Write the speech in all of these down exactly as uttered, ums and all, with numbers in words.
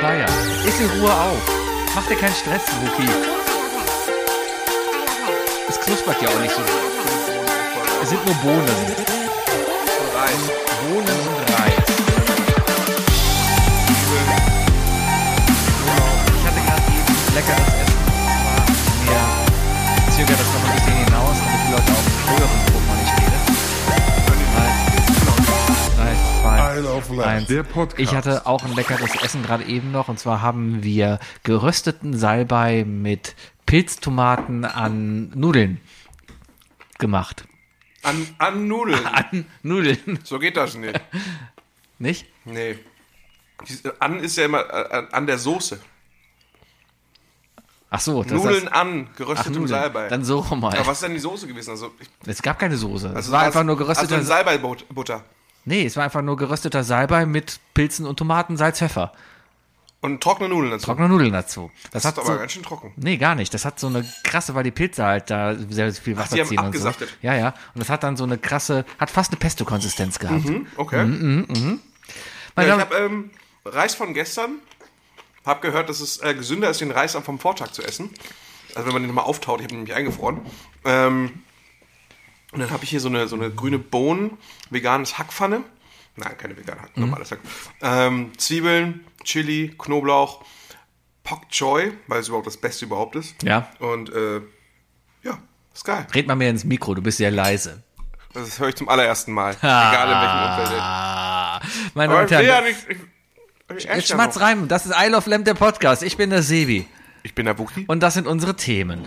Bayer. Iss in Ruhe auf. Mach dir keinen Stress, Wookie. Es knuspert ja auch nicht so. Es sind nur Bohnen. Und Reis. Bohnen und Reis. Ich hatte gerade eben leckeres Essen. Ja, ich zögere das noch ein bisschen hinaus, damit die Leute auch hören, wovon ich rede. Drei, zwei, eins. Der Podcast. Ich hatte auch ein leckeres Essen gerade eben noch. Und zwar haben wir gerösteten Salbei mit Pilztomaten an Nudeln gemacht. An, an Nudeln. An Nudeln. So geht das nicht. Nicht? Nee. An ist ja immer äh, an der Soße. Ach so. Das Nudeln heißt, an, ach, geröstetem Nudeln. Salbei. Dann so rum mal. Aber was ist denn die Soße gewesen? Also, ich, Es gab keine Soße. also es war einfach nur gerösteter Also Salbeibutter. Nee, es war einfach nur gerösteter Salbei mit Pilzen und Tomaten, Salz, Pfeffer. Und trockene Nudeln dazu. Trockene Nudeln dazu. Das, Das hat ist aber so, ganz schön trocken. Nee, gar nicht. Das hat so eine krasse, weil die Pilze halt da sehr viel Wasser die haben ziehen und so. abgesaftet. Ja, ja. Und das hat dann so eine krasse, hat fast eine Pesto-Konsistenz gehabt. Mhm, okay. Meine Ja, ich Damen- habe ähm, Reis von gestern. Hab gehört, dass es äh, gesünder ist, den Reis vom Vortag zu essen. Also wenn man den nochmal auftaut. Ich habe ihn nämlich eingefroren. Ähm, und dann habe ich hier so eine, so eine grüne Bohnen, veganes Hackpfanne. Nein, keine vegane Hack, normales Hack. Ähm, Zwiebeln, Chili, Knoblauch, Pak Choi, weil es überhaupt das Beste überhaupt ist. Ja. Und äh, ja, ist geil. Red mal mehr ins Mikro, du bist sehr leise. Das höre ich zum allerersten Mal. Egal in welchem Umfeld. Ah, meine Aber Damen ich und will ja Herren, nicht... Ich, ich, jetzt schmatz rein. Das ist I Love Lamp, der Podcast. Ich bin der Sebi. ich bin der Wookie. Und das sind unsere Themen.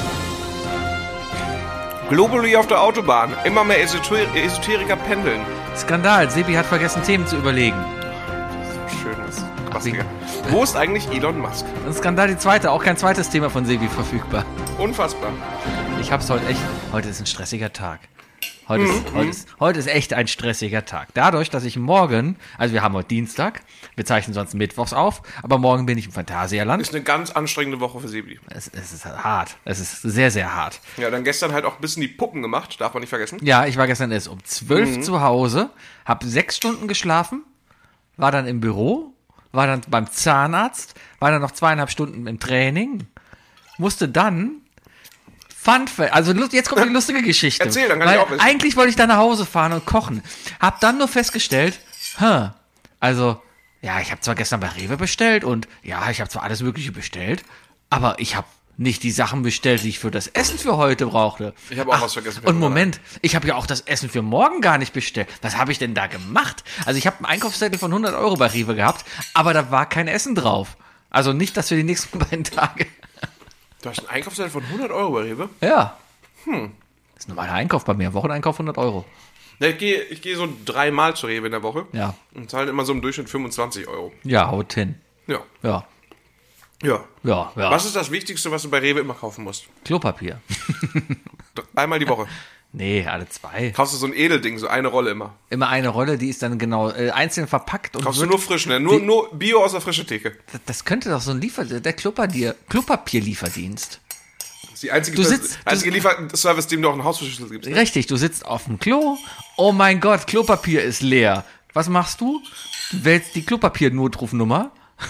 Globally auf der Autobahn. Immer mehr Esoter Esoteriker pendeln. Skandal. Sebi hat vergessen, Themen zu überlegen. So schön, das Klassiker. Wo ist eigentlich Elon Musk? Ein Skandal, die zweite. Auch kein zweites Thema von Sebi verfügbar. Unfassbar. Ich hab's heute echt. Heute ist ein stressiger Tag. Heute ist, heute, ist, heute ist echt ein stressiger Tag. Dadurch, dass ich morgen, also wir haben heute Dienstag, wir zeichnen sonst mittwochs auf, aber morgen bin ich im Phantasialand. Ist eine ganz anstrengende Woche für Sebi. Es, es ist hart. Es ist sehr, sehr hart. Ja, dann gestern halt auch ein bisschen die Puppen gemacht, darf man nicht vergessen. Ja, ich war gestern erst um zwölf zu Hause, hab sechs Stunden geschlafen, war dann im Büro, war dann beim Zahnarzt, war dann noch zweieinhalb Stunden im Training, musste dann Fun Fact, also lust- jetzt kommt die lustige Geschichte. Erzähl, dann kann Weil ich auch wissen. eigentlich wollte ich da nach Hause fahren und kochen. Hab dann nur festgestellt, hä, also, ja, ich habe zwar gestern bei Rewe bestellt und ja, ich habe zwar alles Mögliche bestellt, aber ich habe nicht die Sachen bestellt, die ich für das Essen für heute brauchte. Ich habe auch Ach, was vergessen für Und morgen. Moment, ich habe ja auch das Essen für morgen gar nicht bestellt. Was habe ich denn da gemacht? Also ich habe einen Einkaufszettel von hundert Euro bei Rewe gehabt, aber da war kein Essen drauf. Also nicht, dass wir die nächsten beiden Tage... Du hast einen Einkaufszettel von hundert Euro bei Rewe? Ja. Hm. Das ist ein normaler Einkauf bei mir. Wocheneinkauf hundert Euro. Ja, ich gehe ich geh so dreimal zur Rewe in der Woche. Ja. Und zahle immer so im Durchschnitt fünfundzwanzig Euro. Ja, haut hin. Ja. Ja. Ja. Ja, ja. Was ist das Wichtigste, was du bei Rewe immer kaufen musst? Klopapier. Einmal die Woche. Nee, alle zwei. Kaufst du so ein Edelding, so eine Rolle immer. Immer eine Rolle, die ist dann genau äh, einzeln verpackt. Und Kaufst du wird, nur frisch, ne? Nur, die- nur Bio aus der frischen Theke. das, das könnte doch so ein Liefer... Der Klopapier, Klopapierlieferdienst. Das ist die einzige, Du sitzt- der einzige Lieferservice, dem du auch einen Hausverschlüssel gibst. Ne? Richtig, du sitzt auf dem Klo. Oh mein Gott, Klopapier ist leer. Was machst du? Du wählst die Klopapier-Notrufnummer.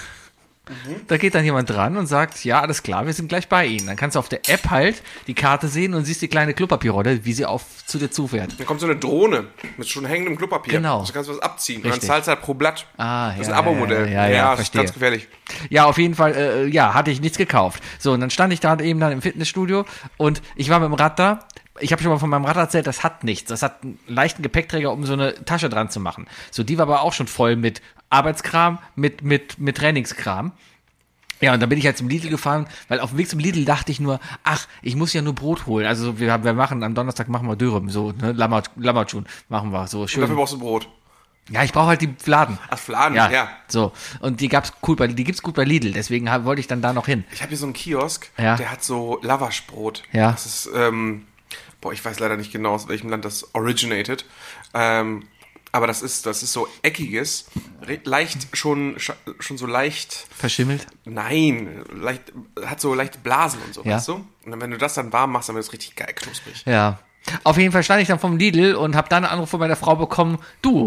Da geht dann jemand dran und sagt, ja, alles klar, wir sind gleich bei Ihnen. Dann kannst du auf der App halt die Karte sehen und siehst die kleine Klopapierrolle, wie sie auf zu dir zufährt. Dann kommt so eine Drohne mit schon hängendem Klopapier. Genau. Also kannst du was abziehen. Und Richtig. dann zahlst du halt pro Blatt. Ah, das ist ja, ein Abo-Modell. ja, ja, ja, das ist verstehe. ganz gefährlich. Ja, auf jeden Fall, äh, ja, hatte ich nichts gekauft. So, und dann stand ich da eben dann im Fitnessstudio und ich war mit dem Rad da. Ich habe schon mal von meinem Rad erzählt, das hat nichts. Das hat einen leichten Gepäckträger, um so eine Tasche dran zu machen. So, die war aber auch schon voll mit Arbeitskram, mit, mit, mit Trainingskram. Ja, und dann bin ich halt zum Lidl gefahren, weil auf dem Weg zum Lidl dachte ich nur, ach, ich muss ja nur Brot holen. Also wir, wir machen, am Donnerstag machen wir Dürüm, so, ne, Lammat, Lammatschun machen wir, so Und dafür schön. brauchst du Brot. Ja, ich brauche halt die Fladen. Ach, Fladen, Ja, ja. so. Und die gab's cool bei, die gibt's gut bei Lidl, deswegen hab, wollte ich dann da noch hin. Ich habe hier so einen Kiosk, Ja. der hat so Lavaschbrot. Ja. Das ist, ähm, boah, ich weiß leider nicht genau, aus welchem Land das originated. Ähm, aber das ist, das ist so eckiges, re- leicht, schon, sch- schon so leicht, Verschimmelt? nein, leicht, hat so leicht Blasen und so, Ja. weißt du? Und dann, wenn du das dann warm machst, dann wird es richtig geil knusprig. Ja. Auf jeden Fall stand ich dann vom Lidl und habe dann einen Anruf von meiner Frau bekommen, du,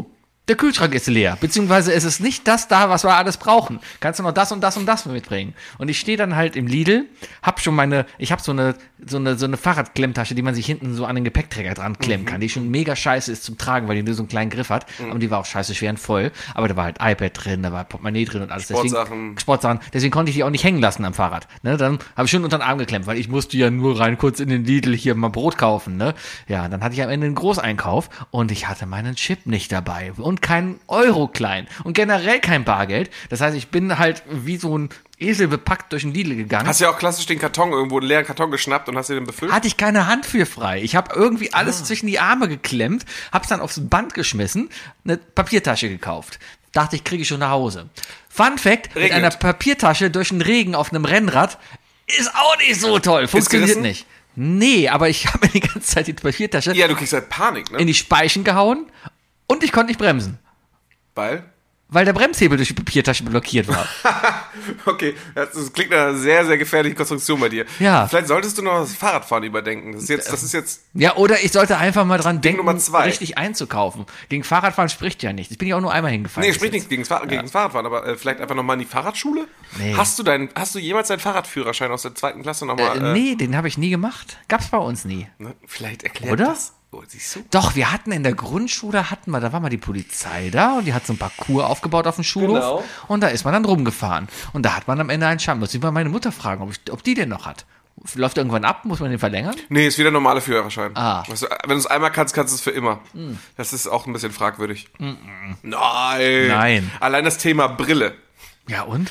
Der Kühlschrank ist leer, beziehungsweise es ist nicht das da, was wir alles brauchen. Kannst du noch das und das und das mitbringen? Und ich stehe dann halt im Lidl, hab schon meine, ich hab so eine, so eine, so eine Fahrradklemmtasche, die man sich hinten so an den Gepäckträger dran klemmen kann, die schon mega scheiße ist zum Tragen, weil die nur so einen kleinen Griff hat, mhm. aber die war auch scheiße schwer und voll. Aber da war halt iPad drin, da war Portemonnaie drin und alles. Sportsachen. Deswegen, Sportsachen. Deswegen konnte ich die auch nicht hängen lassen am Fahrrad. Ne, dann habe ich schon unter den Arm geklemmt, weil ich musste ja nur rein kurz in den Lidl hier mal Brot kaufen. Ne? Ja, dann hatte ich am Ende einen Großeinkauf und ich hatte meinen Chip nicht dabei und keinen Euro klein und generell kein Bargeld. Das heißt, ich bin halt wie so ein Esel bepackt durch den Lidl gegangen. Hast du ja auch klassisch den Karton irgendwo, einen leeren Karton geschnappt und hast den befüllt? Hatte ich keine Hand für frei. Ich habe irgendwie alles ah. zwischen die Arme geklemmt, hab's dann aufs Band geschmissen, eine Papiertasche gekauft. Dachte ich, kriege ich schon nach Hause. Fun Fact, Regnet. Mit einer Papiertasche durch den Regen auf einem Rennrad ist auch nicht so toll. Funktioniert nicht. Nee, aber ich habe mir die ganze Zeit die Papiertasche ja, du kriegst halt Panik, ne? in die Speichen gehauen und ich konnte nicht bremsen. Weil? Weil der Bremshebel durch die Papiertasche blockiert war. Okay, das, das klingt nach einer sehr, sehr gefährlichen Konstruktion bei dir. Ja. Vielleicht solltest du noch das Fahrradfahren überdenken. Das ist jetzt, das ist jetzt. Ja, oder ich sollte einfach mal dran denken, Nummer zwei. richtig einzukaufen. Gegen Fahrradfahren spricht ja nichts. Ich bin ja auch nur einmal hingefallen. Nee, spricht nichts gegen das, Fahr- ja. gegen das Fahrradfahren, aber äh, vielleicht einfach nochmal in die Fahrradschule? Nee. Hast du deinen, hast du jemals deinen Fahrradführerschein aus der zweiten Klasse nochmal? Äh, äh, nee, den habe ich nie gemacht. Gab's bei uns nie. Ne, vielleicht erklärt Oder? das. Oh, siehst du? Doch, wir hatten in der Grundschule, hatten wir, da war mal die Polizei da und die hat so ein Parcours aufgebaut auf dem Schulhof. Genau. Und da ist man dann rumgefahren. Und da hat man am Ende einen Schein. Muss ich mal meine Mutter fragen, ob, ich, ob die den noch hat. Läuft irgendwann ab? Muss man den verlängern? Nee, ist wieder normale Führerschein. Ah. Weißt du, wenn du es einmal kannst, kannst du es für immer. Mm. Das ist auch ein bisschen fragwürdig. Mm-mm. Nein. Nein. Allein das Thema Brille. Ja, und?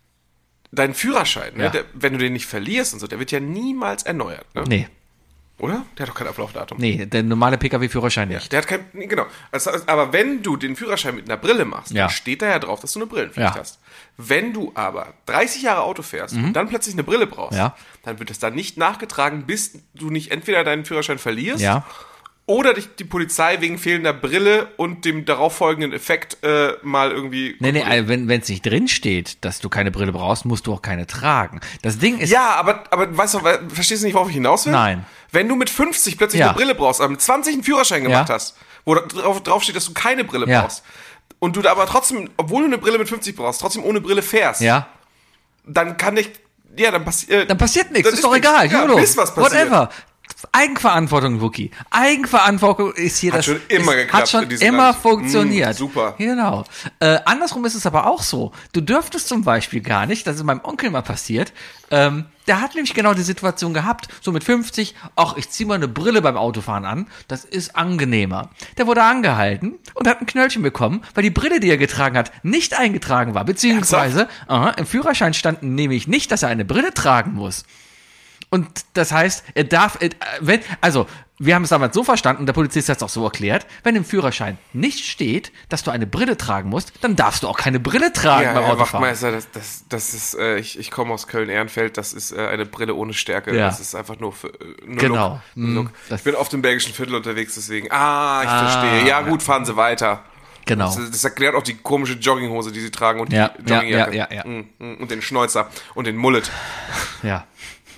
Dein Führerschein, ne, Ja. der, wenn du den nicht verlierst und so, der wird ja niemals erneuert. Ne? Nee. Oder? Der hat doch kein Ablaufdatum. Nee, der normale P K W-Führerschein nicht. Der hat kein, nee, genau. Also, aber wenn du den Führerschein mit einer Brille machst, Ja. dann steht da ja drauf, dass du eine Brillenpflicht Ja. hast. Wenn du aber dreißig Jahre Auto fährst und dann plötzlich eine Brille brauchst, Ja. dann wird das dann nicht nachgetragen, bis du nicht entweder deinen Führerschein verlierst Ja. oder dich die Polizei wegen fehlender Brille und dem darauffolgenden Effekt äh, mal irgendwie... Nee, nee, also wenn es nicht drin steht, dass du keine Brille brauchst, musst du auch keine tragen. Das Ding ist... Ja, aber, aber weißt du, verstehst du nicht, worauf ich hinaus will? Nein. Wenn du mit fünfzig plötzlich Ja. eine Brille brauchst, aber mit zwanzig einen Führerschein gemacht Ja. hast, wo drauf, drauf steht, dass du keine Brille Ja. brauchst, und du da aber trotzdem, obwohl du eine Brille mit fünfzig brauchst, trotzdem ohne Brille fährst, Ja. dann kann ich, ja, dann passiert... Dann passiert nichts, dann ist, doch nichts. egal. Ja, YOLO. bis was passiert. Whatever. Eigenverantwortung, Wookie. Eigenverantwortung ist hier Hat das. schon immer ist, geklappt Hat schon in diesem immer Land. funktioniert. Mm, super. Genau. Äh, andersrum ist es aber auch so. Du dürftest zum Beispiel gar nicht, das ist meinem Onkel mal passiert, ähm, der hat nämlich genau die Situation gehabt, so mit fünfzig, ach, ich zieh mal eine Brille beim Autofahren an, das ist angenehmer. Der wurde angehalten und hat ein Knöllchen bekommen, weil die Brille, die er getragen hat, nicht eingetragen war, beziehungsweise aha, im Führerschein stand nämlich nicht, dass er eine Brille tragen muss. Und das heißt, er darf, äh, wenn, also, wir haben es damals so verstanden, der Polizist hat es auch so erklärt, wenn im Führerschein nicht steht, dass du eine Brille tragen musst, dann darfst du auch keine Brille tragen Ja, beim Herr Autofahren. Wachtmeister, das, das, das ist, äh, ich, ich komme aus Köln-Ehrenfeld, das ist äh, eine Brille ohne Stärke. Ja. Das ist einfach nur für äh, nur Genau. Look. Mm, Look. das- Ich bin auf dem belgischen Viertel unterwegs, deswegen. Ah, ich Ah, verstehe. Ja, gut, fahren Sie weiter. Genau. Das, das erklärt auch die komische Jogginghose, die Sie tragen und Ja, die Joggingjacke. ja, ja, ja. Mm, mm, Und den Schnäuzer und den Mullet. Ja.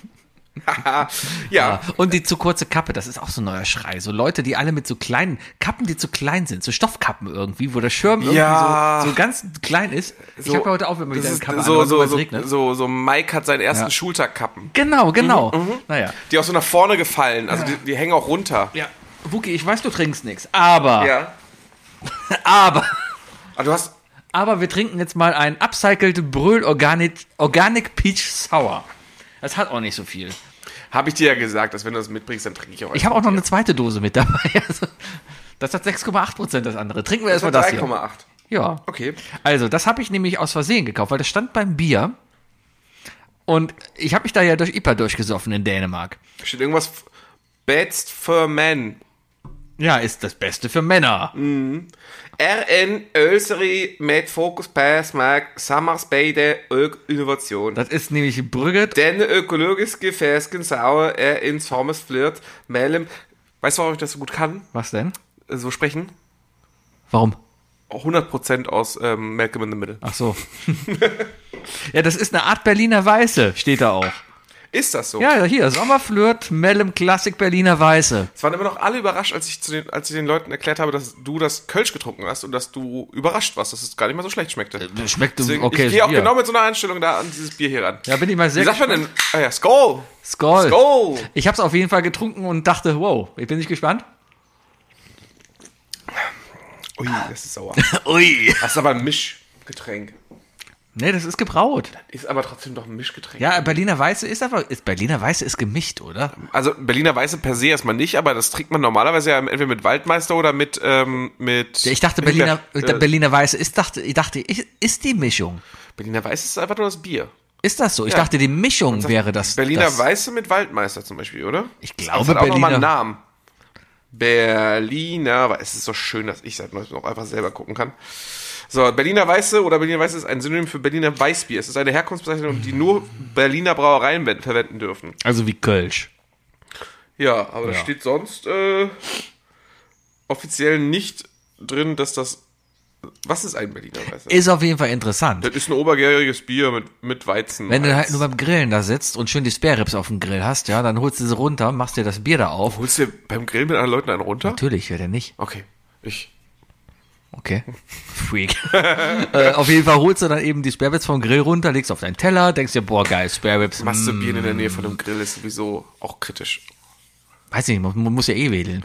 ja. Ja. Und die zu kurze Kappe, das ist auch so ein neuer Schrei. So Leute, die alle mit so kleinen Kappen, die zu klein sind, so Stoffkappen irgendwie, wo der Schirm irgendwie Ja. so, so ganz klein ist. Ich So, habe heute auch immer wieder das eine ist Kappe so, an, so, weil es so, regnet. so, so Mike hat seinen ersten Ja. Schulterkappen, Genau, genau. Naja. die auch so nach vorne gefallen, also die, die hängen auch runter. Ja. Wookie, ich weiß, du trinkst nichts, aber, Ja. aber, Aber du hast, aber wir trinken jetzt mal ein Upcycled Brühl Organic, Organic Peach Sour. Das hat auch nicht so viel. habe ich dir ja gesagt, dass wenn du das mitbringst, dann trinke ich auch Ich habe auch noch eine zweite Dose mit dabei. Also, das hat sechs Komma acht Prozent, das andere. Trinken wir erstmal das drei hier. Komma acht. Ja. Okay. Also, das habe ich nämlich aus Versehen gekauft, weil das stand beim Bier. Und ich habe mich da ja durch I P A durchgesoffen in Dänemark. Steht irgendwas f- Best for Men. Ja, ist das Beste für Männer. R N Ølseri med fokus på smag, samarbejde og innovation. Das ist nämlich Brügge. Denne økologiske fersken Sauer er ins Formes flirt mellem. Weißt du, warum ich das so gut kann? Was denn? Äh, So sprechen? Warum? Auch hundert Prozent aus ähm, Malcolm in the Middle. Ach so. Ja, das ist eine Art Berliner Weiße, steht da auch. Ist das so? Ja, hier, Sommerflirt, Mellem Classic Berliner Weiße. Es waren immer noch alle überrascht, als ich, zu den, als ich den Leuten erklärt habe, dass du das Kölsch getrunken hast und dass du überrascht warst, dass es gar nicht mal so schlecht schmeckte. Schmeckt Deswegen, okay. ich gehe auch Bier. genau mit so einer Einstellung da an dieses Bier hier ran. Ja, bin ich mal sehr Wie sagt man denn? Ah ja, Skol! Skol. Skol! Ich habe es auf jeden Fall getrunken und dachte, wow, ich bin nicht gespannt. Ui, das ist sauer. Ui. Das ist aber ein Mischgetränk. Nee, das ist gebraut. Ist aber trotzdem doch ein Mischgetränk. Ja, Berliner Weiße ist aber, ist Berliner Weiße ist gemischt, oder? Also Berliner Weiße per se erstmal nicht, aber das trinkt man normalerweise ja entweder mit Waldmeister oder mit ähm, mit. Ja, ich dachte, Berliner, Himbeer, äh, Berliner Weiße ist, dachte, ich dachte, ist, ist die Mischung. Berliner Weiße ist einfach nur das Bier. Ist das so? Ich Ja. dachte, die Mischung wäre das. Berliner das, Weiße mit Waldmeister zum Beispiel, oder? Ich glaube, das hat auch nochmal einen Berliner- Namen. Berliner Weiße. Es ist so schön, dass ich seit neuestem auch einfach selber gucken kann. So, Berliner Weiße oder Berliner Weiße ist ein Synonym für Berliner Weißbier. Es ist eine Herkunftsbezeichnung, die nur Berliner Brauereien ver- verwenden dürfen. Also wie Kölsch. Ja, aber da Ja. steht sonst äh, offiziell nicht drin, dass das. Was ist ein Berliner Weiße? Ist auf jeden Fall interessant. Das ist ein obergäriges Bier mit, mit Weizen. Wenn du halt nur beim Grillen da sitzt und schön die Spare Ribs auf dem Grill hast, ja, dann holst du sie runter, machst dir das Bier da auf. Holst du dir beim Grillen mit anderen Leuten einen runter? Natürlich, wer denn nicht? Okay, ich. Okay. Freak. äh, auf jeden Fall holst du dann eben die Spare Ribs vom Grill runter, legst auf deinen Teller, denkst dir, boah, geil, Spare Ribs. Masturbieren in der Nähe von einem Grill ist sowieso auch kritisch. Weiß nicht, man, man muss ja eh wedeln.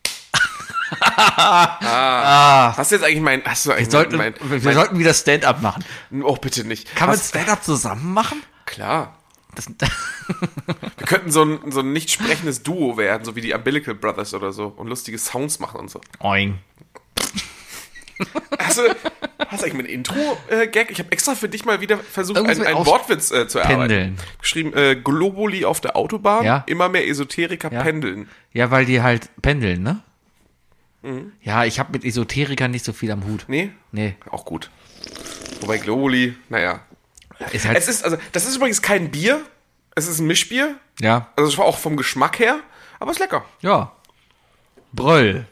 Hast du jetzt eigentlich mein. Hast du eigentlich Wir sollten, mein, wir mein, sollten wieder Stand-up machen. Oh, bitte nicht. Kann man Hast- Stand-up zusammen machen? Klar. Das, Wir könnten so ein, so ein nicht sprechendes Duo werden, so wie die Umbilical Brothers oder so. Und lustige Sounds machen und so. Oing. Hast du, hast du eigentlich mit Intro-Gag? Ich habe extra für dich mal wieder versucht, Irgendwas einen, mit einen Wortwitz äh, zu erarbeiten. Pendeln. Geschrieben, äh, Globuli auf der Autobahn, Ja. immer mehr Esoteriker Ja. pendeln. Ja, weil die halt pendeln, ne? Ja, ich habe mit Esoterikern nicht so viel am Hut. Nee? Nee. Auch gut. Wobei Globuli, naja. Ist halt, Es ist, also, das ist übrigens kein Bier. Es ist ein Mischbier. ja, Also, es war auch vom Geschmack her. Aber ist lecker. ja. Bröll.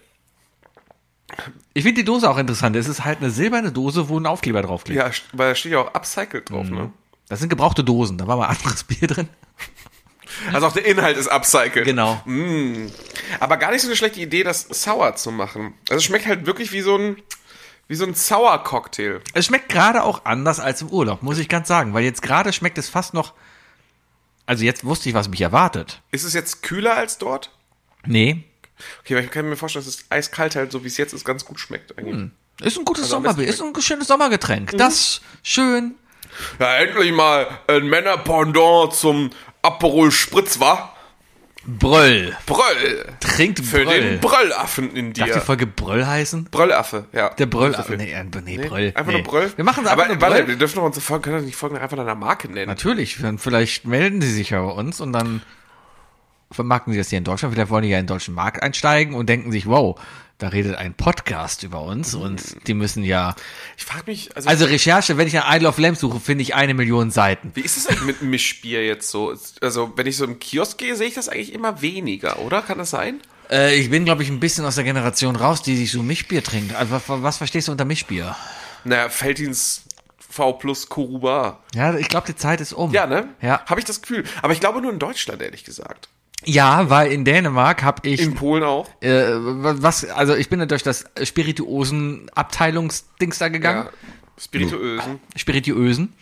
Ich finde die Dose auch interessant. Es ist halt eine silberne Dose, wo ein Aufkleber draufklebt. Ja, st- weil da steht ja auch upcycled drauf, ne? Das sind gebrauchte Dosen. Da war mal anderes Bier drin. Also auch der Inhalt ist upcycled. Genau. Aber gar nicht so eine schlechte Idee, das sauer zu machen. Also es schmeckt halt wirklich wie so ein, wie so ein Sauer-Cocktail. Es schmeckt gerade auch anders als im Urlaub, muss ich ganz sagen. Weil jetzt gerade schmeckt es fast noch. Also jetzt wusste ich, was mich erwartet. Ist es jetzt kühler als dort? Nee. Okay, weil ich kann mir vorstellen, dass es eiskalt halt, so wie es jetzt ist, ganz gut schmeckt eigentlich. Ist ein gutes Also am Sommerbier. Ist besten ein schönes Sommergetränk. Das schön. Ja, endlich mal ein Männerpendant zum Aperol Spritz, wa? Bröll. Bröll. Trinkt Für Bröll. den Bröllaffen in Darf die dir. Folge Bröll heißen? Bröllaffe, ja. Der Bröll. So viel. Nee, äh, nee, Nee, Bröll. Einfach nee. nur Bröll. Wir machen es Aber einfach nur warte, Bröll. wir dürfen doch unsere Folgen, können doch die Folgen einfach nach einer Marke nennen. Natürlich. Dann vielleicht melden sie sich ja bei uns und dann vermarkten sie das hier in Deutschland. Vielleicht wollen die ja in den deutschen Markt einsteigen und denken sich, wow, da redet ein Podcast über uns und die müssen ja. Ich frage mich, also, Also Recherche, wenn ich nach Isle of Lamp suche, finde ich eine Million Seiten. wie ist es eigentlich mit Mischbier jetzt so? Also, wenn ich so im Kiosk gehe, sehe ich das eigentlich immer weniger, oder? Kann das sein? Äh, ich bin, glaube ich, ein bisschen aus der Generation raus, die sich so Mischbier trinkt. Also, was, was verstehst du unter Mischbier? Naja, Veltins V plus Koruba. Ja, ich glaube, die Zeit ist um. Ja, ne? Ja. Habe ich das Gefühl. Aber ich glaube nur in Deutschland, ehrlich gesagt. Ja, weil in Dänemark habe ich In Polen auch. äh, was, also ich bin ja durch das Spirituosen-Abteilungsdings da gegangen. Ja. Spirituösen. Spirituösen.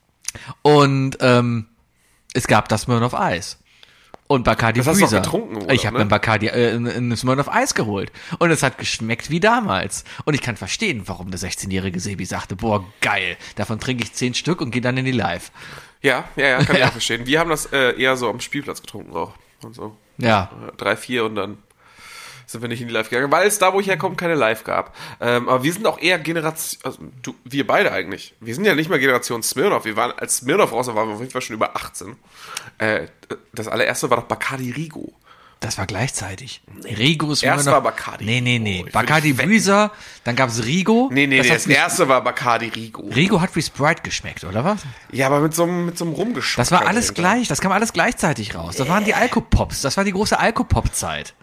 Und ähm, es gab das Smirnoff Eis. Und Bacardi Das hast du auch Breezer. getrunken, oder, Ich habe ne? mir ein Bacardi, äh, ein- ein Smirnoff Eis geholt. Und es hat geschmeckt wie damals. Und ich kann verstehen, warum der sechzehnjährige Sebi sagte, boah, geil, davon trinke ich zehn Stück und gehe dann in die Live. Ja, ja, ja, kann ich Ja. auch verstehen. Wir haben das äh, eher so am Spielplatz getrunken auch. Und so. Ja. Äh, Drei, vier und dann sind wir nicht in die Live gegangen, weil es da, wo ich herkomme, keine Live gab. Ähm, aber wir sind auch eher Generation, also du, wir beide eigentlich. Wir sind ja nicht mal Generation Smirnoff. Wir waren, als Smirnoff raus war, waren wir auf jeden Fall schon über achtzehn. Äh, das allererste war doch Bacardi Rigo. Das war gleichzeitig. Rigo ist Erst immer war noch- Bacardi. Nee, nee, Oh, nee. ich will Bacardi nicht wetten. Breezer, dann gab's Rigo. Nee, nee, das nee, hat das wie- erste war Bacardi Rigo. Rigo hat wie Sprite geschmeckt, oder was? Ja, aber mit so einem, mit so einem Rumgeschmack. Das war alles dahinter. gleich, das kam alles gleichzeitig raus. Das waren die Alkopops, das war die große Alkopop-Zeit.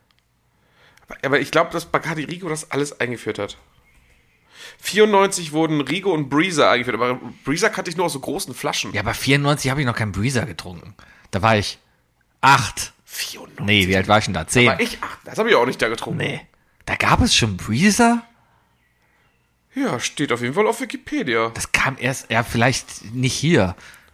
Aber ich glaube, dass Bacardi Rigo das alles eingeführt hat. vierundneunzig wurden Rigo und Breezer eingeführt, aber Breezer kannte ich nur aus so großen Flaschen. Ja, aber vierundneunzig habe ich noch keinen Breezer getrunken. Da war ich acht. vierundneunzig. Nee, wie alt war ich denn da? Zehn. War ich acht? Das habe ich auch nicht da getrunken. Nee. Da gab es schon Breezer? Ja, steht auf jeden Fall auf Wikipedia. Das kam erst, ja, vielleicht nicht hier.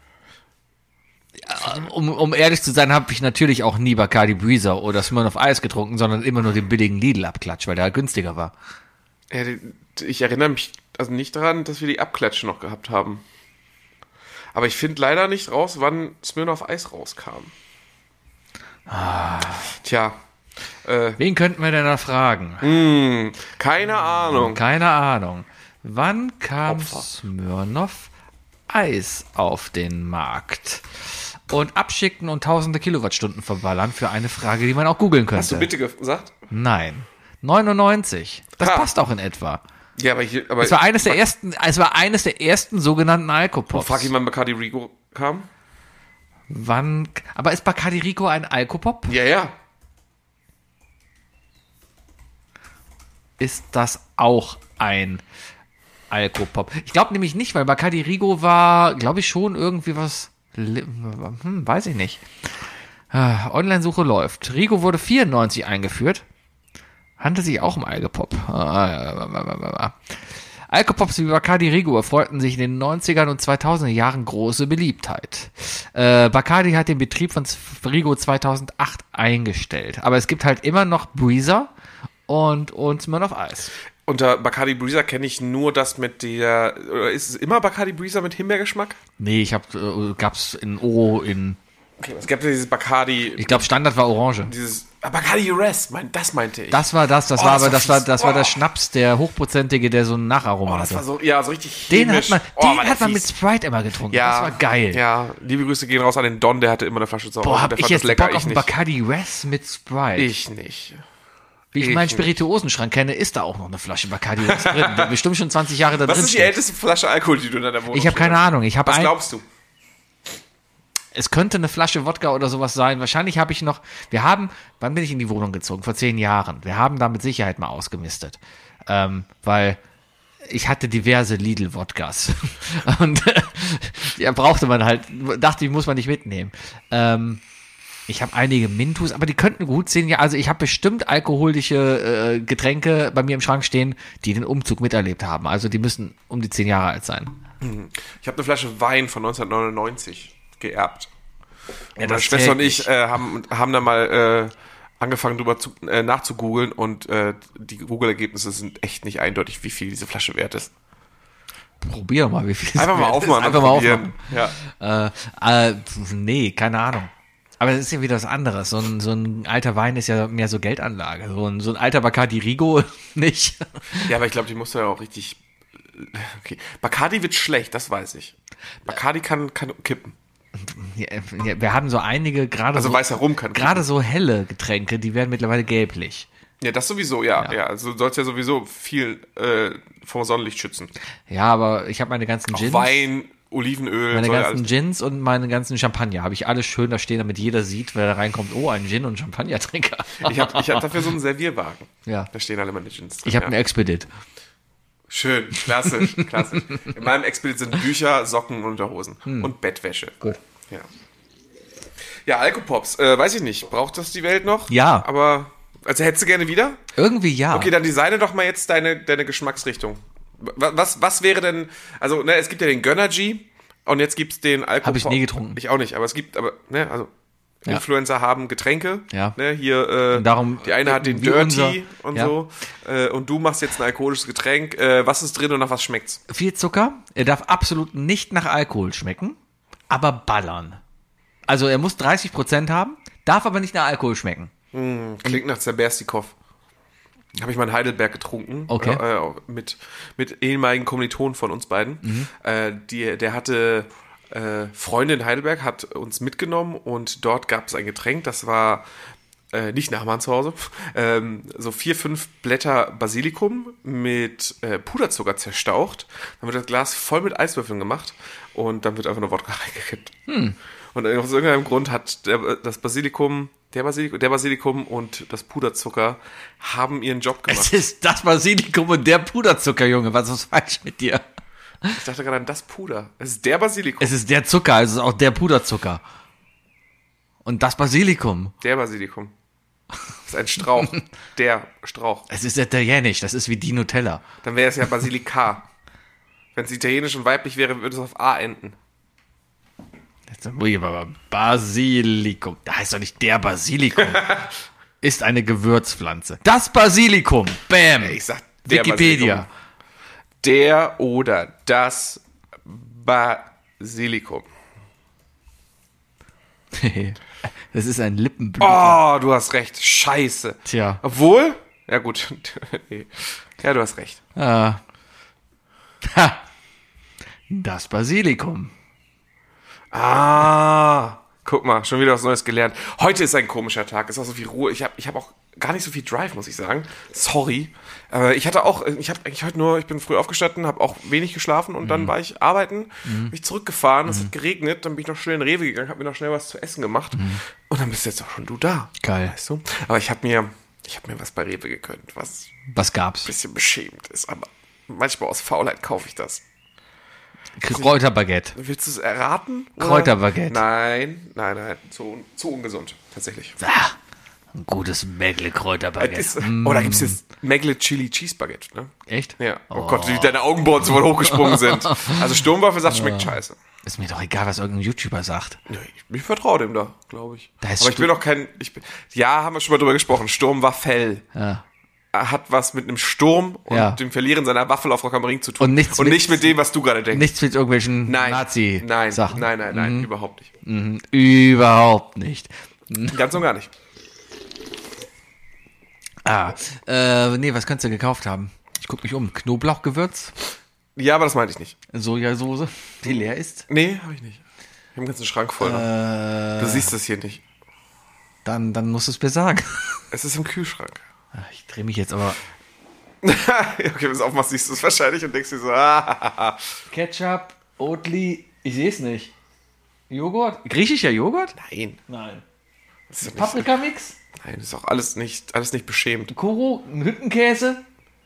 Ja, um, um ehrlich zu sein, habe ich natürlich auch nie Bacardi Breezer oder Smirnoff Ice getrunken, sondern immer nur den billigen Lidl-Abklatsch, weil der halt günstiger war. Ja, ich erinnere mich also nicht daran, dass wir die Abklatsche noch gehabt haben. Aber ich finde leider nicht raus, wann Smirnoff Ice rauskam. Ah. Tja. Äh, Wen könnten wir denn da fragen? mh, keine Ahnung. Keine Ahnung. Wann kam Opfer. Smirnoff Eis auf den Markt? Und abschicken und tausende Kilowattstunden verballern für eine Frage, die man auch googeln könnte. Hast du bitte gesagt? Nein. neunundneunzig. Das Ha. passt auch in etwa. Ja, aber hier, aber Es war eines der ersten, es war eines der ersten sogenannten Alkopops. frag ihn, wann Bacardi Rico kam. Wann, aber ist Bacardi Rico ein Alkopop? Ja, ja. Ist das auch ein Alkopop? Ich glaube nämlich nicht, weil Bacardi Rico war, glaube ich, schon irgendwie was, hm, weiß ich nicht. Ah, Online-Suche läuft. Rigo wurde vierundneunzig eingeführt. Handelt sich auch um Alkopop. Ah, Alkopops wie Bacardi Rigo erfreuten sich in den neunzigern und zweitausender Jahren große Beliebtheit. Äh, Bacardi hat den Betrieb von Rigo zweitausendacht eingestellt. Aber es gibt halt immer noch Breezer und, und Smirnoff Ice. Unter Bacardi Breezer kenne ich nur das mit der, oder ist es immer Bacardi Breezer mit Himbeergeschmack? Nee, ich hab, äh, gab's in Oro in, Okay, es gab ja dieses Bacardi, ich glaube Standard war Orange. dieses, ah, Bacardi Rest, mein, das meinte ich. Das war das, das Oh, war das aber, war das war, fies. das war Oh. der Schnaps, der hochprozentige, der so ein Nacharoma oh, das hatte. war so, ja, so richtig Den hat chemisch. man, Oh, den war der hat man mit fies. Sprite immer getrunken. Ja, Das war geil. Ja, liebe Grüße gehen raus an den Don, der hatte immer eine Flasche zu Hause. Boah, hab der ich fand jetzt das lecker, Bock auf ich einen nicht. Bacardi Res mit Sprite. Ich nicht. Wie ich, ich meinen nicht. Spirituosenschrank kenne, ist da auch noch eine Flasche Bacardi Res drin. Der bestimmt schon zwanzig Jahre da Was drin ist die steht. älteste Flasche Alkohol, die du in deiner Wohnung Ich habe keine hast? Ahnung. Ich habe Was ein, glaubst du? es könnte eine Flasche Wodka oder sowas sein. Wahrscheinlich habe ich noch, wir haben, wann bin ich in die Wohnung gezogen? Vor zehn Jahren. Wir haben da mit Sicherheit mal ausgemistet. Ähm, weil ich hatte diverse Lidl-Wodkas. Und äh, ja, brauchte man halt, dachte ich, muss man nicht mitnehmen. Ähm, ich habe einige Mintus, aber die könnten gut zehn Jahre, also ich habe bestimmt alkoholische äh, Getränke bei mir im Schrank stehen, die den Umzug miterlebt haben. Also die müssen um die zehn Jahre alt sein. Ich habe eine Flasche Wein von neunzehnhundertneunundneunzig geerbt. Ja, Meine das Schwester und zählt ich nicht. äh, haben, haben da mal äh, angefangen, drüber zu, äh, nachzugoogeln und äh, die Google-Ergebnisse sind echt nicht eindeutig, wie viel diese Flasche wert ist. Probier mal, wie viel es Einfach mal wert ist. aufmachen. Einfach und mal probieren. aufmachen. Ja. Äh, äh, nee, keine Ahnung. Aber das ist ja wieder was anderes. So ein, so ein alter Wein ist ja mehr so Geldanlage. So ein, so ein alter Bacardi Rigo nicht. ja, aber ich glaube, die musst du ja auch richtig... Okay. Bacardi wird schlecht, das weiß ich. Bacardi kann, kann kippen. Ja, ja, wir haben so einige, gerade Also so, weißer Rum kann gerade so helle Getränke, die werden mittlerweile gelblich. Ja, das sowieso, ja. Ja. ja. Also du sollst ja sowieso viel äh, vor Sonnenlicht schützen. Ja, aber ich habe meine ganzen Auch Gins, Wein, Olivenöl, meine soll ja ganzen alles. Gins und meine ganzen Champagner habe ich alles schön da stehen, damit jeder sieht, wer da reinkommt. Oh, ein Gin und Champagnertrinker. Ich habe ich hab dafür so einen Servierwagen. Ja. Da stehen alle meine Gins drin. Ich habe ja. einen Expedit. Schön, klassisch, klassisch. In meinem Expedit sind Bücher, Socken und Unterhosen. Und Bettwäsche. Gut. Ja. Ja, Alkopops, äh, weiß ich nicht. Braucht das die Welt noch? Ja. Aber, also hättest du gerne wieder? Irgendwie ja. Okay, dann designe doch mal jetzt deine, deine Geschmacksrichtung. Was, was, was wäre denn, also, ne, es gibt ja den Gönnergy und jetzt gibt's den Alkopop. Hab ich nie getrunken. Ich auch nicht, aber es gibt, aber, ne, also, Ja. Influencer haben Getränke. Ja. Ne, hier, äh, Und darum, die eine hat den wie Dirty unser- und ja. so. Äh, und du machst jetzt ein alkoholisches Getränk. Äh, was ist drin und nach was schmeckt's? Viel Zucker. Er darf absolut nicht nach Alkohol schmecken, aber ballern. Also er muss dreißig Prozent haben, darf aber nicht nach Alkohol schmecken. Klingt nach Zerberstikow. Habe ich mal in Heidelberg getrunken. Okay. Äh, äh, mit, mit ehemaligen Kommilitonen von uns beiden. Mhm. Äh, die, der hatte äh, Freunde in Heidelberg, hat uns mitgenommen und dort gab es ein Getränk, das war äh, nicht Nachmann zu Hause, ähm, so vier, fünf Blätter Basilikum mit äh, Puderzucker zerstaucht. Dann wird das Glas voll mit Eiswürfeln gemacht und dann wird einfach nur Wodka reingekippt. Hm. Und aus irgendeinem Grund hat der, das Basilikum, der Basilikum, der Basilikum und das Puderzucker haben ihren Job gemacht. Es ist das Basilikum und der Puderzucker, Junge. Was ist falsch mit dir? Ich dachte gerade an das Puder. Es ist der Basilikum. Es ist der Zucker, also es ist auch der Puderzucker. Und das Basilikum. Der Basilikum. Das ist ein Strauch. Der Strauch. Es ist italienisch, das ist wie die Nutella. Dann wäre es ja Basilica. Wenn es italienisch und weiblich wäre, würde es auf A enden. Jetzt muss ich aber Basilikum. Da heißt doch nicht der Basilikum. Ist eine Gewürzpflanze. Das Basilikum. Bam. Ich sag der Wikipedia. Basilikum. Der oder das Basilikum. Das ist ein Lippenblüter. Oh, du hast recht. Scheiße. Tja. Obwohl, ja gut. Nee. Ja, du hast recht. Ah. Ha. Das Basilikum. Ah, guck mal, schon wieder was Neues gelernt. Heute ist ein komischer Tag, ist auch so viel Ruhe. Ich habe ich hab auch gar nicht so viel Drive, muss ich sagen. Sorry. Aber ich hatte auch, ich habe eigentlich heute nur, ich bin früh aufgestanden, habe auch wenig geschlafen und mhm. dann war ich arbeiten, mhm. bin ich zurückgefahren, es mhm. hat geregnet, dann bin ich noch schnell in Rewe gegangen, habe mir noch schnell was zu essen gemacht mhm. und dann bist jetzt auch schon du da. Geil. Weißt du? Aber ich habe mir, ich habe mir was bei Rewe gegönnt, was Was gab's? ein bisschen beschämend ist, aber manchmal aus Faulheit kaufe ich das. Kräuterbaguette. Willst du es erraten? Oder? Kräuterbaguette. Nein, nein, nein. Zu, zu ungesund, tatsächlich. Ah, ein gutes Megle-Kräuterbaguette. Ist, mm. Oh, da gibt es jetzt Megle Chili Cheese Baguette, ne? Echt? Ja. Oh, Oh. Gott, wie deine Augenbrauen so weit hochgesprungen sind. Also Sturmwaffe sagt, schmeckt scheiße. Ist mir doch egal, was irgendein YouTuber sagt. Ja, ich, ich vertraue dem da, glaube ich. Da ist Aber ich Sturm- will doch kein... Ich bin, ja, haben wir schon mal drüber gesprochen. Sturmwaffel. Ja. Hat was mit einem Sturm und Ja. dem Verlieren seiner Waffel auf Rock am Ring zu tun. Und nichts und mit- nicht mit dem, was du gerade denkst. Nichts mit irgendwelchen Nein, Nazi-Sachen. nein, nein, nein, nein, Mhm. überhaupt nicht. Mhm. Überhaupt nicht. Ganz und gar nicht. Ah, äh, nee, was könntest du gekauft haben? Ich guck mich um. Knoblauchgewürz, Ja, aber das meinte ich nicht. Sojasauce, die leer ist. Nee, habe ich nicht. Ich habe einen ganzen Schrank voll. Äh, Du siehst das hier nicht. dann, dann musst du es mir sagen. Es ist im Kühlschrank. Ich drehe mich jetzt aber. Okay, wenn du es aufmachst, siehst du es wahrscheinlich und denkst dir so, ah, Ketchup, Oatly, ich sehe es nicht. Joghurt? Griechischer Joghurt? nein. Nein. Das ist, ja nicht, Paprikamix? nein, das ist auch alles nicht, alles nicht beschämt. Koro? Ein Hüttenkäse?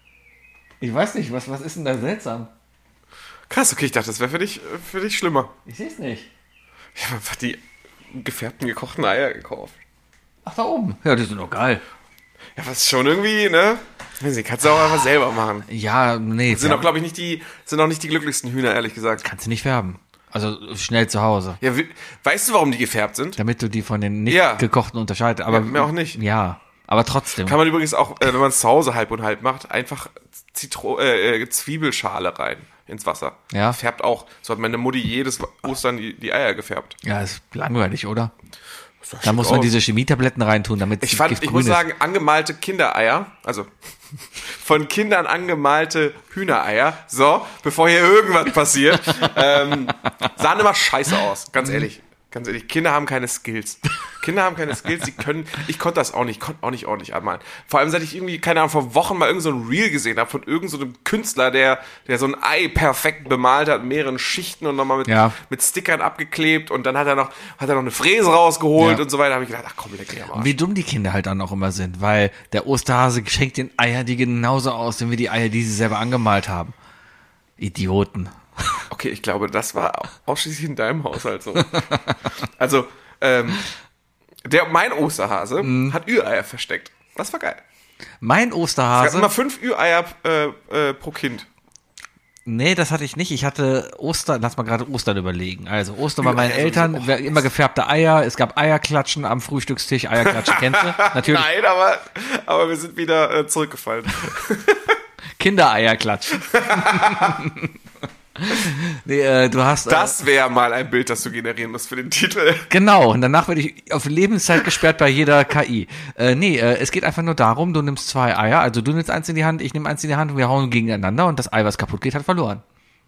Ich weiß nicht, was, was ist denn da seltsam? Krass, okay, ich dachte, das wäre für dich, für dich schlimmer. Ich sehe es nicht. Ich habe einfach die gefärbten, gekochten Eier gekauft. Ach, da oben. Ja, die sind doch geil. Ja, was schon irgendwie, ne? Weiß nicht, kannst du auch einfach selber machen. Ja, nee. Sind auch, färben- glaube ich, nicht die, sind auch nicht die glücklichsten Hühner, ehrlich gesagt. Kannst du nicht färben. Also schnell zu Hause. Ja, wie, weißt du, warum die gefärbt sind? Damit du die von den nicht Ja. gekochten unterscheidest. Aber Ja, mir auch nicht. Ja, aber trotzdem. Kann man übrigens auch, äh, wenn man es zu Hause halb und halb macht, einfach Zitro äh, äh, Zwiebelschale rein ins Wasser. Ja. Färbt auch. So hat meine Mutti jedes Ostern die, die Eier gefärbt. Ja, ist langweilig, oder? Das Da sieht muss man aus. diese Chemietabletten reintun, damit Ich fand, ich muss sagen, angemalte Kindereier, also von Kindern angemalte Hühnereier, so, bevor hier irgendwas passiert, ähm, sahen immer scheiße aus, ganz ehrlich. Ganz ehrlich, Kinder haben keine Skills. Kinder haben keine Skills, sie können, ich konnte das auch nicht, ich konnte auch nicht ordentlich anmalen. Vor allem, seit ich irgendwie, keine Ahnung, vor Wochen mal irgend so ein Reel gesehen habe von irgendeinem so einem Künstler, der, der so ein Ei perfekt bemalt hat, mehreren Schichten und nochmal mit, Ja. mit Stickern abgeklebt und dann hat er noch, hat er noch eine Fräse rausgeholt Ja. und so weiter. Da habe ich gedacht, ach komm, leck mich am Arsch. Wie dumm die Kinder halt dann auch immer sind, weil der Osterhase schenkt den Eier, die genauso aussehen wie die Eier, die sie selber angemalt haben. Idioten. Okay, ich glaube, das war ausschließlich in deinem Haushalt so. Also, ähm, der, mein Osterhase Mhm. hat Ü-Eier versteckt. Das war geil. Mein Es gab Osterhase. immer fünf Ü-Eier äh, äh, pro Kind. Nee, das hatte ich nicht. Ich hatte Ostern, lass mal gerade Ostern überlegen. Also Ostern bei meinen Ü-Eier Eltern, sowieso. wer- immer gefärbte Eier, es gab Eierklatschen am Frühstückstisch, Eierklatschen kennst du? Natürlich Nein, aber, aber wir sind wieder äh, zurückgefallen. Kindereierklatschen. Nee, äh, du hast. Äh, Das wäre mal ein Bild, das du generieren musst für den Titel. Genau, und danach werde ich auf Lebenszeit gesperrt bei jeder K I. Äh, nee, äh, es geht einfach nur darum, du nimmst zwei Eier, also du nimmst eins in die Hand, ich nehme eins in die Hand und wir hauen gegeneinander und das Ei, was kaputt geht, hat verloren.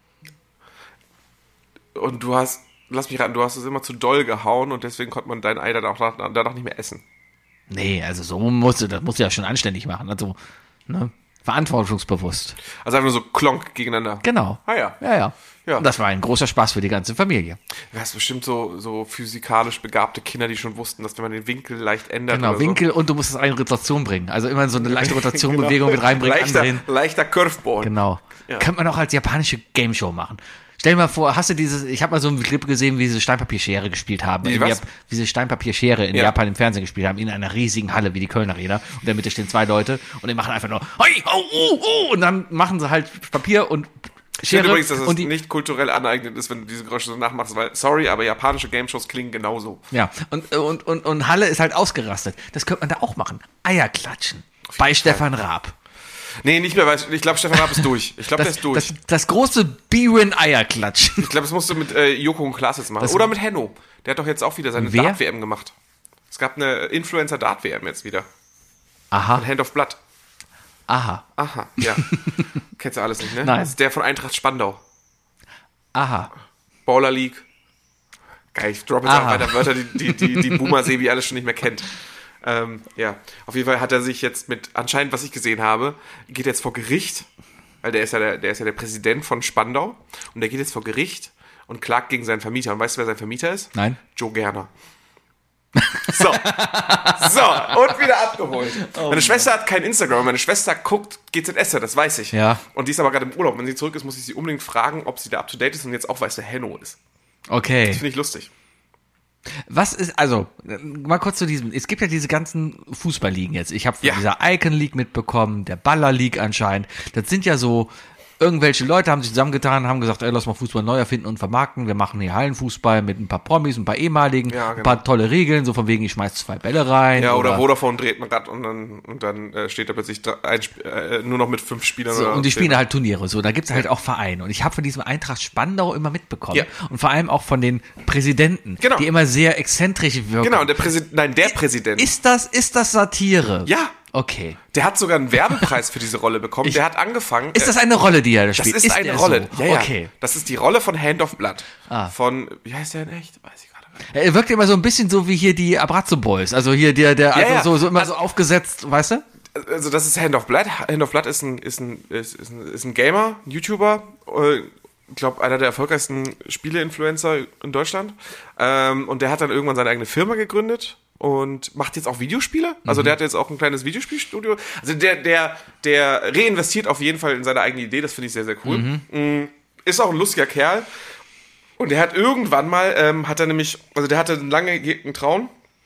Und du hast, lass mich raten, du hast es immer zu doll gehauen und deswegen konnte man dein Ei dann auch danach nicht mehr essen. Nee, also so musst du, das musst du ja schon anständig machen, also, ne, verantwortungsbewusst. Also einfach nur so klonk gegeneinander. Genau. Ah ja. Ja, ja. Ja. Und das war ein großer Spaß für die ganze Familie. Du hast bestimmt so, so physikalisch begabte Kinder, die schon wussten, dass wenn man den Winkel leicht ändert Genau, oder Winkel und du musst es eine Rotation bringen. Also immer so eine leichte Rotationbewegung mit so. reinbringen. Leichter, andrehen. leichter Curveball. Genau. Ja. Könnte man auch als japanische Game Show machen. Stell dir mal vor, hast du dieses, ich habe mal so einen Clip gesehen, wie sie Steinpapierschere gespielt haben. Wie In was? Jap- wie sie Steinpapierschere in Ja. Japan im Fernsehen gespielt haben, in einer riesigen Halle wie die Köln Arena. Und in der Mitte stehen zwei Leute und die machen einfach nur, hoi, oh, oh, oh, und dann machen sie halt Papier und Ich finde Schere übrigens, dass es und die, nicht kulturell aneignet ist, wenn du diese Geräusche so nachmachst, weil, sorry, aber japanische Game-Shows klingen genauso. ja, und, und, und, und Halle ist halt ausgerastet. Das könnte man da auch machen. Eier klatschen. Bei Stefan Raab. Nee, nicht mehr, weil ich glaube, Stefan Raab ist durch. Ich glaube, der Das, ist durch. das, das große B-Win-Eierklatschen. ich glaube, das musst du mit äh, Joko und Klaas jetzt machen. Das- Oder mit Henno. Der hat doch jetzt auch wieder seine Wer? Dart-W M gemacht. Es gab eine Influencer-Dart-W M jetzt wieder. Aha, Hand of Blood. aha, Aha, ja. Kennst du alles nicht, ne? Nein. Das ist der von Eintracht Spandau. aha. Baller League. Geil, ich droppe jetzt Aha. auch weiter Wörter, die, die, die, die Boomer-Sebi alles schon nicht mehr kennt. Ähm, ja, auf jeden Fall hat er sich jetzt mit, anscheinend, was ich gesehen habe, geht jetzt vor Gericht, weil der ist ja der, der ist ja der Präsident von Spandau und der geht jetzt vor Gericht und klagt gegen seinen Vermieter. Und weißt du, wer sein Vermieter ist? Nein. Joe Gerner. So. So, und wieder abgeholt. Meine Schwester hat kein Instagram, meine Schwester guckt G Z S, das weiß ich. Ja. Und die ist aber gerade im Urlaub. Wenn sie zurück ist, muss ich sie unbedingt fragen, ob sie da up to date ist und jetzt auch weiß, wer Henno ist. Okay. Finde ich lustig. Was ist, also, äh, mal kurz zu diesem, es gibt ja diese ganzen Fußballligen jetzt. Ich habe von Ja. dieser Icon League mitbekommen, der Baller League anscheinend. Das sind ja so, irgendwelche Leute haben sich zusammengetan, haben gesagt, ey, lass mal Fußball neu erfinden und vermarkten. Wir machen hier Hallenfußball mit ein paar Promis, ein paar ehemaligen, Ja, ein genau. paar tolle Regeln, so von wegen, ich schmeiß zwei Bälle rein. Ja, oder, Vodafone dreht ein Rad und dann, und dann äh, steht da plötzlich drei, ein, Sp- äh, nur noch mit fünf Spielern. So, oder und die zehn. spielen halt Turniere, so, da gibt's halt auch Vereine. Und ich habe von diesem Eintracht Spandau immer mitbekommen. Ja. Und vor allem auch von den Präsidenten, Genau. die immer sehr exzentrisch wirken. Genau, und der Präsident, nein, der Präsident. Ist das, ist das Satire? Ja, Okay. der hat sogar einen Werbepreis für diese Rolle bekommen. Ich- der hat angefangen. Ist äh, das eine Rolle, die er da Das spielt? ist, eine er Rolle. So? Ja, ja. Okay. Das ist die Rolle von Hand of Blood. Ah. Von, wie heißt der in echt? Weiß ich gerade nicht. Er wirkt immer so ein bisschen so wie hier die Abrazo Boys. Also hier der, der, also ja. so, so immer so aufgesetzt, weißt du? Also das ist Hand of Blood. Hand of Blood ist ein, ist ein, ist, ist ein, ist ein Gamer, ein YouTuber, äh, ich glaube einer der erfolgreichsten Spiele-Influencer in Deutschland. Ähm, und der hat dann irgendwann seine eigene Firma gegründet und macht jetzt auch Videospiele. Also der hat jetzt auch ein kleines Videospielstudio. Also der, der, der reinvestiert auf jeden Fall in seine eigene Idee. Das finde ich sehr, sehr cool. Mm, Ist auch ein lustiger Kerl. Und der hat irgendwann mal, ähm, hat er nämlich, also der hatte einen lange gehegten Traum,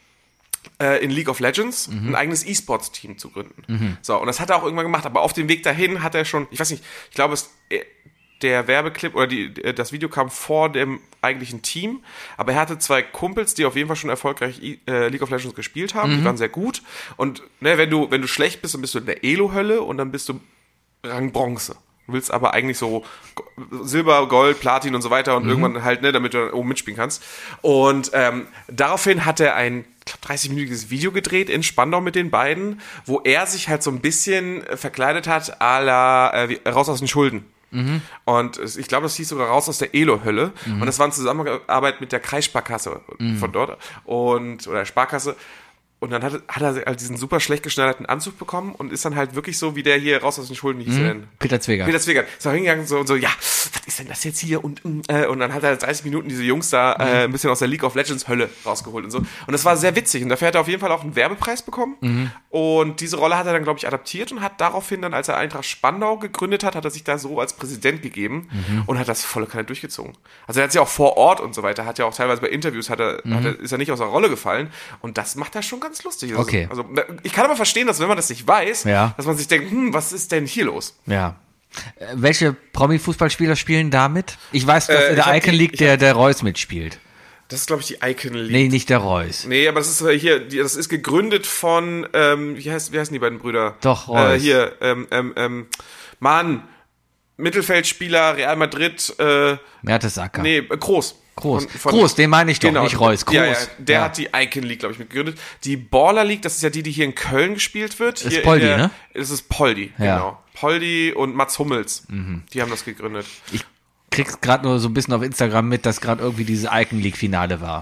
äh, in League of Legends ein eigenes E-Sports-Team zu gründen. So, und das hat er auch irgendwann gemacht, aber auf dem Weg dahin hat er schon, ich weiß nicht, ich glaube, es, äh, der Werbeclip oder die, äh, das Video kam vor dem eigentlichen Team, aber er hatte zwei Kumpels, die auf jeden Fall schon erfolgreich äh, League of Legends gespielt haben, die waren sehr gut. Und ne, wenn du, wenn du schlecht bist, dann bist du in der Elo-Hölle und dann bist du Rang Bronze. Du willst aber eigentlich so Silber, Gold, Platin und so weiter und irgendwann halt, ne, damit du dann oben mitspielen kannst. Und ähm, daraufhin hat er ein, ich glaube, dreißig-minütiges Video gedreht in Spandau mit den beiden, wo er sich halt so ein bisschen verkleidet hat, à la äh, wie- raus aus den Schulden. Und es- ich glaube, das hieß sogar raus aus der Elo-Hölle. Und das war eine Zusammenarbeit mit der Kreissparkasse von dort und oder Sparkasse. Und dann hat, hat er halt diesen super schlecht geschneiderten Anzug bekommen und ist dann halt wirklich so wie der hier raus aus den Schulden, wie hieß er denn? Peter Zwegert. Peter Zwegert. Ist auch hingegangen so, und so, ja, was ist denn das jetzt hier? Und, äh, und dann hat er dreißig Minuten diese Jungs da äh, ein bisschen aus der League of Legends Hölle rausgeholt und so. Und das war sehr witzig. Und dafür hat er auf jeden Fall auch einen Werbepreis bekommen. Und diese Rolle hat er dann, glaube ich, adaptiert und hat daraufhin dann, als er Eintracht Spandau gegründet hat, hat er sich da so als Präsident gegeben und hat das volle Kanne durchgezogen. Also er hat sich auch vor Ort und so weiter, hat ja auch teilweise bei Interviews, hat er, hat er, ist er nicht aus der Rolle gefallen. Und das macht er schon ganz lustig. Also, Okay. Also ich kann aber verstehen, dass wenn man das nicht weiß, Ja. dass man sich denkt, hm, was ist denn hier los? Ja. Äh, Welche Promi-Fußballspieler spielen damit? Ich weiß, dass Äh, in ich der hab Icon die- League ich der, der Reus mitspielt. Das ist, glaube ich, die Icon League. Nee, nicht der Reus. Nee, aber das ist äh, hier, die, das ist gegründet von, ähm, wie, heißt, wie heißen die beiden Brüder? Doch, Äh, Reus. hier, ähm, ähm, ähm, Mann, Mittelfeldspieler, Real Madrid, äh, Mertesacker. nee, äh, Groß. Groß. Von- von- Groß, den meine ich doch, nicht Reus. Groß. Ja, ja, der Ja. hat die Icon League, glaube ich, mitgegründet. Die Baller League, das ist ja die, die hier in Köln gespielt wird. Ist Hier in Poldi, der, ne? Das ist Poldi, Ja. Mhm. genau. Poldi und Mats Hummels, die haben das gegründet. Ich krieg's gerade nur so ein bisschen auf Instagram mit, dass gerade irgendwie diese Icon League Finale war.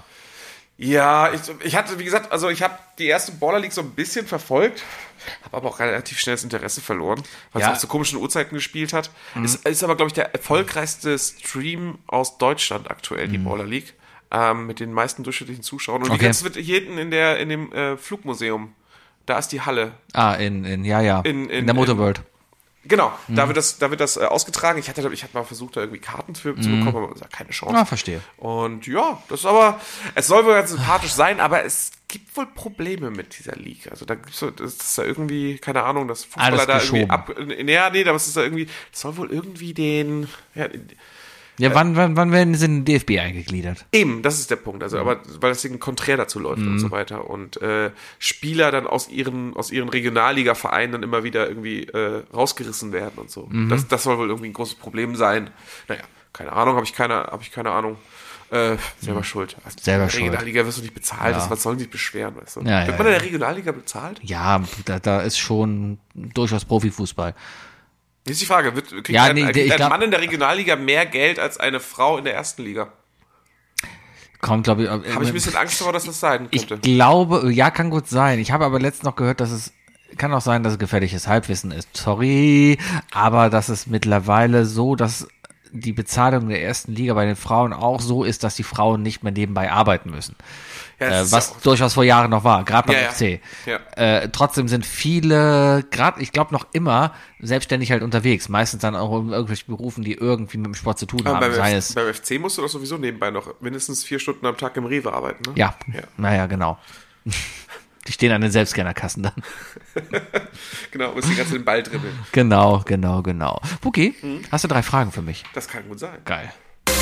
Ja, ich, ich hatte, wie gesagt, also ich habe die erste Baller League so ein bisschen verfolgt, habe aber auch relativ schnell das Interesse verloren, weil Ja. es auch zu komischen Uhrzeiten gespielt hat. Es ist aber, glaube ich, der erfolgreichste Stream aus Deutschland aktuell, die Baller League, ähm, mit den meisten durchschnittlichen Zuschauern. Und Okay. jetzt wird hier hinten in, der, in dem äh, Flugmuseum, da ist die Halle. Ah, in, in ja, ja. In- in- in der Motorworld. Genau, mhm. da wird das, da wird das äh, ausgetragen. Ich hatte, ich hatte mal versucht, da irgendwie Karten für, mhm. zu bekommen, aber das war keine Chance. Ja, verstehe. Und ja, das ist aber, es soll wohl ganz sympathisch sein, aber es gibt wohl Probleme mit dieser League. Also da gibt's so, das ist da irgendwie, keine Ahnung, das Fußballer da irgendwie ab, ja, nee, aber es ist da irgendwie, das soll wohl irgendwie den, ja, Ja, äh, wann, wann, wann werden sie in den D F B eingegliedert? Eben, das ist der Punkt. Also, mhm. aber weil das Ding konträr dazu läuft mhm. und so weiter. Und äh, Spieler dann aus ihren, aus ihren Regionalliga-Vereinen dann immer wieder irgendwie äh, rausgerissen werden und so. Mhm. Das, das soll wohl irgendwie ein großes Problem sein. Naja, keine Ahnung, habe ich keine, habe ich keine Ahnung. Äh, selber mhm. schuld. Also, selber in der Regionalliga wirst du nicht bezahlt, ja. das, was sollen die beschweren, weißt du? Ja, Wird ja, man in ja. der Regionalliga bezahlt? Ja, da, da ist schon durchaus Profifußball. Jetzt ist die Frage, wird, kriegt ja, ein, nee, ein, ich ein glaub, Mann in der Regionalliga mehr Geld als eine Frau in der ersten Liga? Kommt, glaube ich. Habe ich ein bisschen Angst davor, dass das sein könnte. Ich glaube, ja, kann gut sein. Ich habe aber letztens noch gehört, dass es, kann auch sein, dass es gefährliches Halbwissen ist. Sorry, aber das ist mittlerweile so, dass die Bezahlung der ersten Liga bei den Frauen auch so ist, dass die Frauen nicht mehr nebenbei arbeiten müssen. Ja, äh, was durchaus vor Jahren noch war, gerade beim ja, F C. Ja. Äh, trotzdem sind viele, gerade, ich glaube noch immer, selbstständig halt unterwegs. Meistens dann auch in irgendwelchen Berufen, die irgendwie mit dem Sport zu tun Aber haben. Beim, sei F- es, beim F C musst du doch sowieso nebenbei noch mindestens vier Stunden am Tag im Rewe arbeiten, ne? Ja, ja. naja, genau. Die stehen an den Selbstscannerkassen dann. Genau, musst die ganze den Ball dribbeln. Genau, genau, genau. Puki, hm? hast du drei Fragen für mich? Das kann gut sein. Geil.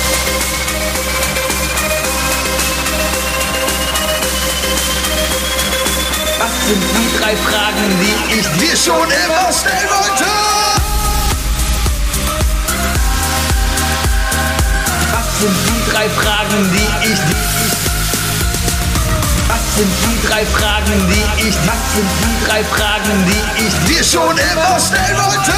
Was sind die drei Fragen, die ich dir schon immer stellen wollte? Was sind die drei Fragen, die ich dir... Was sind die drei Fragen, die ich... Was sind die drei Fragen, die ich dir schon immer stellen wollte?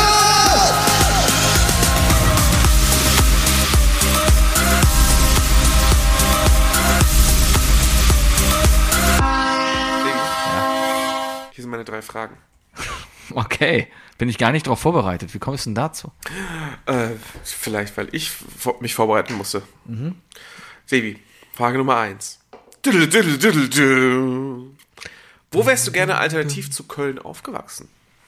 Hier sind meine drei Fragen. Okay, bin ich gar nicht darauf vorbereitet. Wie kommst du denn dazu? Äh, vielleicht, weil ich v- mich vorbereiten musste. Mhm. Sebi, Frage Nummer eins. Wo wärst du gerne alternativ zu Köln aufgewachsen?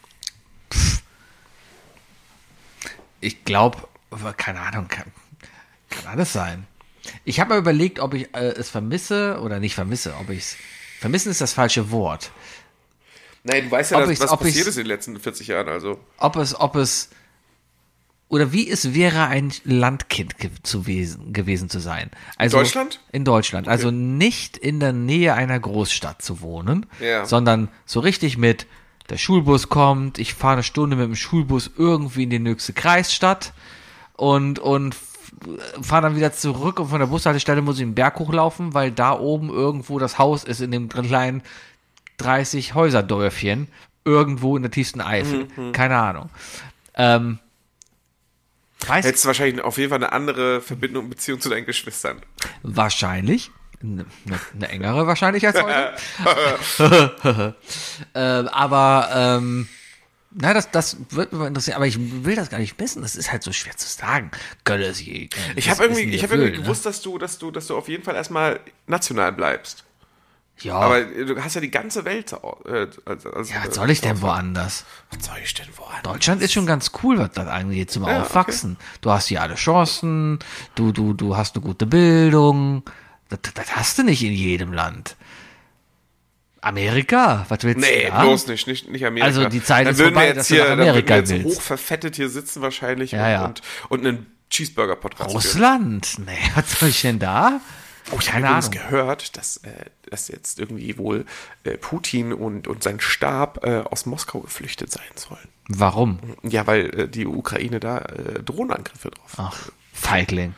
Ich glaube, keine Ahnung, kann, kann alles sein. Ich habe mir überlegt, ob ich äh, es vermisse oder nicht vermisse, ob ich es... Vermissen ist das falsche Wort. Nein, du weißt ja, Ob dass, ich's- was ob passiert ich's- ist in den letzten vierzig Jahren, also. Ob es, ob es, oder wie es wäre, ein Landkind ge- zu wesen, gewesen zu sein. Also, In Deutschland? In Deutschland. Also nicht in der Nähe einer Großstadt zu wohnen, Ja. sondern so richtig mit, der Schulbus kommt, ich fahre eine Stunde mit dem Schulbus irgendwie in die nächste Kreisstadt und, und fahre dann wieder zurück und von der Bushaltestelle muss ich den Berg hochlaufen, weil da oben irgendwo das Haus ist in dem kleinen dreißig Häuserdörfchen, irgendwo in der tiefsten Eifel. Mhm. Keine Ahnung. Ähm, weiß Hättest du wahrscheinlich auf jeden Fall eine andere Verbindung und Beziehung zu deinen Geschwistern. wahrscheinlich. Eine, eine engere wahrscheinlich als heute. äh, aber ähm, na, das, das wird mich mal interessieren, aber ich will das gar nicht wissen. Das ist halt so schwer zu sagen. Gölle ist je. Ich habe irgendwie, ich hab irgendwie gewusst, dass du, dass du, dass du auf jeden Fall erstmal national bleibst. Ja, Aber du hast ja die ganze Welt. Äh, als, als, ja, was soll ich denn woanders? Was soll ich denn woanders? Deutschland ist schon ganz cool, was das angeht, zum Ja, Aufwachsen. Du hast hier alle Chancen, du, du, du hast eine gute Bildung. Das, das hast du nicht in jedem Land. Amerika, was willst Nee, du da? bloß nicht, nicht, nicht Amerika. Also die Zeit Dann ist würden vorbei, wir dass jetzt du hier, nach dann würden Amerika wir jetzt willst. hochverfettet hier sitzen wahrscheinlich Ja, ja. und, und einen Cheeseburger-Podcast führen. Russland? Nee, was soll ich denn da? Oh, ich habe Keine übrigens Ahnung. gehört, dass, äh, dass jetzt irgendwie wohl äh, Putin und, und sein Stab äh, aus Moskau geflüchtet sein sollen. Warum? Ja, weil äh, die Ukraine da äh, Drohnenangriffe drauf hat. Ach, Feigling.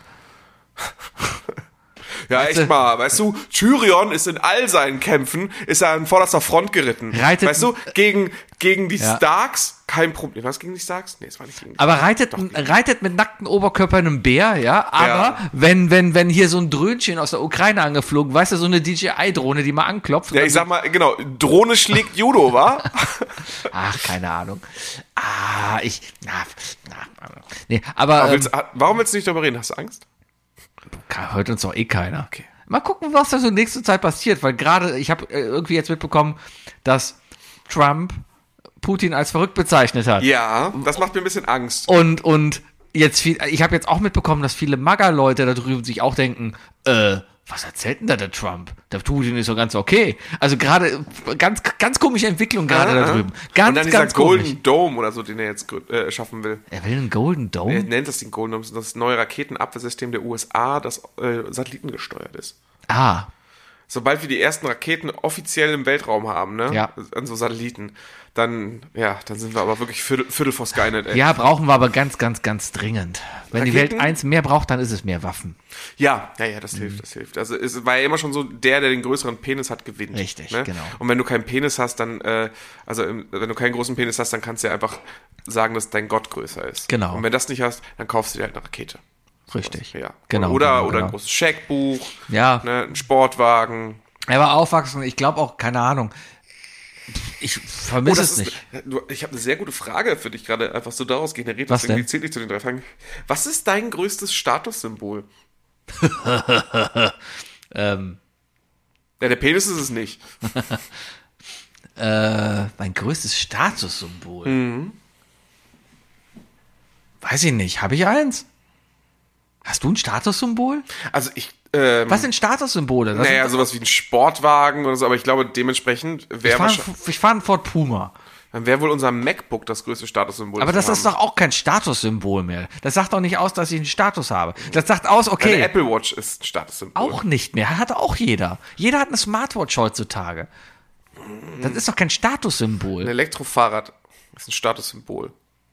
Ja, echt mal, weißt du, Tyrion ist in all seinen Kämpfen, ist er an vorderster Front geritten. Reitet- weißt du, gegen, gegen die Ja. Starks, kein Problem. Was gegen die Starks? Nee, es war nicht gegen die Aber Starks. reitet, Doch, gegen- reitet mit nacktem Oberkörper einem Bär, ja, aber Ja. wenn, wenn, wenn hier so ein Dröhnchen aus der Ukraine angeflogen, weißt du, so eine D J I-Drohne, die mal anklopft. Ja, ich sag mal, genau, Drohne schlägt Judo, wa? Ach, keine Ahnung. Ah, ich, na, na, nee, aber, Aber ähm, willst, warum willst du nicht darüber reden? Hast du Angst? kann- hört uns doch eh keiner. Okay. Mal gucken, was da so in nächster Zeit passiert, weil gerade, ich habe äh, irgendwie jetzt mitbekommen, dass Trump Putin als verrückt bezeichnet hat. Ja, das macht mir ein bisschen Angst. Und, und jetzt viel, ich habe jetzt auch mitbekommen, dass viele MAGA-Leute da drüben sich auch denken, äh, was erzählt denn da der Trump? Der Putin ist so ganz okay. Also gerade ganz ganz komische Entwicklung gerade Aha. da drüben. Ganz, Und dann dieser ganz komisch. Golden Dome oder so, den er jetzt äh, schaffen will. Er will einen Golden Dome? Er nennt das den Golden Dome. Das ist das neue Raketenabwehrsystem der U S A, das äh, satellitengesteuert ist. Ah, Sobald wir die ersten Raketen offiziell im Weltraum haben, ne? Ja. An so Satelliten, dann, ja, dann sind wir aber wirklich Viertel, Viertel vor Skynet, ey. ja, brauchen wir aber ganz, ganz, ganz dringend. Wenn die Raketen? Welt eins mehr braucht, dann ist es mehr Waffen. Ja, ja, ja, das hilft, das hilft. Also es war ja immer schon so, der, der den größeren Penis hat, gewinnt. Richtig, ne? genau. Und wenn du keinen Penis hast, dann, äh, also im, wenn du keinen großen Penis hast, dann kannst du ja einfach sagen, dass dein Gott größer ist. Genau. Und wenn das nicht hast, dann kaufst du dir halt eine Rakete. Richtig. Ja. Genau. Oder, genau, oder genau. ein großes Scheckbuch, Ja. ne, ein Sportwagen. Er war aufwachsen, ich glaube auch, keine Ahnung. Ich vermisse es ist, nicht. Du, ich habe eine sehr gute Frage für dich gerade, einfach so daraus generiert. Was deswegen denn? zählt nicht zu den drei Fragen. Was ist dein größtes Statussymbol? ähm, Ja, der Penis ist es nicht. äh, mein größtes Statussymbol. Mhm. Weiß ich nicht. Habe ich eins? Hast du ein Statussymbol? Also ich, ähm, Was sind Statussymbole? Das naja, sind, sowas wie ein Sportwagen oder so, aber ich glaube, dementsprechend ich wäre fahre wahrscheinlich, ich fahr einen Ford Puma. dann wäre wohl unser MacBook das größte Statussymbol. Aber das das wir ist doch auch kein Statussymbol mehr. Das sagt doch nicht aus, dass ich einen Status habe. Das sagt aus, haben. okay, Eine Apple Watch ist ein Statussymbol. auch nicht mehr. Hat auch jeder. Jeder hat eine Smartwatch heutzutage. Das ist doch kein Ein Statussymbol. Elektrofahrrad ist ein Statussymbol.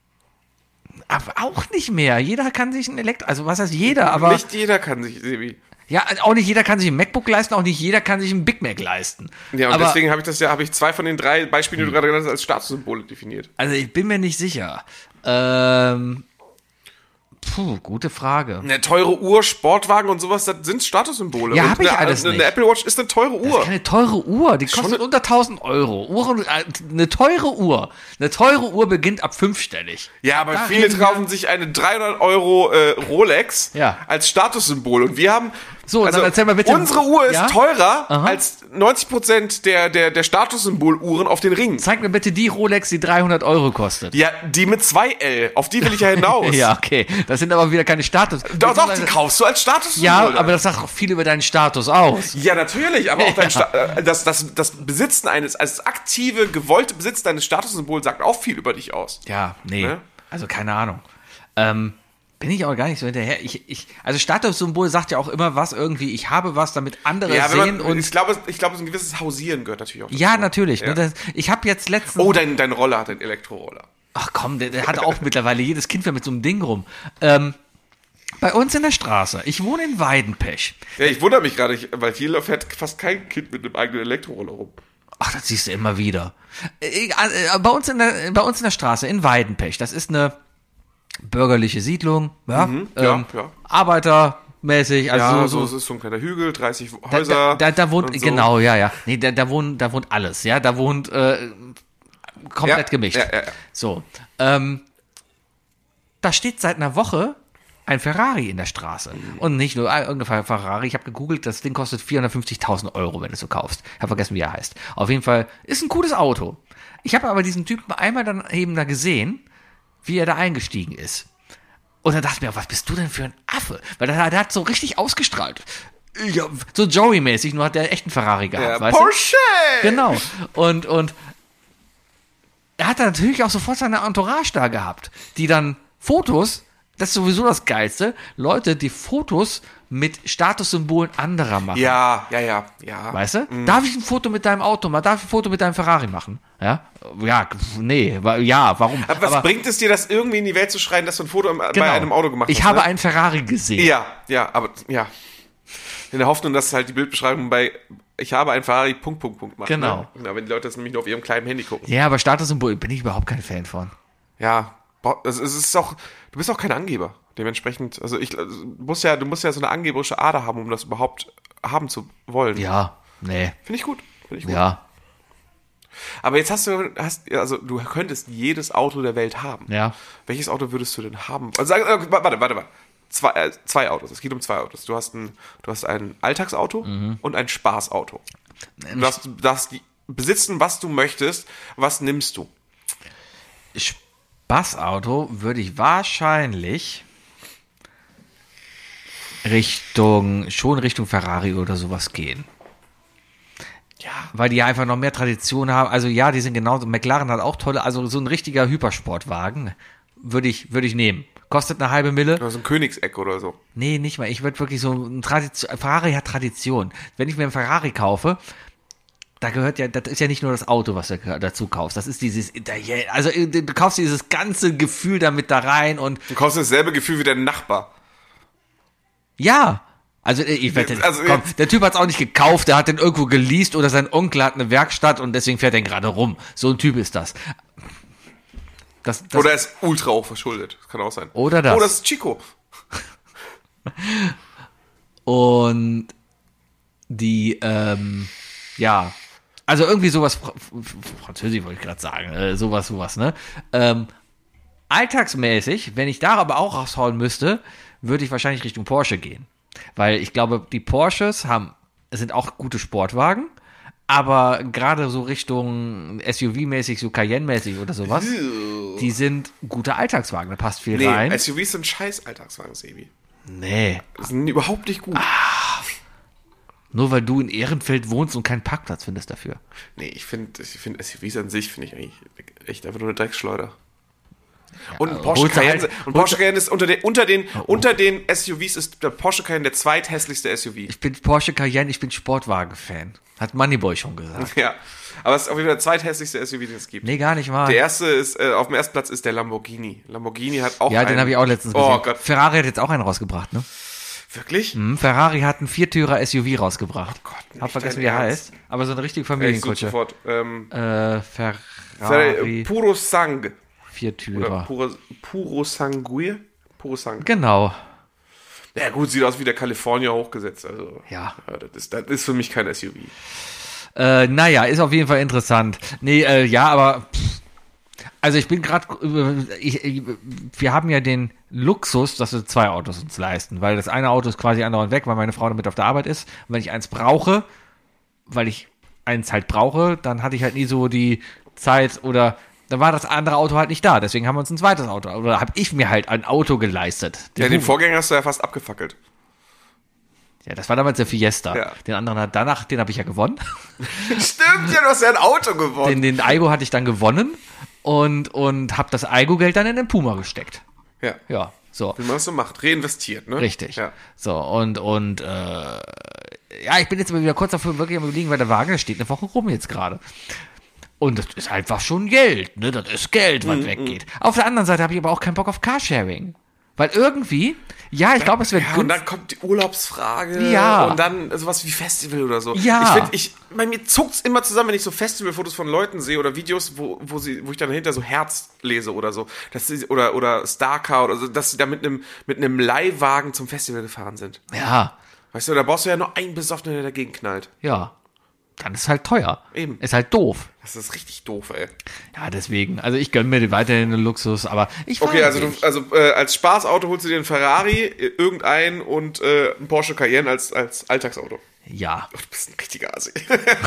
Aber auch nicht mehr. Jeder kann sich ein Elektro... Also was heißt jeder? Aber Nicht jeder kann sich, Sebi. ja, auch nicht jeder kann sich ein MacBook leisten, auch nicht jeder kann sich ein Big Mac leisten. Ja, und aber, deswegen habe ich das ja, habe ich zwei von den drei Beispielen, die du gerade genannt hast, als Statussymbole definiert. Also ich bin mir nicht sicher. Ähm, puh, gute Frage. Eine teure Uhr, Sportwagen und sowas, das sind Statussymbole. Ja, Und hab ich eine, alles eine, nicht. Eine Apple Watch ist eine teure Das Uhr. ist keine teure Uhr, die kostet eine- unter tausend Euro. Uhren, äh, eine teure Uhr. Eine teure Uhr beginnt ab fünfstellig. Ja, aber Da viele reden wir- kaufen sich eine dreihundert Euro äh, Rolex Ja. als Statussymbol. Und wir haben... So, dann erzähl mal bitte- Unsere Uhr ist Ja? teurer Aha. als neunzig Prozent der, der, der Statussymbol'uhren auf den Ringen. Zeig mir bitte die Rolex, die dreihundert Euro kostet. Ja, die mit zwei L, auf die will ich ja hinaus. Ja, okay. Das sind aber wieder keine Status. Doch, doch, die kaufst du als Statussymbol. Ja, dann. aber das sagt auch viel über deinen Status aus. Ja, natürlich, aber auch dein Sta äh, das, das, das Besitzen eines, als aktive, gewollte Besitz deines Statussymbols sagt auch viel über dich aus. Ja, nee. Ne? Also keine Ahnung. Ähm, bin ich auch gar nicht so hinterher. Ich, ich, also Statussymbol sagt ja auch immer was irgendwie, ich habe was, damit andere Ja, wenn sehen man, und. ich glaube, ich glaube, so ein gewisses Hausieren gehört natürlich auch dazu. Ja, natürlich. Ja. Ne, das, ich habe jetzt letztens. Oh, dein, dein Roller hat einen Elektroroller. Ach komm, der, der hat auch mittlerweile, jedes Kind fährt mit so einem Ding rum. Ähm, bei uns in der Straße. Ich wohne in Weidenpech. Ja, ich wundere mich gerade, ich- weil hier fährt fast kein Kind mit einem eigenen Elektroroller rum. Ach, das siehst du immer wieder. Äh, äh, bei, uns in der, bei uns in der Straße, in Weidenpech, das ist eine bürgerliche Siedlung, ja, ja, ähm, ja. arbeitermäßig, also Ja, so, so, so es ist so ein kleiner Hügel, dreißig da, Häuser. da, da, da wohnt, und so. genau, ja, ja, nee, da, da wohnt, da wohnt alles, ja, da wohnt äh, komplett Ja, gemischt. ja, ja, ja. So, ähm, da steht seit einer Woche ein Ferrari in der Straße. Und nicht nur ein- irgendein Ferrari. Ich habe gegoogelt, das Ding kostet vierhundertfünfzigtausend Euro, wenn du es so kaufst. Ich habe vergessen, wie er heißt. Auf jeden Fall ist ein cooles Auto. Ich habe aber diesen Typen einmal dann eben da gesehen, wie er da eingestiegen ist. Und dann dachte ich mir, was bist du denn für ein Affe? Weil der, der hat so richtig ausgestrahlt. Ja, so Joey-mäßig, nur hat der echt einen Ferrari gehabt, Ja, weißt Porsche! du? Genau. Und, und er hat dann natürlich auch sofort seine Entourage da gehabt, die dann Fotos, das ist sowieso das Geilste, Leute, die Fotos mit Statussymbolen anderer machen. Ja, ja, ja, ja. Weißt du? Darf ich ein Foto mit deinem Auto machen? Darf ich ein Foto mit deinem Ferrari machen? Ja? Ja, nee, wa- ja, warum? Aber was bringt es dir, das irgendwie in die Welt zu schreien, dass du ein Foto im, bei einem Auto gemacht ich hast? habe ne? einen Ferrari gesehen. Ja, ja, aber ja. In der Hoffnung, dass halt die Bildbeschreibung bei ich habe ein Ferrari Punkt, Punkt, Punkt macht. Genau. Ne? Genau, wenn die Leute das nämlich nur auf ihrem kleinen Handy gucken. Ja, aber Statussymbol bin ich überhaupt kein Fan von. Ja, bo- es es ist auch, du bist auch kein Angeber. Dementsprechend, also ich, also du musst ja, du musst ja so eine angeberische Ader haben, um das überhaupt haben zu wollen. Ja, nee, Finde ich gut. Finde ich gut. ja, Aber jetzt hast du, hast, also du könntest jedes Auto der Welt haben. ja. Welches Auto würdest du denn haben? Also, sag- äh, warte, warte, warte. Zwei, äh, zwei Autos. Es geht um zwei Autos. Du hast ein, du hast ein Alltagsauto Mhm. und ein Spaßauto. Du darfst, du darfst die besitzen, was du möchtest. Was nimmst du? Spaßauto würde ich wahrscheinlich Richtung, schon Richtung Ferrari oder sowas gehen. Ja. Weil die ja einfach noch mehr Tradition haben. Also ja, die sind genauso. McLaren hat auch tolle, also so ein richtiger Hypersportwagen würde ich, würde ich nehmen. Kostet eine halbe Mille. Oder so ein Königseck oder so. Nee, nicht mal. Ich würde wirklich so ein Tradition, Ferrari hat Tradition. Wenn ich mir einen Ferrari kaufe, da gehört ja, das ist ja nicht nur das Auto, was du dazu kaufst. Das ist dieses, also du kaufst dieses ganze Gefühl damit da rein und. Du kaufst dasselbe Gefühl wie dein Nachbar. Ja. Also ich wette, Also, komm, der Typ hat's auch nicht gekauft, der hat den irgendwo geleast oder sein Onkel hat eine Werkstatt und deswegen fährt er gerade rum. So ein Typ ist das. das, das Oder er ist ultra hoch verschuldet. Das kann auch sein. Oder das. Oh, das ist Chico. Und die, ähm, ja, also irgendwie sowas, Fr- Fr- Französisch wollte ich gerade sagen, äh, sowas, sowas, ne? Ähm, alltagsmäßig, wenn ich da aber auch raushauen müsste, würde ich wahrscheinlich Richtung Porsche gehen. Weil ich glaube, die Porsches haben, sind auch gute Sportwagen, aber gerade so Richtung S U V-mäßig, so Cayenne-mäßig oder sowas, die sind gute Alltagswagen, da passt viel Nee, rein. S U Vs sind scheiß Alltagswagen, Sebi. Nee, Die sind überhaupt nicht gut. nur weil du in Ehrenfeld wohnst und keinen Parkplatz findest dafür. Nee, ich finde ich find S U Vs an sich, finde ich eigentlich echt einfach nur eine Drecksschleuder. Und ein Porsche holst du Cayenne, halt- und Porsche Cayenne ist unter den, unter den, unter den S U Vs ist der Porsche Cayenne der zweithässlichste S U V. Ich bin Porsche Cayenne, ich bin Sportwagen-Fan. Hat Moneyboy schon gesagt. Ja, aber es ist auf jeden Fall der zweithässlichste S U V, den es gibt. Nee, gar nicht wahr. Der erste ist, äh, auf dem ersten Platz ist der Lamborghini. Lamborghini hat auch Ja, einen. den habe ich auch letztens gesehen. Oh Gott, Ferrari hat jetzt auch einen rausgebracht, ne? wirklich? Hm, Ferrari hat einen Viertürer S U V rausgebracht. Oh Gott, Hab nicht vergessen, dein wie der Ernst. heißt. Aber so eine richtige Ich suche Familienkutsche. sofort. Ähm, Äh, Ferrari. Ferrari, Puro Sang. Oder Viertürer. Puro, Puro Sangue? Puro Sang. Genau. Ja gut, sieht aus wie der California hochgesetzt. Also, Ja. das, ist, das ist für mich kein S U V. Äh, naja, ist auf jeden Fall interessant. Nee, äh, ja, aber pff, also ich bin gerade, ich, ich, wir haben ja den Luxus, dass wir zwei Autos uns leisten, weil das eine Auto ist quasi andauernd weg, weil meine Frau damit auf der Arbeit ist. Und wenn ich eins brauche, weil ich eins halt brauche, dann hatte ich halt nie so die Zeit oder dann war das andere Auto halt nicht da. Deswegen haben wir uns ein zweites Auto, oder habe ich mir halt ein Auto geleistet. Ja, den Vorgänger hast du ja fast abgefackelt. Ja, das war damals der Fiesta. Ja. Den anderen hat danach, den habe ich ja gewonnen. Stimmt, ja, du hast ja ein Auto gewonnen. Den, den Aigo hatte ich dann gewonnen und, und habe das Aigo-Geld dann in den Puma gesteckt. Ja, Ja, so. wie man das so macht. Reinvestiert, ne? Richtig. Ja. So, und, und, äh, ja, ich bin jetzt mal wieder kurz davor wirklich am überlegen, weil der Wagen, der steht eine Woche rum jetzt gerade. Und das ist einfach schon Geld, ne? Das ist Geld, Mhm, was weggeht. Auf der anderen Seite habe ich aber auch keinen Bock auf Carsharing. Weil irgendwie, ja, ich glaube, es wird Ja, und günstig. dann kommt die Urlaubsfrage. Ja. Und dann sowas wie Festival oder so. Ja. Ich finde, ich, bei mir zuckt's immer zusammen, wenn ich so Festivalfotos von Leuten sehe oder Videos, wo, wo sie, wo ich dann dahinter so Herz lese oder so. Dass sie, oder, oder Starcar oder so, dass sie da mit einem, mit einem Leihwagen zum Festival gefahren sind. Ja, Weißt du, da brauchst du ja nur einen Besoffenen, der dagegen knallt. ja. Dann ist halt teuer. Eben. Ist halt doof. Das ist richtig doof, ey. Ja, deswegen. Also ich gönne mir den weiterhin den Luxus, aber ich Okay, weiß also, du, nicht. also äh, als Spaßauto holst du dir einen Ferrari, äh, irgendeinen und äh, einen Porsche Cayenne als, als Alltagsauto. Ja. Du bist ein richtiger Asi.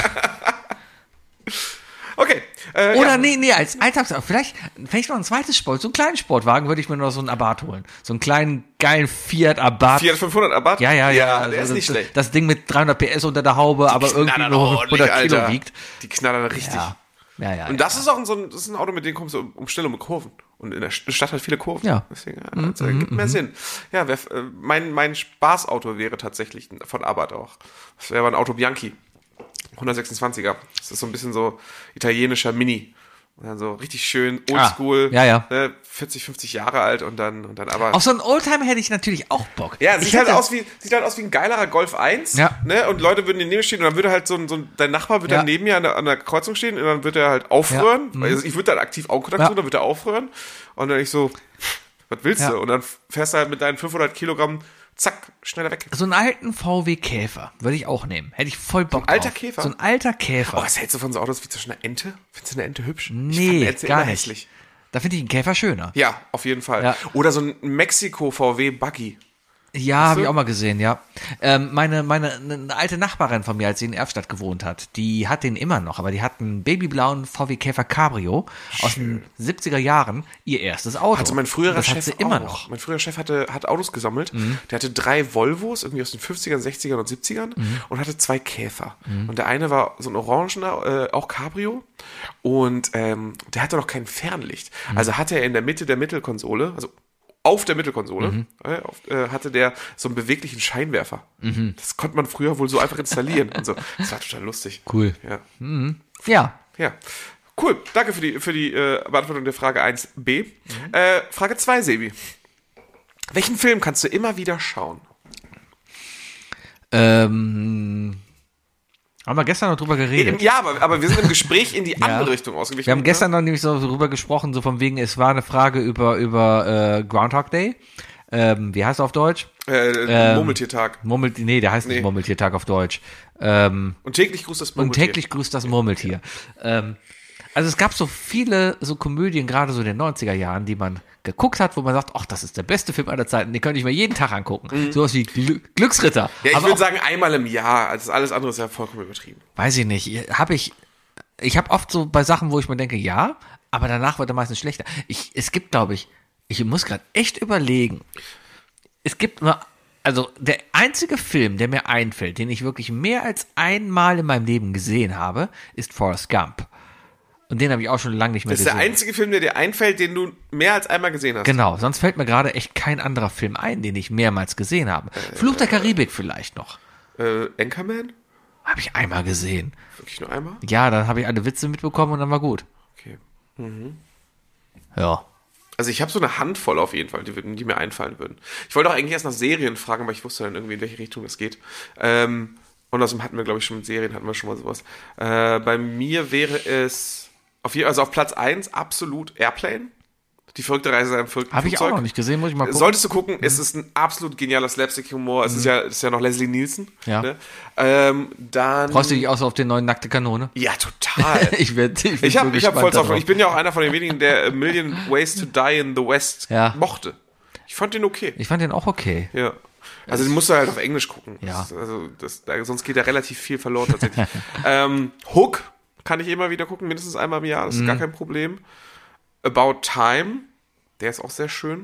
Okay. Äh, Oder ja. nee, nee, als Alltagsauto. Vielleicht, vielleicht noch ein zweites Sport. So einen kleinen Sportwagen würde ich mir noch so einen Abarth holen. So einen kleinen, geilen Fiat Abarth. Fiat fünfhundert Abarth? Ja, ja, ja. der also ist nicht das, schlecht. Das Ding mit dreihundert P S unter der Haube, aber irgendwie Knattern nur ordentlich, hundert Kilo Alter. wiegt. Die knattern richtig. Ja. Ja, ja. Und das ist auch so ein, das ist ein Auto, mit dem kommst du um, um schnell um Kurven. Und in der Stadt hat viele Kurven. Ja. Deswegen, ja, das ergibt mehr Sinn. Ja, wer, äh, mein, mein Spaßauto wäre tatsächlich von Abarth auch. Das wäre aber ein Auto Bianchi. hundertsechsundzwanziger. Das ist so ein bisschen so italienischer Mini. Und dann so richtig schön oldschool. Ah, ja, ja. Ne, vierzig, fünfzig Jahre alt und dann, und dann aber. Auf so einen Oldtimer hätte ich natürlich auch Bock. Ja, ich sieht halt, hätte- aus wie, sieht halt aus wie ein geilerer Golf eins. Ja. Ne? Und Leute würden neben stehen und dann würde halt so ein, so ein dein Nachbar würde Ja. dann neben mir an der, an der Kreuzung stehen und dann würde er halt aufrühren. Ja. Mhm. Also ich würde dann aktiv Augenkontakt Ja. suchen, dann würde er aufrühren. Und dann ich so, was willst Ja. du? Und dann fährst du halt mit deinen fünfhundert Kilogramm, zack, schneller weg. So einen alten V W Käfer würde ich auch nehmen. Hätte ich voll Bock ein alter drauf. Käfer? So ein alter Käfer. Oh, was hältst du von so Autos wie zwischen einer Ente? Findest du eine Ente hübsch? Ich fand nee, eine Ente gar immer nicht. hässlich. Da finde ich einen Käfer schöner. Ja, auf jeden Fall. Ja. Oder so ein Mexiko-V W Buggy. Ja, Weißt habe du? ich auch mal gesehen, ja. Ähm, meine, meine, eine alte Nachbarin von mir, als sie in Erfstadt gewohnt hat, die hat den immer noch, aber die hat einen babyblauen V W Käfer Cabrio aus den siebziger Jahren, ihr erstes Auto. Also mein früherer Und das Chef hat sie immer auch. noch. Mein früherer Chef hatte, hat Autos gesammelt. Mhm. Der hatte drei Volvos, irgendwie aus den fünfzigern, sechzigern und siebzigern Mhm. und hatte zwei Käfer. Und der eine war so ein orangener, äh, auch Cabrio. Und ähm, der hatte noch kein Fernlicht. Mhm. Also hatte er in der Mitte der Mittelkonsole, also auf der Mittelkonsole, Mhm. äh, auf, äh, hatte der so einen beweglichen Scheinwerfer. Das konnte man früher wohl so einfach installieren. und so. Das war total lustig. Cool. Ja. Ja. Ja. Cool. Danke für die, für die äh, Beantwortung der Frage eins b. Äh, Frage zwei, Sebi. Welchen Film kannst du immer wieder schauen? Ähm, haben wir gestern noch drüber geredet. Ja, aber, aber wir sind im Gespräch in die Ja. andere Richtung ausgewichen. Wir haben gestern noch nämlich so drüber gesprochen, so von wegen, es war eine Frage über, über äh, Groundhog Day. Ähm, wie heißt er auf Deutsch? Äh, Ähm, Murmeltiertag. Murmel, nee, der heißt Nee. nicht Murmeltiertag auf Deutsch. Ähm, Und täglich grüßt das und Murmeltier. täglich grüßt das Murmeltier. Ähm, also es gab so viele so Komödien, gerade so in den neunziger Jahren, die man geguckt hat, wo man sagt, ach, das ist der beste Film aller Zeiten, den könnte ich mir jeden Tag angucken. Sowas wie Gl Glücksritter. Mhm. Ja, ich Aber würde auch- sagen einmal im Jahr. Also alles andere ist ja vollkommen übertrieben. Weiß ich nicht. Habe ich, ich habe oft so bei Sachen, wo ich mir denke, ja, aber danach wird er meistens schlechter. Ich, es gibt, glaube ich, ich muss gerade echt überlegen. Es gibt nur, also der einzige Film, der mir einfällt, den ich wirklich mehr als einmal in meinem Leben gesehen habe, ist Forrest Gump. Und den habe ich auch schon lange nicht mehr Das ist gesehen. der einzige Film, der dir einfällt, den du mehr als einmal gesehen hast. Genau, sonst fällt mir gerade echt kein anderer Film ein, den ich mehrmals gesehen habe. Fluch der Karibik vielleicht noch. Äh, Anchorman? Habe ich einmal gesehen. Wirklich nur einmal? Ja, dann habe ich alle Witze mitbekommen und dann war gut. Okay. Ja. Also ich habe so eine Handvoll auf jeden Fall, die, würden- die mir einfallen würden. Ich wollte auch eigentlich erst nach Serien fragen, aber ich wusste dann irgendwie, in welche Richtung das geht. Ähm, und außerdem hatten wir, glaube ich, schon mit Serien, hatten wir schon mal sowas. Äh, bei mir wäre es, auf jeden, also auf Platz eins absolut Airplane. Die verrückte Reise in einem verrückten Habe ich auch Flugzeug. noch nicht gesehen, muss ich mal gucken. Solltest du gucken, es ist ein absolut genialer Slapstick-Humor. Es ist, ja, es ist ja noch Leslie Nielsen. Ja. Ne? Ähm, dann. Freust du dich auch so auf den neuen Nackte Kanone? Ja, total. ich werde ich, Ich habe ich hab voll drauf. drauf. Ich bin ja auch einer von den wenigen, der A Million Ways to Die in the West Ja. mochte. Ich fand den okay. Ich fand den auch okay. Ja. Also den musst du halt auf Englisch gucken. Ja. Das, ist- also das, da, sonst geht da relativ viel verloren tatsächlich. ähm, Hook kann ich immer wieder gucken, mindestens einmal im Jahr. Das ist gar kein Problem. About Time, der ist auch sehr schön.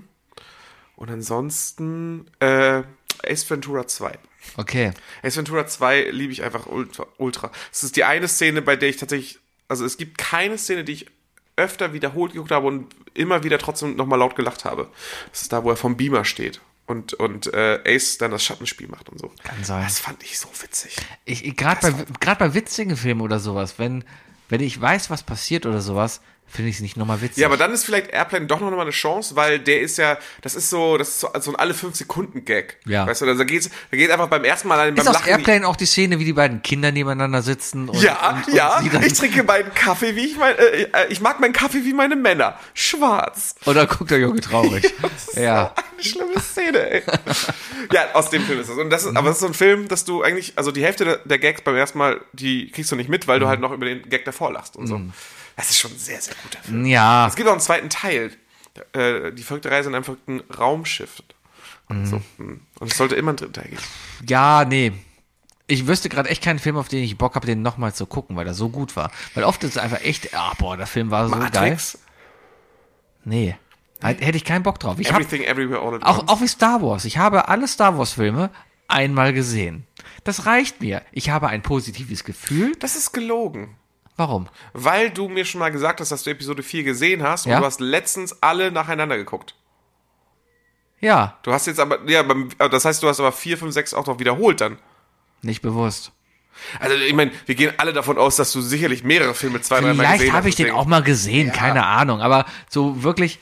Und ansonsten äh, Ace Ventura zwei. Okay. Ace Ventura zwei liebe ich einfach ultra, ultra. Es ist die eine Szene, bei der ich tatsächlich, also es gibt keine Szene, die ich öfter wiederholt geguckt habe und immer wieder trotzdem nochmal laut gelacht habe. Das ist da, wo er vom Beamer steht und, und äh, Ace dann das Schattenspiel macht und so. Kann sein. Das fand ich so witzig. Ich, ich gerade bei gerade bei witzigen Filmen oder sowas, wenn wenn ich weiß, was passiert oder sowas, finde ich es nicht nochmal witzig. Ja, aber dann ist vielleicht Airplane doch noch mal eine Chance, weil der ist ja, das ist so, das ist so, so ein alle fünf Sekunden Gag. Ja. Weißt du, da geht's, da geht einfach beim ersten Mal an, ist beim aus Lachen. Airplane auch die Szene, wie die beiden Kinder nebeneinander sitzen? Und, Ja, und, und ja, sie dann, ich trinke meinen Kaffee, wie ich mein, äh, äh, ich mag meinen Kaffee wie meine Männer. Schwarz. Oder guckt der Junge traurig. Das ist Ja. so eine schlimme Szene, ey. Ja, aus dem Film ist das. Und das ist, aber das ist so ein Film, dass du eigentlich, also die Hälfte der, der Gags beim ersten Mal, die kriegst du nicht mit, weil du halt noch über den Gag davor lachst und so. Das ist schon ein sehr, sehr guter Film. Ja. Es gibt auch einen zweiten Teil. Äh, die verrückte Reise in einem verrückten Raumschiff. Und, so. Und es sollte immer einen dritten Teil geben. Ja, nee. Ich wüsste gerade echt keinen Film, auf den ich Bock habe, den nochmal zu gucken, weil er so gut war. Weil oft ist es einfach echt, ah, boah, der Film war so geil. Matrix, Nee. Hätte ich keinen Bock drauf. Ich hab, Everything, Everywhere, All at auch, Once. auch wie Star Wars. Ich habe alle Star Wars Filme einmal gesehen. Das reicht mir. Ich habe ein positives Gefühl. Das ist gelogen. Warum? Weil du mir schon mal gesagt hast, dass du Episode vier gesehen hast Ja? und du hast letztens alle nacheinander geguckt. Ja, Du hast jetzt aber, ja, beim, das heißt, du hast aber vier, fünf, sechs auch noch wiederholt dann. nicht bewusst. Also, ich meine, wir gehen alle davon aus, dass du sicherlich mehrere Filme zwei, dreimal gesehen hast. Vielleicht habe ich den deswegen- auch mal gesehen, keine Ahnung. Aber so wirklich,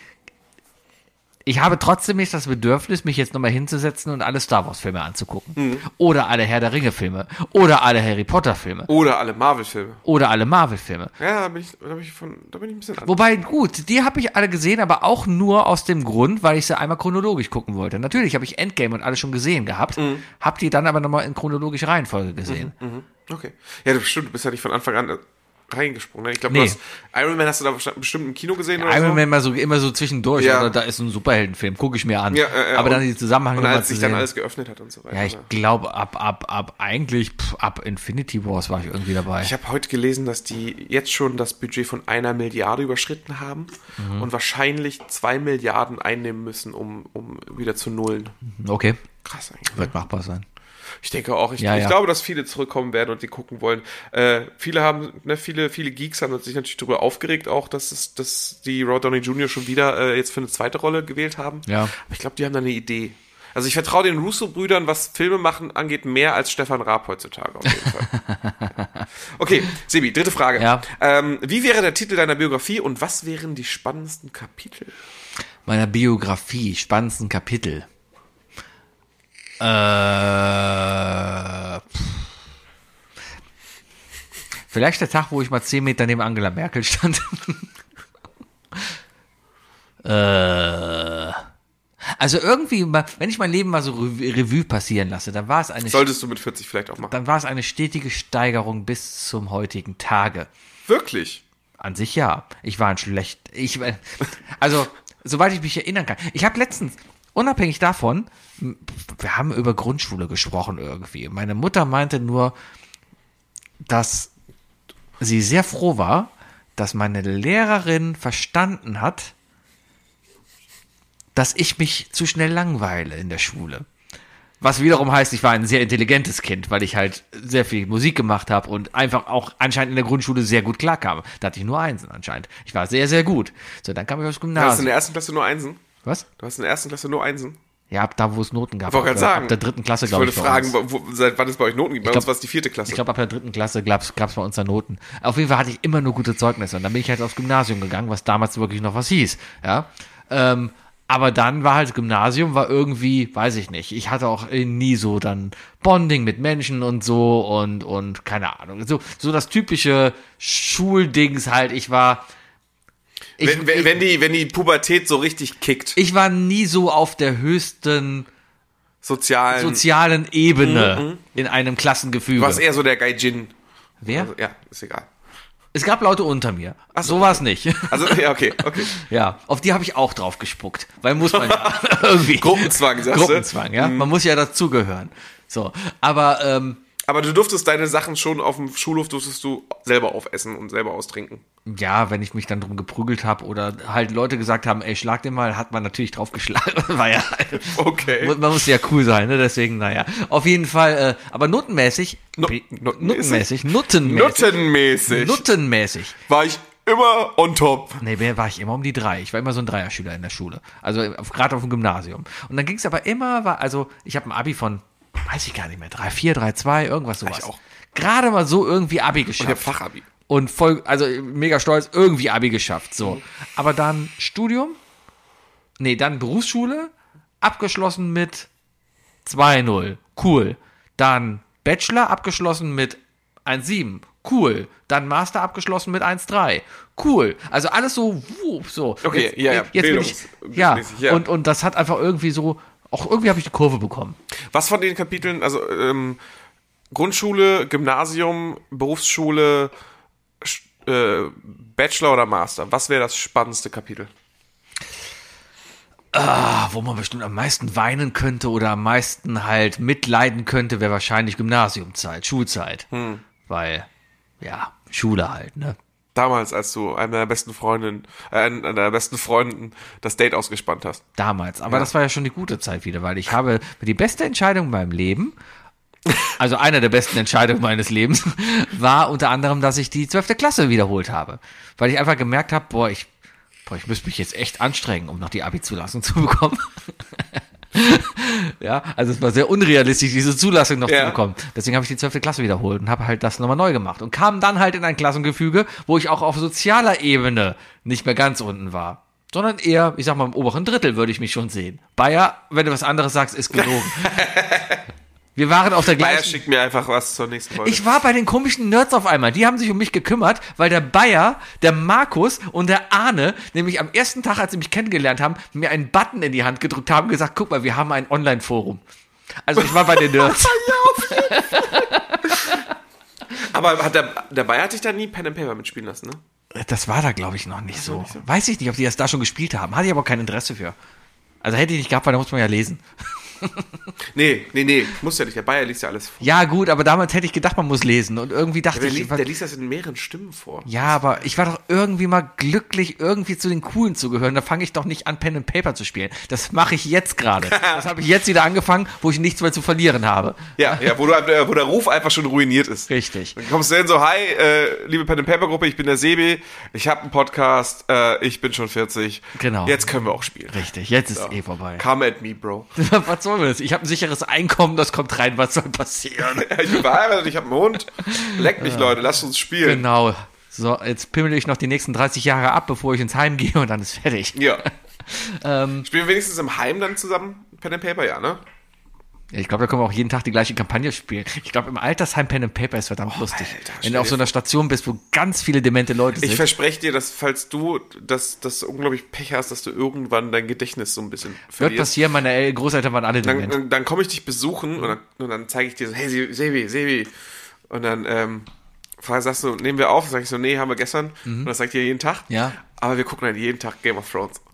ich habe trotzdem nicht das Bedürfnis, mich jetzt nochmal hinzusetzen und alle Star Wars Filme anzugucken. Mhm. Oder alle Herr der Ringe Filme. Oder alle Harry Potter Filme. Oder alle Marvel-Filme. Oder alle Marvel Filme. Ja, da bin ich, da bin ich, von, da bin ich ein bisschen an. Wobei, gut, die habe ich alle gesehen, aber auch nur aus dem Grund, weil ich sie einmal chronologisch gucken wollte. Natürlich habe ich Endgame und alles schon gesehen gehabt, Mhm. habe die dann aber nochmal in chronologischer Reihenfolge gesehen. Okay. Ja, das stimmt, du bist ja nicht von Anfang an reingesprungen. Ne? Ich glaube, Nee. du hast Iron Man hast du da bestimmt im Kino gesehen oder Iron so? Man mal so, immer so zwischendurch, Ja. oder da ist ein Superheldenfilm, gucke ich mir an. Ja, äh, aber und, dann die Zusammenhänge Und mal als zu sich dann sehen. alles geöffnet hat und so weiter. Ja, ich ne? glaube, ab, ab, ab, eigentlich, pff, ab Infinity Wars war ich irgendwie dabei. Ich habe heute gelesen, dass die jetzt schon das Budget von einer Milliarde überschritten haben Mhm. und wahrscheinlich zwei Milliarden einnehmen müssen, um, um wieder zu nullen. Okay, Krass eigentlich. wird machbar sein. Ich denke auch. Ich, Ja, ich ja. glaube, dass viele zurückkommen werden und die gucken wollen. Äh, viele haben, ne, viele, viele Geeks haben sich natürlich darüber aufgeregt, auch, dass es, dass die Robert Downey Junior schon wieder äh, jetzt für eine zweite Rolle gewählt haben. Ja. Aber ich glaube, die haben da eine Idee. Also ich vertraue den Russo-Brüdern, was Filme machen angeht, mehr als Stefan Raab heutzutage auf jeden Fall. Okay, Sebi, dritte Frage. Ja. Ähm, wie wäre der Titel deiner Biografie und was wären die spannendsten Kapitel? Meiner Biografie, spannendsten Kapitel. Äh, pff. Vielleicht der Tag, wo ich mal zehn Meter neben Angela Merkel stand. äh, also irgendwie, mal, wenn ich mein Leben mal so Rev- Revue passieren lasse, dann war es eine, Solltest du mit vierzig vielleicht auch machen. dann war es eine stetige Steigerung bis zum heutigen Tage. Wirklich? An sich ja. Ich war ein schlecht. Ich, also, soweit ich mich erinnern kann. Ich habe letztens, unabhängig davon, wir haben über Grundschule gesprochen irgendwie. Meine Mutter meinte nur, dass sie sehr froh war, dass meine Lehrerin verstanden hat, dass ich mich zu schnell langweile in der Schule. Was wiederum heißt, ich war ein sehr intelligentes Kind, weil ich halt sehr viel Musik gemacht habe und einfach auch anscheinend in der Grundschule sehr gut klarkam. Da hatte ich nur Einsen anscheinend. Ich war sehr, sehr gut. So, dann kam ich aufs Du hast in Gymnasium. der ersten Klasse nur Einsen? Was? Du hast in der ersten Klasse nur Einsen? Ja, ab da, wo es Noten gab. Ich wollte Ab gerade der- sagen. Ab der dritten Klasse, Ich glaube wollte ich. bei fragen, uns. wo, seit wann es bei euch Noten gibt. Bei glaub- uns war es die vierte Klasse. Ich glaube, ab der dritten Klasse gab es bei uns da Noten. Auf jeden Fall hatte ich immer nur gute Zeugnisse. Und dann bin ich halt aufs Gymnasium gegangen, was damals wirklich noch was hieß. Ja. Ähm, aber dann war halt Gymnasium, war irgendwie, weiß ich nicht. Ich hatte auch nie so dann Bonding mit Menschen und so und, und keine Ahnung. So, so das typische Schuldings halt. Ich war. Ich, wenn, wenn, ich, wenn, die, wenn die Pubertät so richtig kickt, ich war nie so auf der höchsten sozialen, sozialen Ebene in einem Klassengefüge. du warst eher so der Gaijin. Wer? Also, ja, ist egal. Es gab Leute unter mir. So war es nicht. Also, ja, okay, okay. Ja, auf die habe ich auch drauf gespuckt. Weil muss man ja irgendwie. Gruppenzwang, sagst du? Gruppenzwang, ja. Man muss ja dazugehören. So, aber ähm, Aber du durftest deine Sachen schon auf dem Schulhof, durftest du selber aufessen und selber austrinken. ja, wenn ich mich dann drum geprügelt habe oder halt Leute gesagt haben, ey, schlag den mal, hat man natürlich drauf geschlagen. War ja, Okay. man muss ja cool sein, ne? Deswegen, naja. Auf jeden Fall, äh, aber notenmäßig, Nu- Be- nuttenmäßig? nuttenmäßig, nuttenmäßig, Nuttenmäßig nuttenmäßig. war ich immer on top. Nee, wer war ich immer um die drei. Ich war immer so ein Dreierschüler in der Schule. Also auf- gerade auf dem Gymnasium. Und dann ging es aber immer, war, also ich habe ein Abi von, weiß ich gar nicht mehr, drei zwei, drei zwei, irgendwas sowas. Ich auch. Gerade mal so irgendwie Abi Und ich hab geschafft. Fachabi. Und voll, also mega stolz, irgendwie Abi geschafft. So. Aber dann Studium, nee, dann Berufsschule, abgeschlossen mit zwei null. Cool. Dann Bachelor abgeschlossen mit eins sieben. Cool. Dann Master abgeschlossen mit eins drei. Cool. Also alles so, wupp, so. Okay, jetzt, ja, ja, Jetzt bin ich, ja, bildungsmäßig, ja. Und, und das hat einfach irgendwie so, auch irgendwie habe ich die Kurve bekommen. Was von den Kapiteln, also ähm, Grundschule, Gymnasium, Berufsschule, Sch- äh, Bachelor oder Master, was wäre das spannendste Kapitel? Ah, wo man bestimmt am meisten weinen könnte oder am meisten halt mitleiden könnte, wäre wahrscheinlich Gymnasiumzeit, Schulzeit. Hm. Weil, ja, Schule halt, ne? Damals, als du einer der besten Freundinnen, äh, einer der besten Freunden das Date ausgespannt hast. Damals. Aber Ja. das war ja schon die gute Zeit wieder, weil ich habe die beste Entscheidung in meinem Leben, also eine der besten Entscheidungen meines Lebens, war unter anderem, dass ich die zwölfte Klasse wiederholt habe. Weil ich einfach gemerkt habe, boah, ich, boah, ich müsste mich jetzt echt anstrengen, um noch die Abi-Zulassung zu bekommen. Ja, also es war sehr unrealistisch, diese Zulassung noch Ja. zu bekommen. Deswegen habe ich die zwölfte Klasse wiederholt und habe halt das nochmal neu gemacht und kam dann halt in ein Klassengefüge, wo ich auch auf sozialer Ebene nicht mehr ganz unten war, sondern eher, ich sag mal, im oberen Drittel würde ich mich schon sehen. Bayer, wenn du was anderes sagst, ist gelogen. Wir waren auf der Bayer gleichen... schickt mir einfach was zur nächsten Folge. Ich war bei den komischen Nerds auf einmal. Die haben sich um mich gekümmert, weil der Bayer, der Markus und der Arne, nämlich am ersten Tag, als sie mich kennengelernt haben, mir einen Button in die Hand gedrückt haben und gesagt, guck mal, wir haben ein Online-Forum. Also ich war bei den Nerds. Aber Aber hat der, der Bayer hat dich da nie Pen and Paper mitspielen lassen, ne? Das war da, glaube ich, noch nicht so. nicht so. Weiß ich nicht, ob die das da schon gespielt haben. Hatte ich aber kein Interesse für. Also hätte ich nicht gehabt, weil da muss man ja lesen. Nee, nee, nee, muss ja nicht. Der Bayer liest ja alles vor. Ja, gut, aber damals hätte ich gedacht, man muss lesen. Und irgendwie dachte Der, ich... liest, der liest das in mehreren Stimmen vor. ja, aber ich war doch irgendwie mal glücklich, irgendwie zu den Coolen zu gehören. Da fange ich doch nicht an, Pen and Paper zu spielen. Das mache ich jetzt gerade. Das habe ich jetzt wieder angefangen, wo ich nichts mehr zu verlieren habe. Ja, ja, wo, du, wo der Ruf einfach schon ruiniert ist. Richtig. Dann kommst du hin so, hi, äh, liebe Pen and Paper Gruppe, ich bin der Sebi, ich habe einen Podcast, äh, ich bin schon vierzig. Genau. Jetzt können wir auch spielen. Richtig, jetzt ist eh vorbei. Come at me, Bro. Was soll das? Ich habe ein sicheres Einkommen, das kommt rein, was soll passieren? Ich bin verheiratet, ich habe einen Hund. Leck mich, Leute, lasst uns spielen. Genau. So, jetzt pimmel ich noch die nächsten dreißig Jahre ab, bevor ich ins Heim gehe und dann ist fertig. Ja. Ähm, Spielen wir wenigstens im Heim dann zusammen Pen and Paper, ja, ne? Ich glaube, da können wir auch jeden Tag die gleiche Kampagne spielen. Ich glaube, im Altersheim Pen and Paper ist verdammt lustig. Alter, wenn du auf so einer Station bist, wo ganz viele demente Leute sind. Ich verspreche dir, dass falls du das, das unglaublich Pech hast, dass du irgendwann dein Gedächtnis so ein bisschen Wird verlierst. passieren, meine El- Großeltern waren alle Dann, dement. dann, dann komme ich dich besuchen und dann, und dann zeige ich dir so, hey Sebi, Sebi. Und dann ähm, frag- sagst du, nehmen wir auf? Sag ich so, nee, haben wir gestern. Und das sagt ihr jeden Tag. Ja. Aber wir gucken dann jeden Tag Game of Thrones.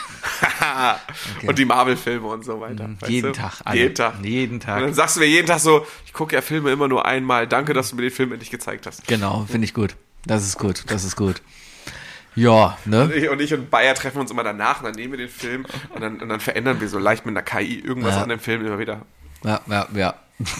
Und die Marvel-Filme und so weiter. weißt Jeden du? Tag, alle. Jeden Tag. Jeden Und Tag. dann sagst du mir jeden Tag so, ich gucke ja Filme immer nur einmal. Danke, dass du mir den Film endlich gezeigt hast. Genau, finde ich gut. Das ist gut, das ist gut. Ja, ne? Und ich und, ich und Bayer treffen uns immer danach und dann nehmen wir den Film und dann, und dann verändern wir so leicht mit einer K I irgendwas Ja. an dem Film immer wieder. Ja, ja, ja.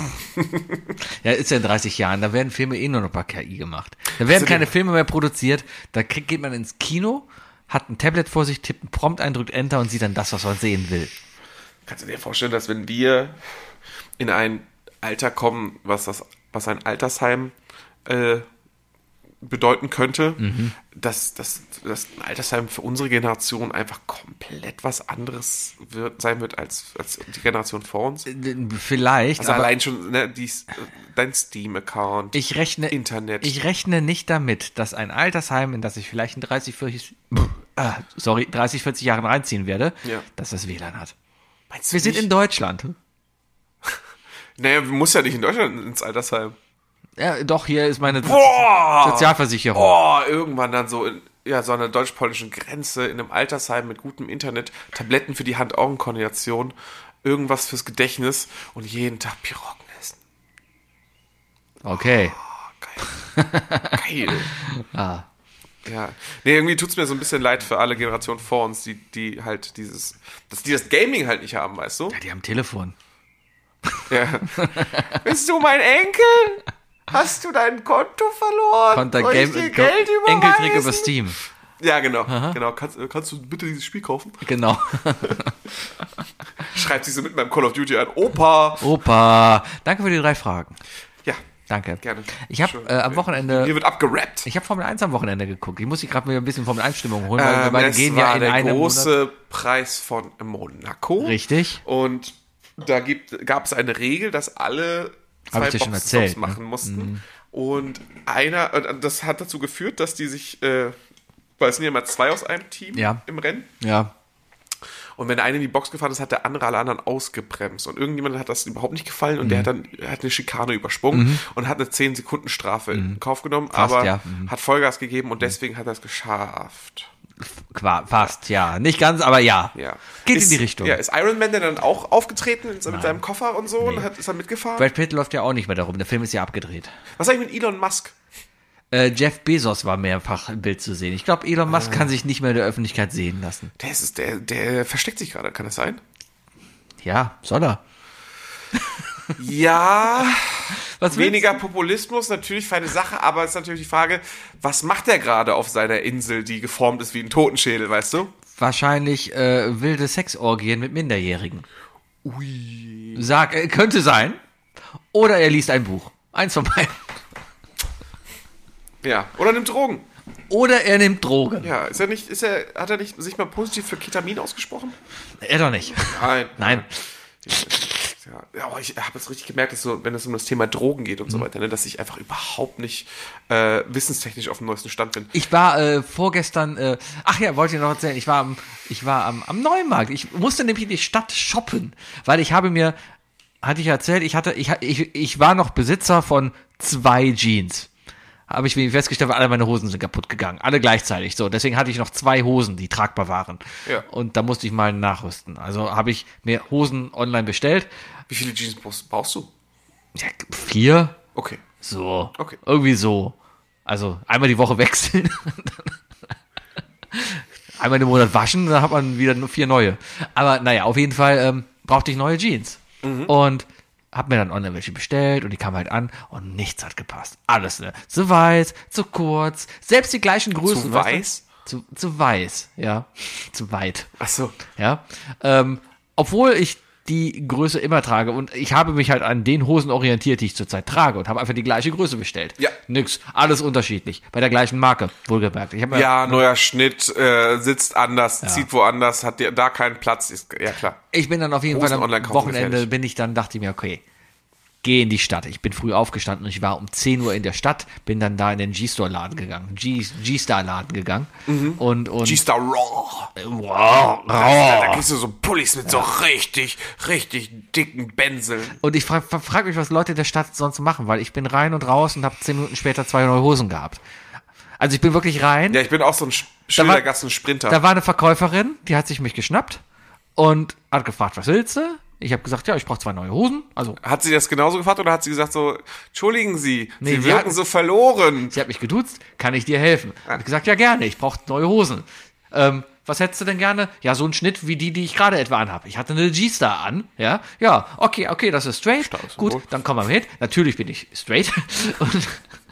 Ja, ist ja in dreißig Jahren, da werden Filme eh nur noch bei K I gemacht. Da werden du keine den- Filme mehr produziert, da kriegt, geht man ins Kino, hat ein Tablet vor sich, tippt einen Prompt ein, drückt Enter und sieht dann das, was man sehen will. Kannst du dir vorstellen, dass wenn wir in ein Alter kommen, was das, was ein Altersheim äh, bedeuten könnte, Mhm. dass, dass, dass ein Altersheim für unsere Generation einfach komplett was anderes wird, sein wird als, als die Generation vor uns? Vielleicht, Also aber allein schon ne, die, dein Steam-Account, ich rechne, Internet. ich rechne nicht damit, dass ein Altersheim, in das ich vielleicht in dreißig, vierzig, ah, sorry, dreißig, vierzig Jahren reinziehen werde, Ja. dass das W L A N hat. Meinst du Wir sind nicht? in Deutschland. Naja, du musst ja nicht in Deutschland ins Altersheim. Ja, doch, hier ist meine Boah! Sozialversicherung. Oh, irgendwann dann so in ja, so an der deutsch-polnischen Grenze in einem Altersheim mit gutem Internet, Tabletten für die Hand-Augen-Koordination, irgendwas fürs Gedächtnis und jeden Tag Piroggen essen. Okay. Oh, geil. Geil. Ah. Ja. Nee, irgendwie tut's mir so ein bisschen leid für alle Generationen vor uns, die, die halt dieses, dass die das Gaming halt nicht haben, weißt du? Ja, die haben Telefon. Ja. Bist du mein Enkel? Hast du dein Konto verloren? Konter Soll ich Game, dir Geld Enkeltrick überweisen? über Steam. Ja, genau. genau. Kannst, kannst du bitte dieses Spiel kaufen? Genau. Schreibt sich so mit meinem Call of Duty an. Opa! Opa, danke für die drei Fragen. Ja, Danke. gerne. Ich habe Schön. äh, am Wochenende, Hier wird abgerappt. ich habe Formel eins am Wochenende geguckt. Ich muss hier gerade mir ein bisschen Formel eins Stimmung holen, weil wir Ähm, beide es gehen war ja in der einem große Monat. Preis von Monaco. Richtig. Und da gibt, gab es eine Regel, dass alle Hab zwei ich dir schon Boxenstops erzählt, ne? machen mussten. Und einer, und das hat dazu geführt, dass die sich, äh, weil es sind ja mal zwei aus einem Team Ja. im Rennen. Ja. Und wenn der eine in die Box gefahren ist, hat der andere alle anderen ausgebremst. Und irgendjemand hat das überhaupt nicht gefallen und der hat dann er hat eine Schikane übersprungen und hat eine zehn Sekunden Strafe in Kauf genommen, Fast, aber ja. Mhm. hat Vollgas gegeben und deswegen hat er es geschafft. Qua, fast, ja. Nicht ganz, aber ja. Ja. Geht ist, in die Richtung. Ja, ist Iron Man denn dann auch aufgetreten mit seinem Koffer und so und hat, ist er mitgefahren? Brad Pitt läuft ja auch nicht mehr darum. Der Film ist ja abgedreht. Was eigentlich mit Elon Musk? Äh, Jeff Bezos war mehrfach im Bild zu sehen. Ich glaube, Elon Musk Ah. kann sich nicht mehr in der Öffentlichkeit sehen lassen. Der, ist, der, der versteckt sich gerade, kann das sein? Ja, soll er. Ja, Was willst weniger Populismus, natürlich feine Sache, aber es ist natürlich die Frage, was macht er gerade auf seiner Insel, die geformt ist wie ein Totenschädel, weißt du? Wahrscheinlich äh, wilde Sexorgien mit Minderjährigen. Ui. Sag, äh, könnte sein. Oder er liest ein Buch. Eins von beiden. Ja, oder nimmt Drogen. Oder er nimmt Drogen. Ja, ist er nicht, ist er, hat er nicht sich mal positiv für Ketamin ausgesprochen? Er doch nicht. Nein. Nein. Ja, ja, aber ich habe jetzt richtig gemerkt, dass so, wenn es um das Thema Drogen geht und Mhm. so weiter, ne, dass ich einfach überhaupt nicht äh, wissenstechnisch auf dem neuesten Stand bin. Ich war äh, vorgestern, äh, ach ja, wollte ich noch erzählen, ich war am, ich war am, am Neumarkt. Ich musste nämlich in die Stadt shoppen, weil ich habe mir, hatte ich erzählt, ich hatte, ich, ich, ich war noch Besitzer von zwei Jeans. habe ich festgestellt, weil alle meine Hosen sind kaputt gegangen. Alle gleichzeitig. So, deswegen hatte ich noch zwei Hosen, die tragbar waren. Ja. Und da musste ich mal nachrüsten. Also habe ich mir Hosen online bestellt. Wie viele Jeans brauchst, brauchst du? Ja, vier. Okay. So. Okay. Irgendwie so. Also einmal die Woche wechseln. Einmal im Monat waschen, dann hat man wieder nur vier neue. Aber naja, auf jeden Fall ähm, brauchte ich neue Jeans. Mhm. Und hab mir dann online welche bestellt und die kamen halt an und nichts hat gepasst. Alles, ne? Zu weiß, zu kurz, selbst die gleichen Größen. Zu weiß? Zu, zu weiß, ja. Zu weit. Ach so. Ja. Ähm, obwohl ich die Größe immer trage und ich habe mich halt an den Hosen orientiert, die ich zurzeit trage und habe einfach die gleiche Größe bestellt. Ja. Nix, alles unterschiedlich. Bei der gleichen Marke, wohlgemerkt. Ich hab mir Ja, neuer Schnitt, äh, sitzt anders, Ja. zieht woanders, hat dir da keinen Platz. Ist, ja, klar. Ich bin dann auf jeden Hosen Fall am online kaufen, Wochenende, gefährlich. bin ich dann, dachte ich mir, okay, geh in die Stadt. Ich bin früh aufgestanden und ich war um zehn Uhr in der Stadt, bin dann da in den G-Store-Laden gegangen, G- G-Star-Laden gegangen und, und G-Star Raw. wow, Da, da wow. kriegst du so Pullis mit so richtig, richtig dicken Bänseln. Und ich frage frag mich, was Leute in der Stadt sonst machen, weil ich bin rein und raus und habe zehn Minuten später zwei neue Hosen gehabt. Also ich bin wirklich rein. Ja, ich bin auch so ein Sch- Da war- Schildergassen-Sprinter. Da war eine Verkäuferin, die hat sich mich geschnappt und hat gefragt, was willst du? Ich habe gesagt, ja, ich brauche zwei neue Hosen. Also Hat sie das genauso gefragt oder hat sie gesagt so, entschuldigen Sie, Nee, Sie sie wirken hat- so verloren? sie hat mich geduzt, kann ich dir helfen? Hab ich gesagt, ja gerne, ich brauche neue Hosen. Ähm, was hättest du denn gerne? Ja, so einen Schnitt wie die, die ich gerade etwa anhabe. Ich hatte eine G-Star an, ja. Ja, okay, okay, das ist straight. Gut, dann komm mal mit. Natürlich bin ich straight. Und,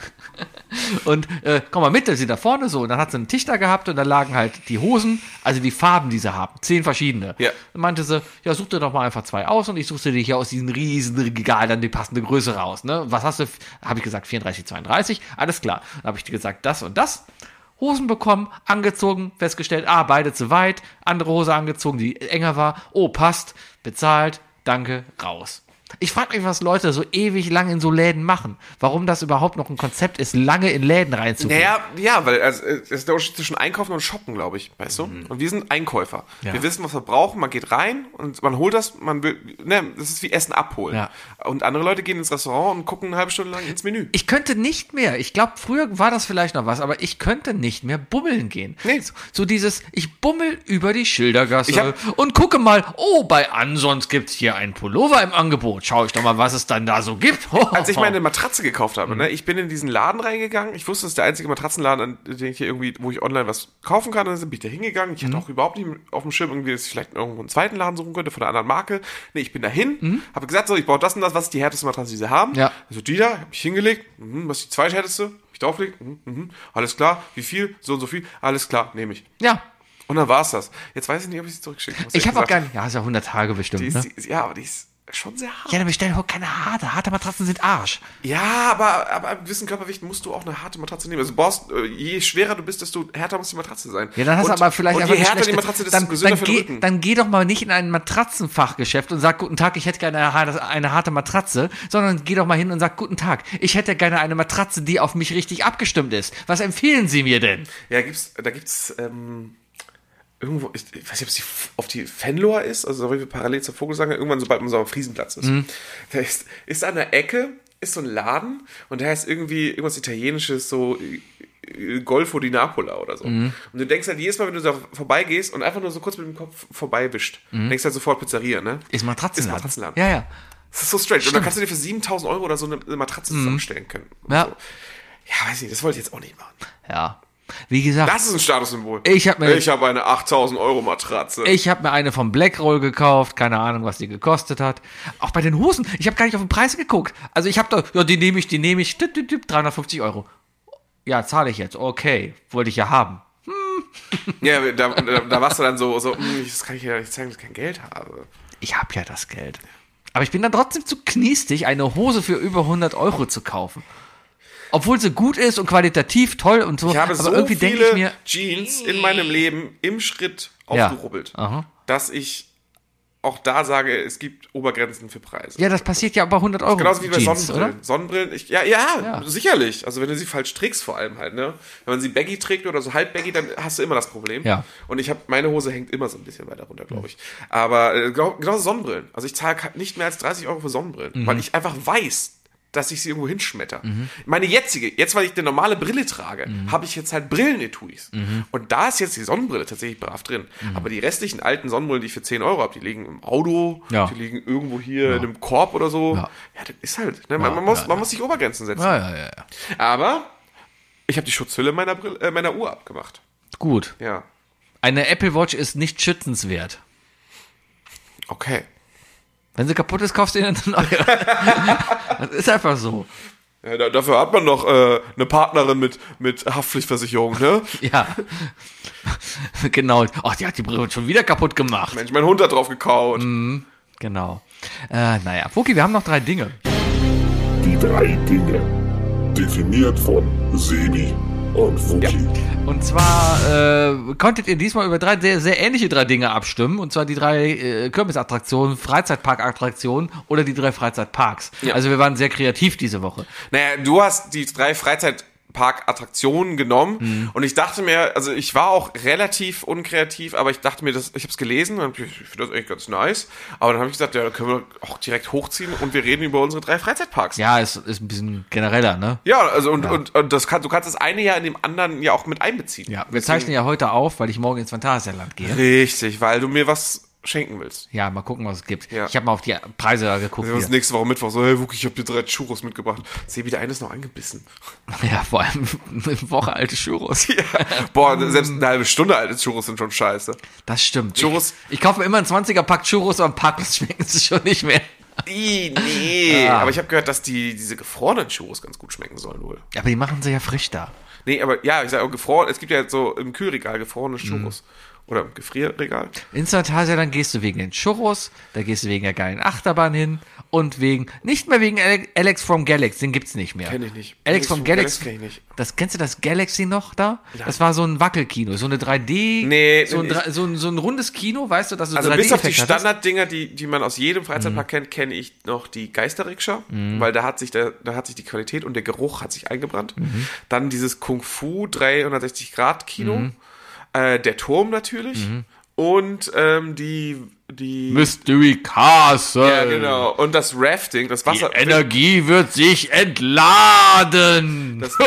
und äh, komm mal mit, da ist sie da vorne so. Und dann hat sie einen Tisch da gehabt und da lagen halt die Hosen, also die Farben, die sie haben. Zehn verschiedene. Ja. Dann meinte sie, ja, such dir doch mal einfach zwei aus und ich suche dir hier aus diesem riesen Regal dann die passende Größe raus. Ne? Was hast du? Habe ich gesagt, vierunddreißig, zweiunddreißig. Alles klar. Dann habe ich dir gesagt, das und das. Hosen bekommen, angezogen, festgestellt, ah, beide zu weit. Andere Hose angezogen, die enger war. Oh, passt. Bezahlt. Danke. Raus. Ich frage mich, was Leute so ewig lang in so Läden machen. Warum das überhaupt noch ein Konzept ist, lange in Läden reinzugehen. Naja, ja, weil also, es ist der Unterschied zwischen Einkaufen und Shoppen, glaube ich, weißt du? Und wir sind Einkäufer. Ja. Wir wissen, was wir brauchen, man geht rein und man holt das, man will, ne, das ist wie Essen abholen. Ja. Und andere Leute gehen ins Restaurant und gucken eine halbe Stunde lang ins Menü. Ich könnte nicht mehr, ich glaube, früher war das vielleicht noch was, aber ich könnte nicht mehr bummeln gehen. Nee. So, so dieses, ich bummel über die Schildergasse Ich hab- und gucke mal, oh, bei Ansons gibt's hier einen Pullover im Angebot. Schau ich doch mal, was es dann da so gibt. Als ich meine Matratze gekauft habe, ne, ich bin in diesen Laden reingegangen. Ich wusste, das ist der einzige Matratzenladen, an den ich hier irgendwie, wo ich online was kaufen kann. Dann bin ich da hingegangen. Ich hatte auch überhaupt nicht auf dem Schirm, irgendwie, dass ich vielleicht irgendwo einen zweiten Laden suchen könnte von einer anderen Marke. Nee, ich bin dahin, habe gesagt, so, ich brauche das und das. Was ist die härteste Matratze, die sie haben? Ja. Also die da, hab ich hingelegt. Mhm, was ist die zweithärteste? Hab ich draufgelegt. Mhm, mhm. Alles klar. Wie viel? So und so viel. Alles klar, nehme ich. Ja, Und dann war's das. Jetzt weiß ich nicht, ob ich sie zurückschicken muss. ich habe auch gar nicht. nicht, ja, ist ja hundert Tage bestimmt, Die ist, ne? die ist, ja, aber die ist schon sehr hart. Ja, dann bestell doch keine harte. Harte Matratzen sind Arsch. Ja, aber, aber ab gewissen Körpergewicht musst du auch eine harte Matratze nehmen. Also du brauchst, äh, je schwerer du bist, desto härter muss die Matratze sein. Ja, dann hast du und, aber vielleicht und einfach je eine härter die schlechte- Matratze, desto dann, gesünder dann, für den geh, Rücken. dann geh doch mal nicht in ein Matratzenfachgeschäft und sag, guten Tag, ich hätte gerne eine, eine harte Matratze, sondern geh doch mal hin und sag, guten Tag, ich hätte gerne eine Matratze, die auf mich richtig abgestimmt ist. Was empfehlen Sie mir denn? Ja, gibt's, da gibt's ähm, irgendwo, ich, ich weiß nicht, ob es die, auf die Fenloer ist, also so wie wir parallel zur Vogelsang, irgendwann sobald man so am Friesenplatz ist. Mhm. Da ist, ist an der Ecke, ist so ein Laden und der heißt irgendwie irgendwas Italienisches, so äh, Golfo di Napola oder so. Mhm. Und du denkst halt jedes Mal, wenn du da vorbeigehst und einfach nur so kurz mit dem Kopf vorbeiwischt, denkst halt sofort Pizzeria, ne? Mhm. Ist Matratzenladen. Ist Matratzenladen. Ja, ja. Das ist so strange. Und dann kannst du dir für siebentausend Euro oder so eine, eine Matratze zusammenstellen können. Ja. So. Ja, weiß nicht, das wollte ich jetzt auch nicht machen. Ja. Wie gesagt, Das ist ein Statussymbol. Ich hab mir- ich habe eine achttausend Euro Matratze. ich habe mir eine vom Blackroll gekauft, keine Ahnung, was die gekostet hat. Auch bei den Hosen, ich habe gar nicht auf den Preis geguckt. Also ich habe da, ja, die nehme ich, die nehme ich, tüt, tüt, tüt, dreihundertfünfzig Euro. Ja, zahle ich jetzt, okay, wollte ich ja haben. Ja, da, da, da warst du dann so, so hm, das kann ich ja nicht zeigen, dass ich kein Geld habe. Ich habe ja das Geld. Aber ich bin dann trotzdem zu kniestig, eine Hose für über hundert Euro zu kaufen. Obwohl sie gut ist und qualitativ toll und so. Ich habe aber so irgendwie denke viele ich mir, Jeans in meinem Leben im Schritt Ja. aufgerubbelt, Aha. dass ich auch da sage, es gibt Obergrenzen für Preise. ja, das passiert ja bei hundert Euro Genauso wie bei Jeans, Sonnenbrillen. oder? Sonnenbrillen, ich, ja, ja, Ja. sicherlich. Also wenn du sie falsch trägst vor allem halt, ne? Wenn man sie baggy trägt oder so halb baggy, dann hast du immer das Problem. Ja. Und ich habe, meine Hose hängt immer so ein bisschen weiter runter, glaube ich. Aber äh, genau, genauso Sonnenbrillen. Also ich zahle nicht mehr als dreißig Euro für Sonnenbrillen, Mhm. weil ich einfach weiß, dass ich sie irgendwo hinschmetter. Mhm. Meine jetzige, jetzt weil ich eine normale Brille trage, mhm. habe ich jetzt halt Brillenetuis. Mhm. Und da ist jetzt die Sonnenbrille tatsächlich brav drin. Mhm. Aber die restlichen alten Sonnenbrillen, die ich für zehn Euro habe, die liegen im Auto, ja. die liegen irgendwo hier ja. in einem Korb oder so. Ja, ja das ist halt, ne? man, man, muss, ja, man ja. muss sich Obergrenzen setzen. Ja, ja, ja, ja. Aber ich habe die Schutzhülle meiner, Brille, äh, meiner Uhr abgemacht. Gut. Ja. Eine Apple Watch ist nicht schützenswert. Okay. Wenn sie kaputt ist, kaufst du eine neue. Das ist einfach so. Ja, da, dafür hat man noch äh, eine Partnerin mit, mit Haftpflichtversicherung, ne? Ja. Genau. Ach, die hat die Brille schon wieder kaputt gemacht. Mensch, mein Hund hat drauf gekaut. Mhm, genau. Äh, naja, Fuki, wir haben noch drei Dinge. Die drei Dinge. Definiert von Sebi und Fuki. Ja. Und zwar äh, konntet ihr diesmal über drei sehr, sehr ähnliche drei Dinge abstimmen. Und zwar die drei äh, Kirmesattraktionen, Freizeitparkattraktionen oder die drei Freizeitparks. Ja. Also wir waren sehr kreativ diese Woche. Naja, du hast die drei Freizeitparkattraktionen genommen mhm. und ich dachte mir, also ich war auch relativ unkreativ, aber ich dachte mir, das, ich habe es gelesen und ich finde das eigentlich ganz nice. Aber dann habe ich gesagt, ja, da können wir auch direkt hochziehen und wir reden über unsere drei Freizeitparks. Ja, es ist ein bisschen genereller, ne? Ja, also und, ja. und, und das kann, du kannst das eine ja in dem anderen ja auch mit einbeziehen. Ja, wir zeichnen ja heute auf, weil ich morgen ins Phantasialand gehe. Richtig, weil du mir was schenken willst. Ja, mal gucken, was es gibt. Ja. Ich habe mal auf die Preise da geguckt. Wir uns nächste Woche Mittwoch so, hey Wuki, ich habe dir drei Churros mitgebracht. Sebi, der eine ist noch angebissen. Ja, vor allem eine Woche alte Churros. Ja. Boah, selbst eine halbe Stunde alte Churros sind schon scheiße. Das stimmt. Churros. Ich, ich kaufe mir immer einen zwanziger Pack Churros, aber ein Pack schmecken sie schon nicht mehr. I, nee. Ah. Aber ich habe gehört, dass die diese gefrorenen Churros ganz gut schmecken sollen wohl. Ja, aber die machen sie ja frisch da. Nee, aber ja, ich sage auch gefroren. Es gibt ja so im Kühlregal gefrorene Churros. Mm. Oder im Gefrierregal. Ins Phantasialand gehst du wegen den Churros, da gehst du wegen der geilen Achterbahn hin und wegen, nicht mehr wegen Alex from Galaxy, den gibt's nicht mehr. Kenn ich nicht. Alex, Alex from, from Galaxy, kenn ich nicht. Das, kennst du das Galaxy noch da? Nein. Das war so ein Wackelkino, so eine drei D, nee, so, ein, so, ein, so ein rundes Kino, weißt du, dass du also drei D bis auf die hattest. Standarddinger, die, die man aus jedem Freizeitpark mhm. kennt, kenne ich noch die Geisterrikscha, mhm. weil da hat sich der, da hat sich die Qualität und der Geruch hat sich eingebrannt. Mhm. Dann dieses Kung Fu dreihundertsechzig Grad Kino, mhm. äh, der Turm natürlich. Mhm. Und ähm, die, die Mystery Castle. Ja, genau. Und das Rafting, das Wasser. Die Energie wird sich entladen. Das,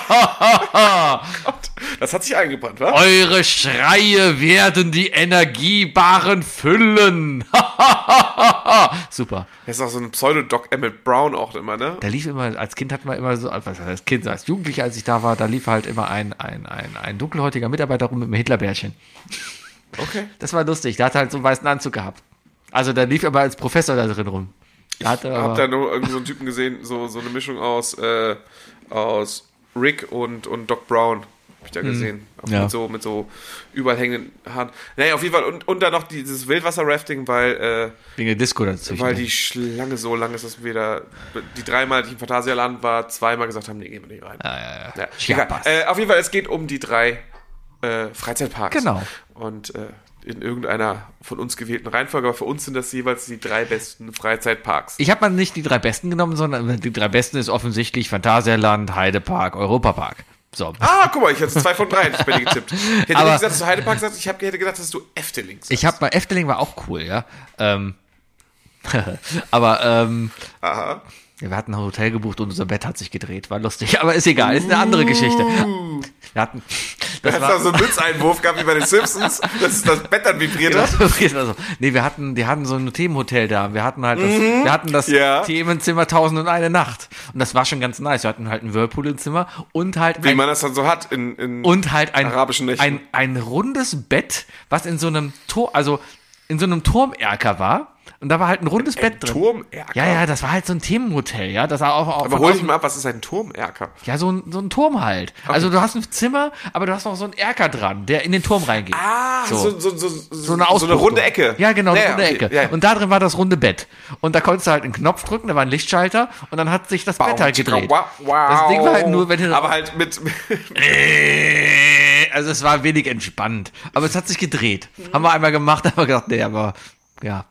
das hat sich eingebrannt, wa? Eure Schreie werden die Energiebaren füllen. Super. Das ist auch so ein Pseudo-Doc Emmett Brown auch immer, ne? Da lief immer, als Kind hat man immer so, was heißt als Kind, als Jugendlicher, als ich da war, da lief halt immer ein, ein, ein, ein dunkelhäutiger Mitarbeiter rum mit einem Hitlerbärchen. Okay. Das war lustig. Der hat halt so einen weißen Anzug gehabt. Also der lief aber als Professor da drin rum. Ich hab da nur irgendwie so einen Typen gesehen, so, so eine Mischung aus, äh, aus Rick und, und Doc Brown. Hab ich da gesehen. Mm, ja. Mit so, mit so überall hängenden Haaren. Naja, auf jeden Fall. Und, und dann noch dieses Wildwasser-Rafting, weil, äh, wegen der Disco dazwischen. Weil die Schlange so lang ist, dass wir da, die dreimal, die ich im Phantasialand war, zweimal gesagt haben, nee, gehen wir nicht rein. Ah, ja, ja. ja. ja äh, auf jeden Fall, es geht um die drei äh, Freizeitparks. Genau. Und äh, in irgendeiner von uns gewählten Reihenfolge, aber für uns sind das jeweils die drei besten Freizeitparks. Ich habe mal nicht die drei besten genommen, sondern die drei besten ist offensichtlich Phantasialand, Heidepark, Europapark. So. Ah, guck mal, ich hatte zwei von drei bei dir getippt. Ich hätte aber, nicht gesagt, dass du Heidepark sagst, ich hab, hätte gedacht, dass du Efteling sagst. Ich habe mal, Efteling war auch cool, ja. Ähm, aber, ähm, aha. Ja, wir hatten ein Hotel gebucht und unser Bett hat sich gedreht. War lustig, aber ist egal, ist eine andere Geschichte. Wir hatten, das war so einen Blitzeinwurf gehabt wie bei den Simpsons, dass das Bett dann vibriert hat. Also, nee, wir hatten, die hatten so ein Themenhotel da. Wir hatten halt das, mhm. wir hatten das ja. Themenzimmer Tausend und eine Nacht. Und das war schon ganz nice. Wir hatten halt ein Whirlpool im Zimmer und halt wie ein, man das dann so hat in, in und halt ein, arabischen Nächten. Ein, ein rundes Bett, was in so einem Tor, also in so einem Turmerker war. Und da war halt ein rundes ein Bett drin. Turmerker? Ja, ja, das war halt so ein Themenhotel, ja. Das war auch, auch aber hol dich mal ab, was ist ein Turmerker? Ja, so ein, so ein Turm halt. Okay. Also du hast ein Zimmer, aber du hast noch so einen Erker dran, der in den Turm reingeht. Ah, so, so, so, so, so, eine, so eine runde Ecke. Ja, genau, eine ja, runde okay. Ecke. Ja. Und da drin war das runde Bett. Und da konntest du halt einen Knopf drücken, da war ein Lichtschalter und dann hat sich das Bett halt gedreht. Wow, wow. Das Ding war halt nur, wenn du... Aber halt mit... also es war wenig entspannt. Aber es hat sich gedreht. Haben wir einmal gemacht, haben wir gedacht, nee, aber... Ja.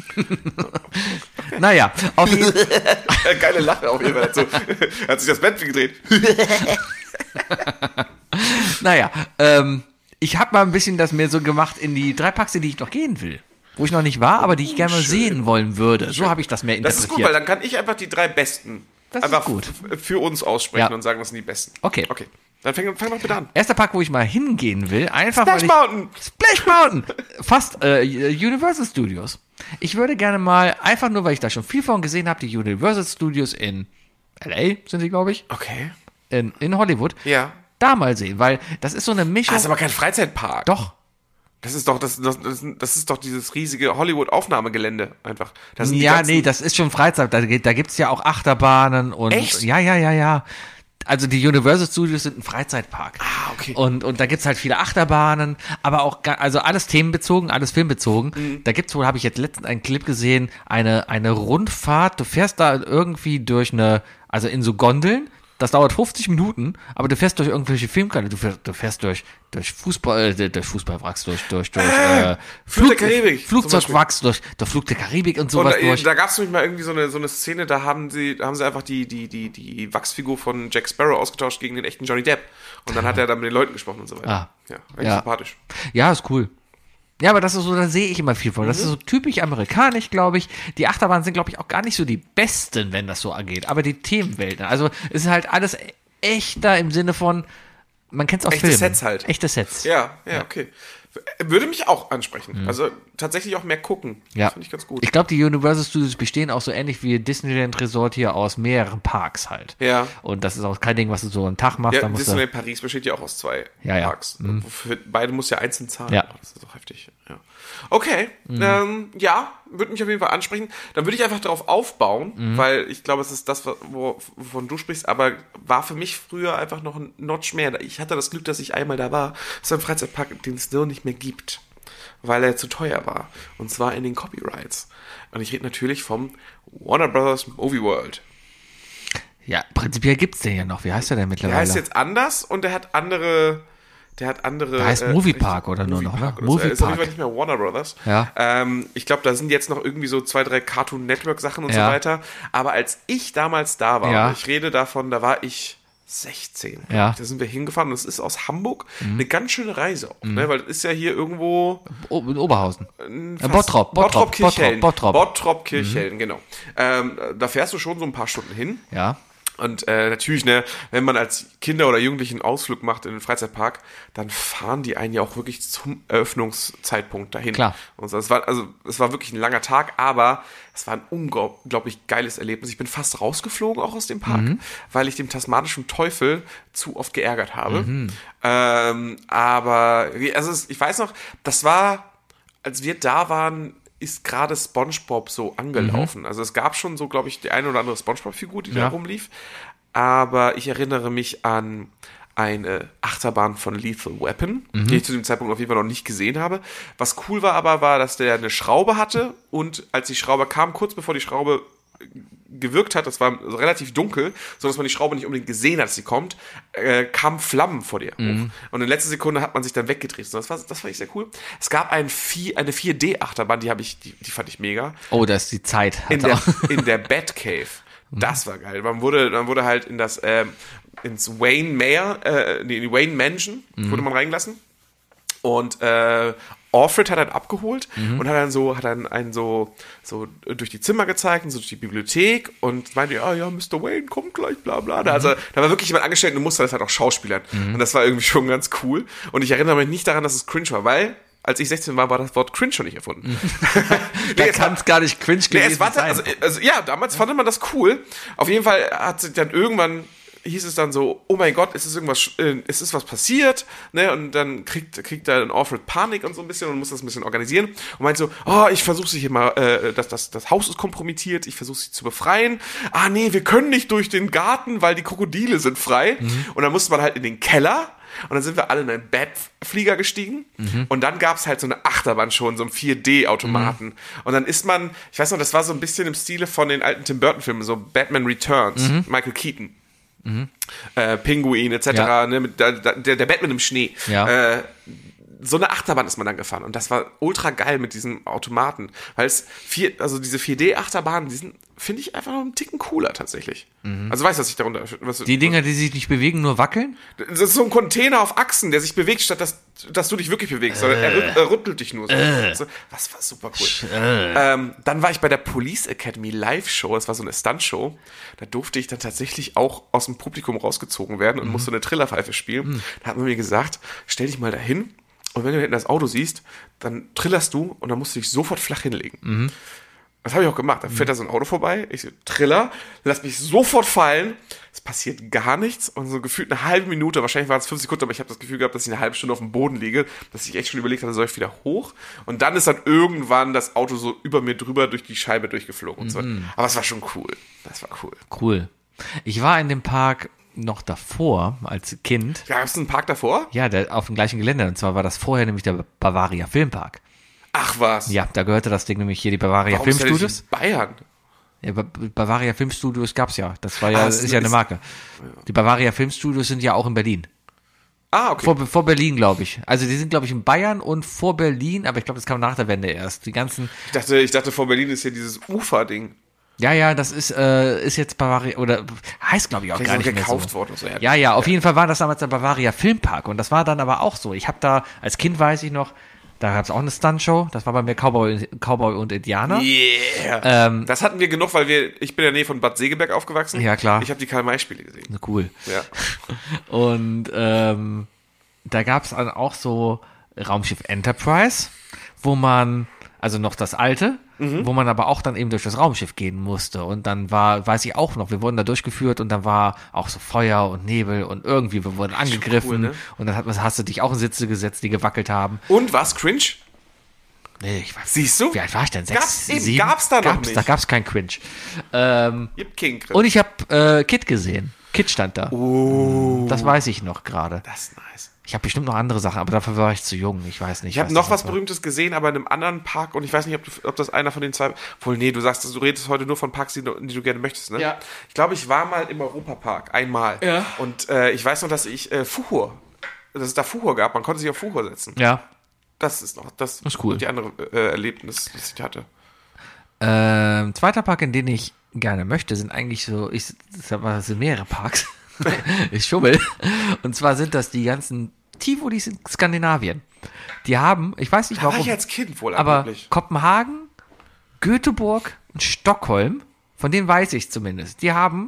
Naja, auf jeden Fall. Geile Lache auf jeden Fall dazu. Hat sich das Bett gedreht. Naja, ähm, ich habe mal ein bisschen das mir so gemacht in die drei Parks, in die ich noch gehen will. Wo ich noch nicht war, aber die ich gerne mal sehen wollen würde. So habe ich das mehr interpretiert. Das ist gut, weil dann kann ich einfach die drei besten Das ist einfach gut. f- für uns aussprechen Ja. und sagen, das sind die besten. Okay. Okay. Dann fang, fang doch bitte an. Erster Park, wo ich mal hingehen will, einfach Splash weil ich, Mountain! Splash Mountain! Fast äh, Universal Studios. Ich würde gerne mal, einfach nur, weil ich da schon viel von gesehen habe, die Universal Studios in L A sind sie, glaube ich, Okay. in, in Hollywood, Ja. da mal sehen, weil das ist so eine Mischung. Das ist aber kein Freizeitpark. Doch. Das ist doch, das, das, das, das ist doch dieses riesige Hollywood-Aufnahmegelände einfach. Das sind die Ja, ganzen- nee, das ist schon Freizeit. Da, geht- da gibt's ja auch Achterbahnen und. Echt? Ja, ja, ja, ja. Also die Universal Studios sind ein Freizeitpark. Ah, okay. Und, und da gibt's halt viele Achterbahnen, aber auch, ga- also alles themenbezogen, alles filmbezogen. Mhm. Da gibt's wohl, habe ich jetzt letztens einen Clip gesehen, eine, eine Rundfahrt. Du fährst da irgendwie durch eine, also in so Gondeln. Das dauert fünfzig Minuten, aber du fährst durch irgendwelche Filmkanäle, du fährst, du fährst durch, durch Fußball, äh, durch Fußballwracks, durch, durch, durch, äh, Flug der Karibik, zum Flugzeugwracks, durch, durch Flug der Karibik und Und sowas da, durch. da gab es nämlich mal irgendwie so eine, so eine Szene, da haben sie, da haben sie einfach die, die, die, die Wachsfigur von Jack Sparrow ausgetauscht gegen den echten Johnny Depp. Und dann hat er dann mit den Leuten gesprochen und so weiter. Ah. Ja, eigentlich Ja. sympathisch. Ja, ist cool. Ja, aber das ist so, da sehe ich immer viel von. Das ist so typisch amerikanisch, glaube ich. Die Achterbahnen sind, glaube ich, auch gar nicht so die besten, wenn das so angeht. Aber die Themenwelten, also es ist halt alles echter im Sinne von, man kennt es aus Echte Filmen. Sets halt. Echte Sets. Ja, ja, okay. Würde mich auch ansprechen. Also tatsächlich auch mehr gucken. Ja. Das finde ich ganz gut. Ich glaube, die Universal Studios bestehen auch so ähnlich wie Disneyland Resort hier aus mehreren Parks halt. Ja. Und das ist auch kein Ding, was du so einen Tag machst. Ja, da musst du, Disneyland Paris besteht ja auch aus zwei Ja, ja. Parks. Für beide muss ja einzeln zahlen. Ja. Das ist doch heftig. Ja. Okay, ähm, ja, würde mich auf jeden Fall ansprechen. Dann würde ich einfach darauf aufbauen, weil ich glaube, es ist das, wo- wovon du sprichst, aber war für mich früher einfach noch ein Notch mehr. Ich hatte das Glück, dass ich einmal da war. Das ist ein Freizeitpark, den es so nicht mehr gibt, weil er zu teuer war. Und zwar in den Copyrights. Und ich rede natürlich vom Warner Brothers Movie World. ja, prinzipiell gibt's den ja noch. Wie heißt der denn Der mittlerweile? heißt jetzt anders und der hat andere. Der hat andere. Der heißt äh, Moviepark richtig- oder nur noch, ne? Moviepark oder so. Er ist auf jeden Moviepark. Fall nicht mehr Warner Brothers. Ja. Ähm, ich glaube, da sind jetzt noch irgendwie so zwei, drei Cartoon Network Sachen und Ja. so weiter. Aber als ich damals da war, Ja. ich rede davon, da war ich sechzehn. glaub Ja. ich. Da sind wir hingefahren und es ist aus Hamburg eine ganz schöne Reise auch, ne? Weil das ist ja hier irgendwo O- in Oberhausen. äh, Äh, fast- Bottrop, Bottrop, Kirchhellen. Bottrop, Bottrop. Bottrop, Kirchhellen, genau. Ähm, da fährst du schon so ein paar Stunden hin. Ja. Und äh, natürlich, ne, wenn man als Kinder oder Jugendlichen einen Ausflug macht in den Freizeitpark, dann fahren die einen ja auch wirklich zum Eröffnungszeitpunkt dahin. Klar. Und so, es war, also es war wirklich ein langer Tag, aber es war ein unglaublich geiles Erlebnis. Ich bin fast rausgeflogen auch aus dem Park, weil ich dem tasmanischen Teufel zu oft geärgert habe. Ähm, aber also es, ich weiß noch, das war, als wir da waren, ist gerade SpongeBob so angelaufen. Also es gab schon so, glaube ich, die eine oder andere SpongeBob-Figur, die da Ja. rumlief. Aber ich erinnere mich an eine Achterbahn von Lethal Weapon, die ich zu dem Zeitpunkt auf jeden Fall noch nicht gesehen habe. Was cool war aber, war, dass der eine Schraube hatte und als die Schraube kam, kurz bevor die Schraube gewirkt hat, das war relativ dunkel, so dass man die Schraube nicht unbedingt gesehen hat, als sie kommt, äh, kamen Flammen vor dir hoch. Und in letzter Sekunde hat man sich dann weggedreht. So, das war, das fand ich sehr cool. Es gab ein vier, eine vier D Achterbahn, die habe ich, die, die fand ich mega. Oh, da ist die Zeit. In Hat's der, auch. in der Batcave. Das war geil. Man wurde, man wurde halt in das, ähm, ins Wayne Manor, äh, in die Wayne Mansion wurde man reingelassen. Und äh, Alfred hat dann abgeholt und hat dann so, hat dann einen so, so durch die Zimmer gezeigt und so durch die Bibliothek und meinte, ja, ja, Mister Wayne kommt gleich, bla bla. Da, also, da war wirklich jemand angestellt und du musste das halt auch schauspielern. Und das war irgendwie schon ganz cool. Und ich erinnere mich nicht daran, dass es cringe war, weil, als ich sechzehn war, war das Wort cringe schon nicht erfunden. Da Nee, es war- kann es gar nicht cringe Nee, gewesen es war sein. also, also ja, damals fand man das cool. Auf jeden Fall hat sich dann irgendwann hieß es dann so, oh mein Gott, es ist irgendwas, äh, es ist was passiert, ne? Und dann kriegt kriegt da ein Alfred Panik und so ein bisschen und muss das ein bisschen organisieren und meint so, oh, ich versuche sie hier mal, äh, das, das, das Haus ist kompromittiert, ich versuche sie zu befreien. Ah nee, wir können nicht durch den Garten, weil die Krokodile sind frei. Mhm. Und dann musste man halt in den Keller. Und dann sind wir alle in einen Batflieger gestiegen. Mhm. Und dann gab's halt so eine Achterbahn schon, so einen vier D-Automaten. Mhm. Und dann ist man, ich weiß noch, das war so ein bisschen im Stile von den alten Tim Burton-Filmen, so Batman Returns, Michael Keaton. Äh, Pinguin et cetera. Mhm. Ja. Ne, mit, der, der, der Batman im Schnee. Ja. Äh, so eine Achterbahn ist man dann gefahren und das war ultra geil mit diesem Automaten, weil es vier, also diese vier D-Achterbahnen, die sind, finde ich, einfach noch einen Ticken cooler tatsächlich. Mhm. Also weißt du, was ich darunter... Was, die Dinger, die sich nicht bewegen, nur wackeln? Das ist so ein Container auf Achsen, der sich bewegt, statt dass, dass du dich wirklich bewegst, sondern er, rüt- er rüttelt dich nur so. Äh. so. Das war super cool. Äh. Ähm, dann war ich bei der Police Academy Live-Show, das war so eine Stunt-Show, da durfte ich dann tatsächlich auch aus dem Publikum rausgezogen werden und mhm. musste eine Trillerpfeife spielen. Mhm. Da hat man mir gesagt, stell dich mal dahin und wenn du hinten das Auto siehst, dann trillerst du und dann musst du dich sofort flach hinlegen. Mhm. Das habe ich auch gemacht. Da fährt da so ein Auto vorbei, ich so, Triller, lass mich sofort fallen, es passiert gar nichts und so gefühlt eine halbe Minute, wahrscheinlich waren es fünf Sekunden, aber ich habe das Gefühl gehabt, dass ich eine halbe Stunde auf dem Boden liege, dass ich echt schon überlegt hatte, soll ich wieder hoch? Und dann ist dann irgendwann das Auto so über mir drüber durch die Scheibe durchgeflogen und so. Mhm. Aber es war schon cool. Das war cool. Cool. Ich war in dem Park noch davor, als Kind. Ja, gab es einen Park davor? Ja, der, auf dem gleichen Gelände. Und zwar war das vorher nämlich der Bavaria Filmpark. Ach was. Ja, da gehörte das Ding nämlich hier, die Bavaria Warum Filmstudios. Ist das nicht in Bayern? Ja, ba- Bavaria Filmstudios gab's ja. Das war ja, ah, das ist ja eine Marke. Die Bavaria Filmstudios sind ja auch in Berlin. Ah, okay. Vor, vor Berlin, glaube ich. Also die sind, glaube ich, in Bayern und vor Berlin, aber ich glaube, das kam nach der Wende erst. Die ganzen. Ich dachte, ich dachte, vor Berlin ist hier dieses Ufer-Ding. Ja, ja, das ist, äh, ist jetzt Bavaria, oder heißt, glaube ich, auch Vielleicht gar nicht mehr gekauft so. worden. So. Ja, ja, auf ja. jeden Fall war das damals der Bavaria Filmpark und das war dann aber auch so. Ich habe da, als Kind weiß ich noch, da gab es auch eine Stuntshow, das war bei mir Cowboy, Cowboy und Indianer. Yeah. Ähm, das hatten wir genug, weil wir, ich bin in der Nähe von Bad Segeberg aufgewachsen. Ja, klar. Ich habe die Karl-May-Spiele gesehen. Cool. Ja. Und ähm, da gab es dann auch so Raumschiff Enterprise, wo man, also noch das alte, mhm. wo man aber auch dann eben durch das Raumschiff gehen musste. Und dann war, weiß ich auch noch, wir wurden da durchgeführt und dann war auch so Feuer und Nebel und irgendwie, wir wurden angegriffen. Cool, ne? Und dann hat, hast du dich auch in Sitze gesetzt, die gewackelt haben. Und was, cringe? Nee, ich weiß. Siehst du? Wie alt war ich denn? Sechs, gab's eben, sieben? Gab's da noch gab's, nicht. Da gab's kein Cringe. Ähm, King und ich habe äh, Kid gesehen. Kid stand da. Oh. Das weiß ich noch gerade. Das ist nice. Ich habe bestimmt noch andere Sachen, aber dafür war ich zu jung. Ich weiß nicht. Ich habe noch was Berühmtes gesehen, aber in einem anderen Park und ich weiß nicht, ob, du, ob das einer von den zwei... Wohl, nee, du sagst, du redest heute nur von Parks, die du, die du gerne möchtest, ne? Ja. Ich glaube, ich war mal im Europapark, einmal. Ja. Und äh, ich weiß noch, dass ich äh, Fuhur, dass es da Fuhur gab, man konnte sich auf Fuhur setzen. Ja. Das ist noch, das, das ist cool. Die andere äh, Erlebnis, das ich hatte. Ähm, zweiter Park, in den ich gerne möchte, sind eigentlich so, ich sag mal, das sind mehrere Parks. Ich schummel. Und zwar sind das die ganzen Tivolis in Skandinavien. Die haben, ich weiß nicht da warum, war ich als Kind wohl aber angeblich. Kopenhagen, Göteborg und Stockholm, von denen weiß ich zumindest, die haben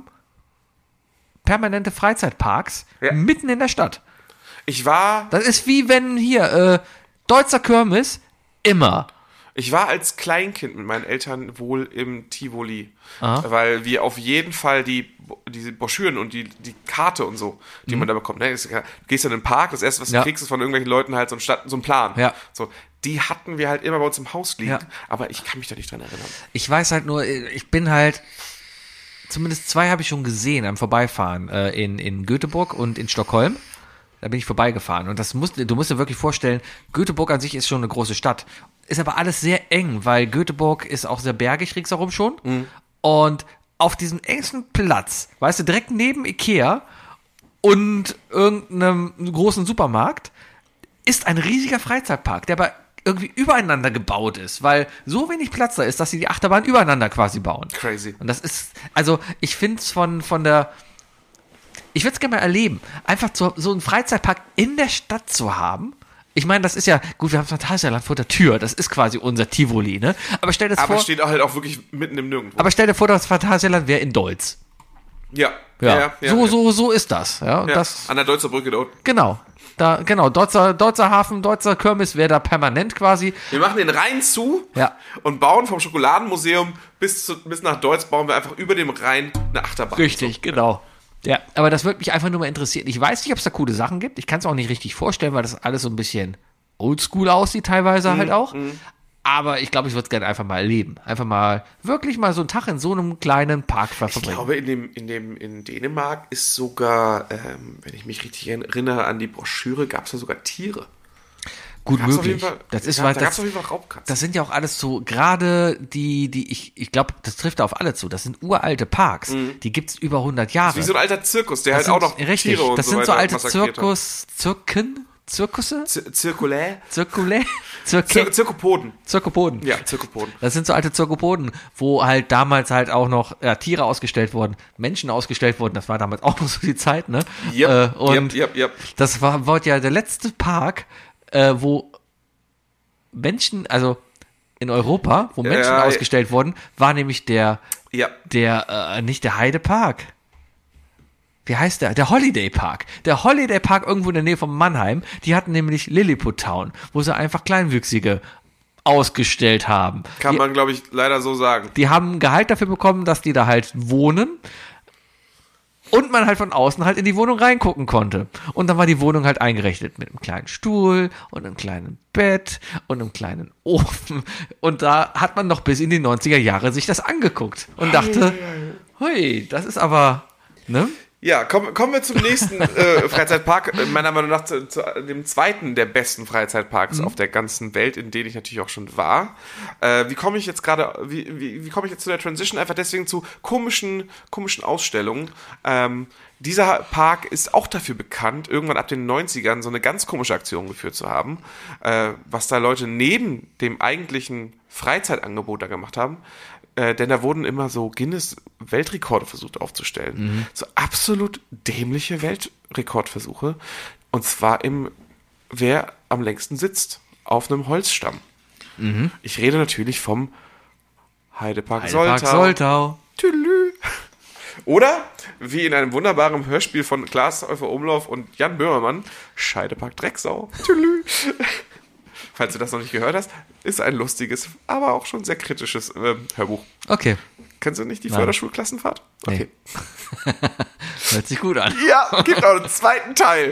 permanente Freizeitparks Ja. mitten in der Stadt. Ich war, Das ist wie wenn hier, äh, Deutzer Kirmes, immer. ich war als Kleinkind mit meinen Eltern wohl im Tivoli, Aha. weil wir auf jeden Fall die diese Broschüren und die, die Karte und so, die Mhm. man da bekommt. Ne? Du gehst in den Park, das erste, was Ja. du kriegst, ist von irgendwelchen Leuten halt so ein, Stadt, so ein Plan. Ja. So, die hatten wir halt immer bei uns im Haus liegen, Ja. aber ich kann mich da nicht dran erinnern. Ich weiß halt nur, ich bin halt, zumindest zwei habe ich schon gesehen am Vorbeifahren, äh, in, in Göteborg und in Stockholm. Da bin ich vorbeigefahren. Und das musst, du musst dir wirklich vorstellen, Göteborg an sich ist schon eine große Stadt. Ist aber alles sehr eng, weil Göteborg ist auch sehr bergig ringsherum schon. Mhm. Und auf diesem engsten Platz, weißt du, direkt neben Ikea und irgendeinem großen Supermarkt, ist ein riesiger Freizeitpark, der aber irgendwie übereinander gebaut ist, weil so wenig Platz da ist, dass sie die Achterbahn übereinander quasi bauen. Crazy. Und das ist, also ich finde es von, von der, ich würde es gerne mal erleben, einfach zu, so einen Freizeitpark in der Stadt zu haben. Ich meine, das ist ja, gut, wir haben Phantasialand vor der Tür, das ist quasi unser Tivoli, ne? Aber stell dir das Aber vor, es steht halt auch wirklich mitten im Nirgendwo. aber stell dir vor, das Phantasialand wäre in Deutz. ja. Ja, ja, ja so, ja. so, so ist das. Ja, und Ja. das, An der Deutzer Brücke da unten. genau. Da, genau, Deutzer, Deutzer Hafen, Deutzer Kirmes wäre da permanent quasi. Wir machen den Rhein zu Ja. und bauen vom Schokoladenmuseum bis, zu, bis nach Deutz, bauen wir einfach über dem Rhein eine Achterbahn. Richtig, genau. Ja, aber das würde mich einfach nur mal interessieren. Ich weiß nicht, ob es da coole Sachen gibt. Ich kann es auch nicht richtig vorstellen, weil das alles so ein bisschen oldschool aussieht, teilweise Mhm. halt auch. Aber ich glaube, ich würde es gerne einfach mal erleben. Einfach mal, wirklich mal so einen Tag in so einem kleinen Park Ich verbringen. glaube, in dem, in dem, in Dänemark ist sogar, ähm, wenn ich mich richtig erinnere an die Broschüre, gab es da sogar Tiere. Gut Gab's auf möglich. jeden Fall- Das ist, ja, weil da gab's das, auf jeden Fall Raubkatzen. das sind ja auch alles so, gerade die, die, ich, ich glaube, das trifft auf alle zu. Das sind uralte Parks. Die gibt's über hundert Jahre. Wie so ein alter Zirkus, der Das halt auch sind- noch richtig, Tiere und das so sind so weiter alte massakriert hat. Zirkus, Zirken, Zirkusse? Z- Zirkulär? Zirkulä? Zir- Zirke? Zirkopoden. Zirkopoden. Ja, Zirkopoden. Das sind so alte Zirkopoden, wo halt damals halt auch noch ja, Tiere ausgestellt wurden, Menschen ausgestellt wurden. Das war damals auch noch so die Zeit, ne? Yep, äh, und yep, yep, yep. das war, war ja der letzte Park, äh, wo Menschen, also in Europa, wo Menschen Ja, ausgestellt wurden, war nämlich der, Ja. der, äh, nicht der Heidepark. Wie heißt der? Der Holiday Park. Der Holiday Park irgendwo in der Nähe von Mannheim. Die hatten nämlich Lilliput Town, wo sie einfach Kleinwüchsige ausgestellt haben. Kann die, man, glaube ich, leider so sagen. die haben ein Gehalt dafür bekommen, dass die da halt wohnen und man halt von außen halt in die Wohnung reingucken konnte. Und dann war die Wohnung halt eingerichtet mit einem kleinen Stuhl und einem kleinen Bett und einem kleinen Ofen. Und da hat man noch bis in die neunziger Jahre sich das angeguckt und dachte, hui, das ist aber, ne? Ja, kommen, kommen wir zum nächsten äh, Freizeitpark. Meiner Meinung nach zu, zu dem zweiten der besten Freizeitparks Mhm. auf der ganzen Welt, in denen ich natürlich auch schon war. Äh, wie komme ich jetzt gerade, wie, wie, wie komme ich jetzt zu der Transition? Einfach deswegen zu komischen, komischen Ausstellungen. Ähm, dieser Park ist auch dafür bekannt, irgendwann ab den neunzigern so eine ganz komische Aktion geführt zu haben, äh, was da Leute neben dem eigentlichen Freizeitangebot da gemacht haben. Äh, denn da wurden immer so Guinness-Weltrekorde versucht aufzustellen. Mhm. So absolut dämliche Weltrekordversuche. Und zwar im, wer am längsten sitzt, auf einem Holzstamm. Mhm. Ich rede natürlich vom Heidepark, Heidepark Soltau. Soltau. Tülü. Oder, wie in einem wunderbaren Hörspiel von Klaas Häufer Umlauf und Jan Böhmermann, Scheidepark Drecksau. Tülü. Falls du das noch nicht gehört hast, ist ein lustiges, aber auch schon sehr kritisches äh, Hörbuch. Okay. Kennst du nicht die Nein. Förderschulklassenfahrt? Okay. Nee. Hört sich gut an. Ja, gibt auch einen zweiten Teil.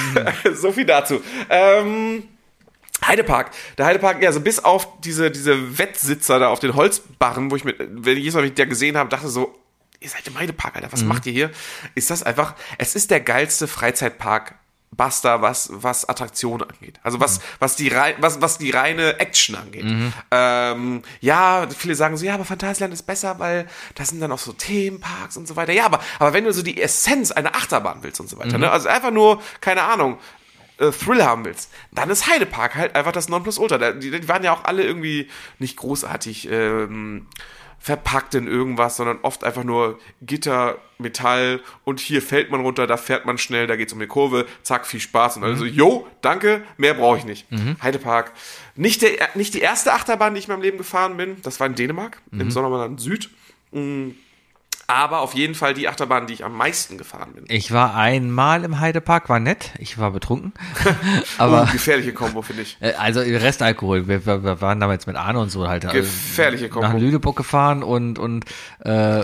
So viel dazu. Ähm, Heidepark. Der Heidepark, ja, so bis auf diese, diese Wettsitzer da auf den Holzbarren, wo ich mit, wenn ich jedes Mal, wenn ich der gesehen habe, dachte so, ihr seid im Heidepark, Alter, was mhm. macht ihr hier? Ist das einfach, es ist der geilste Freizeitpark Buster, was, was Attraktionen angeht. Also was, mhm. was, die rei- was, was die reine Action angeht. Mhm. Ähm, ja, viele sagen so, ja, aber Phantasialand ist besser, weil da sind dann auch so Themenparks und so weiter. Ja, aber, aber wenn du so die Essenz einer Achterbahn willst und so weiter, mhm. ne? Also einfach nur, keine Ahnung, äh, Thrill haben willst, dann ist Heidepark halt einfach das Nonplusultra. Die, die waren ja auch alle irgendwie nicht großartig, ähm, verpackt in irgendwas, sondern oft einfach nur Gitter, Metall und hier fällt man runter, da fährt man schnell, da geht's um die Kurve, zack, viel Spaß und also, jo, danke, mehr brauche ich nicht. Mhm. Heidepark. Nicht, der, nicht die erste Achterbahn, die ich in meinem Leben gefahren bin, das war in Dänemark, mhm. im Sommerland Süd. Mhm. Aber auf jeden Fall die Achterbahn, die ich am meisten gefahren bin. Ich war einmal im Heidepark, war nett. Ich war betrunken. Aber oh, gefährliche Kombo, finde ich. Also Restalkohol. Wir, wir, wir waren damals mit Arne und so halt. Gefährliche Kombo. Nach Lüneburg gefahren und, und äh,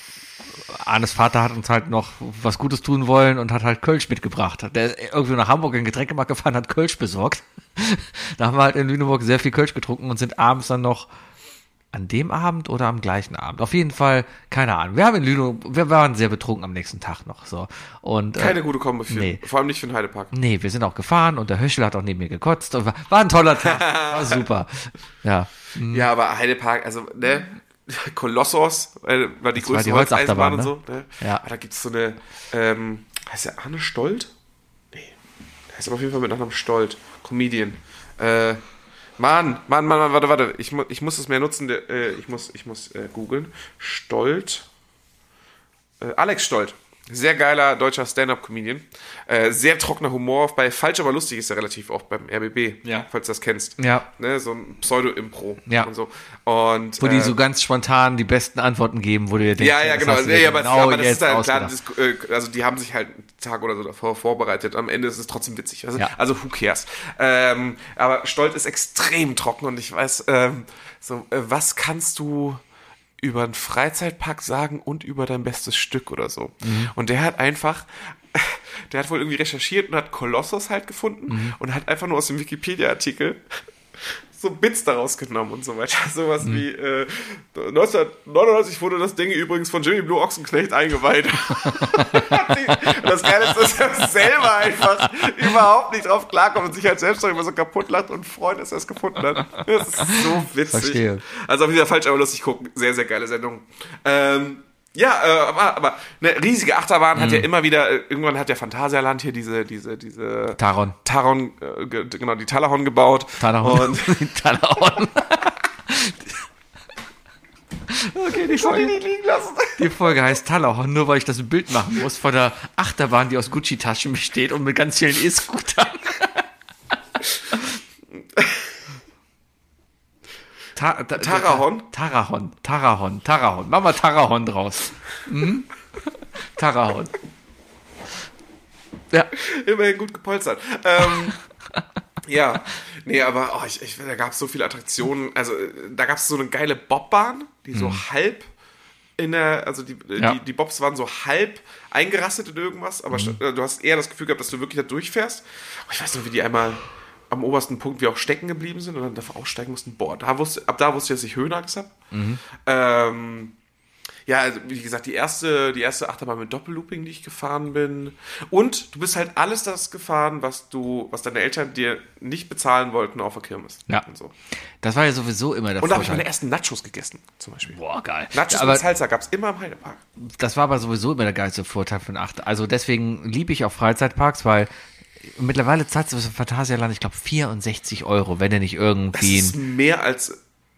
Arnes Vater hat uns halt noch was Gutes tun wollen und hat halt Kölsch mitgebracht. Der ist irgendwie nach Hamburg in den Getränkemarkt gefahren, hat Kölsch besorgt. Da haben wir halt in Lüneburg sehr viel Kölsch getrunken und sind abends dann noch an dem Abend oder am gleichen Abend. Auf jeden Fall, keine Ahnung. Wir haben in Lüneburg, wir waren sehr betrunken am nächsten Tag noch, so. Und, keine äh, gute Kombo für, nee. vor allem nicht für den Heidepark. Nee, wir sind auch gefahren und der Höschel hat auch neben mir gekotzt und war, war ein toller Tag. War super. Ja. Ja, aber Heidepark, also, ne, Kolossos, äh, war die Das war größte die Holzachterbahn Holzachterbahn, und so, ne? Ja. Aber da gibt's so eine, ähm, heißt der Arne Stolt? Nee. Der heißt aber auf jeden Fall mit Nachnamen Stolt. Comedian. Äh, Mann, Mann, Mann, Mann, warte, warte. Ich, mu- ich muss es mehr nutzen. Der, äh, ich muss, ich muss äh, googeln. Stolt. Äh, Alex Stolt. Sehr geiler deutscher Stand-Up-Comedian. Äh, sehr trockener Humor. Bei Falsch aber lustig ist er relativ oft beim R B B. Ja. Falls du das kennst. Ja. Ne, so ein Pseudo-Impro. Ja. Und so. Und, Wo die äh, so ganz spontan die besten Antworten geben, wo du dir denkst, ja, ja, das genau. hast du Ja, dir ja, aber, genau aber das jetzt ist halt klar, ausgedacht. das, äh, also die haben sich halt einen Tag oder so davor vorbereitet. Am Ende ist es trotzdem witzig. Also, Ja. also who cares? Ähm, aber Stolt ist extrem trocken und ich weiß, ähm, so, äh, was kannst du über einen Freizeitpark sagen und über dein bestes Stück oder so? Mhm. Und der hat einfach, der hat wohl irgendwie recherchiert und hat Kolossos halt gefunden mhm. und hat einfach nur aus dem Wikipedia-Artikel so Bits daraus genommen und so weiter. Sowas mhm. wie äh, neunzehnhundertneunundneunzig wurde das Ding übrigens von Jimmy Blue Ochsenknecht eingeweiht. Und das Geile ist, dass er selber einfach überhaupt nicht drauf klarkommt und sich halt selbst darüber so kaputt lacht und freut, dass er es gefunden hat. Das ist so witzig. Verstehe. Also auf dieser Falsch aber lustig gucken. Sehr, sehr geile Sendung. Ähm, Ja, äh, aber, aber eine riesige Achterbahn hat ja immer wieder, äh, irgendwann hat der Phantasialand hier diese, diese, diese Taron. Taron, äh, ge- genau, die Talahon gebaut. Talahon. Und Talahon. Okay, die Folge, die liegen lassen. die Folge heißt Talahon, nur weil ich das Bild machen muss von der Achterbahn, die aus Gucci-Taschen besteht und mit ganz vielen E-Scootern. Ta- ta- Tarahon? Tarahon, Tarahon, Tarahon. Mach mal Tarahon draus. Mhm. Tarahon. Ja. Immerhin gut gepolstert. Ähm, ja, nee, aber oh, ich, ich, da gab es so viele Attraktionen. Also da gab es so eine geile Bobbahn, die so halb in der, also die, Ja. die, die Bobs waren so halb eingerastet in irgendwas, aber st- du hast eher das Gefühl gehabt, dass du wirklich da durchfährst. Oh, ich weiß noch, wie die einmal am obersten Punkt wir auch stecken geblieben sind und dann davor aussteigen mussten. Boah, da wusste, ab da wusste ich, dass ich Höhenangst habe. Ähm, ja, also wie gesagt, die erste, die erste Achterbahn mit Doppellooping, die ich gefahren bin. Und du bist halt alles das gefahren, was du, was deine Eltern dir nicht bezahlen wollten auf der Kirmes. Ja. Und, so. Das war ja sowieso immer der Und da habe ich Vorteil. meine ersten Nachos gegessen, zum Beispiel. Boah, geil. Nachos aber mit Salsa gab es immer im Heidepark. das war aber sowieso immer der geilste Vorteil von Achter. Also deswegen liebe ich auch Freizeitparks, weil mittlerweile zahlst du für Phantasialand, ich glaube, vierundsechzig Euro, wenn du nicht Das irgendwie... ist mehr, als,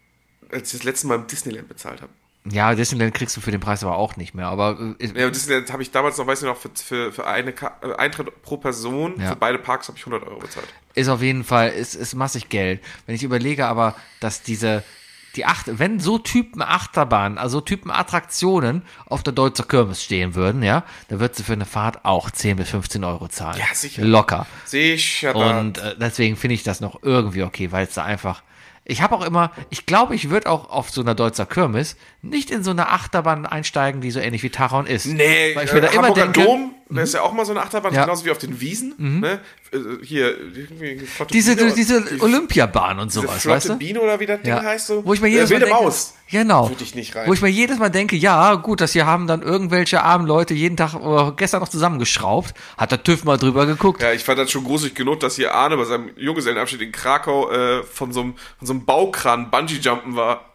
als ich das letzte Mal im Disneyland bezahlt habe. Ja, Disneyland kriegst du für den Preis aber auch nicht mehr. Aber äh, Ja, Disneyland habe ich damals noch, weiß ich noch, für, für, für eine Ka- äh, Eintritt pro Person, Ja. für beide Parks habe ich hundert Euro bezahlt. ist auf jeden Fall, ist, ist massig Geld. Wenn ich überlege aber, dass diese, die Acht, wenn so Typen Achterbahnen, also Typen Attraktionen auf der Deutzer Kirmes stehen würden, ja, dann würdest du für eine Fahrt auch zehn bis fünfzehn Euro zahlen. Ja, sicher. Locker. Sicher. Und äh, deswegen finde ich das noch irgendwie okay, weil es da einfach. Ich habe auch immer, ich glaube, ich würde auch auf so einer Deutzer Kirmes nicht in so eine Achterbahn einsteigen, die so ähnlich wie Taron ist. Nee, weil ich mir da äh, immer Hamburger denke, Dom, da ist ja auch mal so eine Achterbahn, Ja. genauso wie auf den Wiesen. Ne? Äh, Hier, irgendwie eine flotte diese, Biene, diese die- Olympiabahn und diese sowas, flotte weißt du? Biene oder wie das Ding Ja. heißt so. Wo ich mir Äh, jedes Mal wilde denke, Maus. Genau. Würde ich nicht rein. Wo ich mir jedes Mal denke, ja, gut, das hier haben dann irgendwelche armen Leute jeden Tag oder gestern noch zusammengeschraubt. Hat der TÜV mal drüber geguckt. Ja, ich fand das schon gruselig genug, dass hier Arne bei seinem Junggesellenabschied in Krakau äh, von so einem von so einem Baukran Bungee-Jumpen war.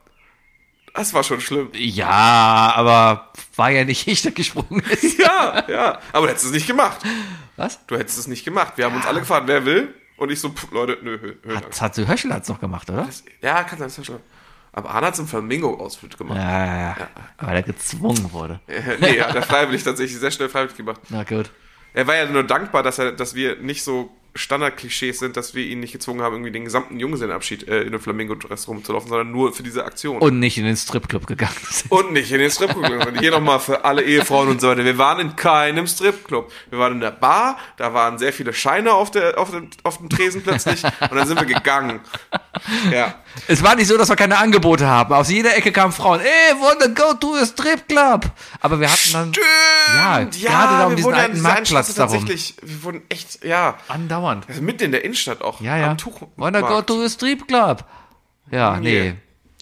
Das war schon schlimm. Ja, aber war ja nicht ich, der gesprungen ist. Ja, ja. Aber du hättest es nicht gemacht. Was? Du hättest es nicht gemacht. Wir haben uns alle gefragt, wer will? Und ich so, pff, Leute, nö, Hö- Höhenangst. Das hat so Höschel hat's noch gemacht, oder? Ja, kann sein, das ist schon. Aber Arne hat es im Flamingo-Ausflug gemacht. Ja, ja, ja. Weil er gezwungen wurde. Nee, ja, der freiwillig tatsächlich sehr schnell freiwillig gemacht. Na gut. Er war ja nur dankbar, dass er, dass wir nicht so Standardklischees sind, dass wir ihn nicht gezwungen haben, irgendwie den gesamten Junggesellenabschied äh, in einem Flamingo-Dress rumzulaufen, sondern nur für diese Aktion. Und nicht in den Stripclub gegangen sind. Und nicht in den Stripclub. Und hier nochmal für alle Ehefrauen und so weiter. Wir waren in keinem Stripclub. Wir waren in der Bar, da waren sehr viele Scheine auf, der, auf, dem, auf dem Tresen plötzlich und dann sind wir gegangen. Ja. Es war nicht so, dass wir keine Angebote haben. Aus jeder Ecke kamen Frauen. Ey, wanna go to a strip club? Aber wir hatten dann Ja, gerade da um wir diesen wurden ja alten in dieser Marktplatz Innenstadt darum. tatsächlich, wir wurden echt, ja, andauernd. also mitten in der Innenstadt auch. Ja, ja. Am Tuchmarkt. Wanna go to a strip club? Ja, nee.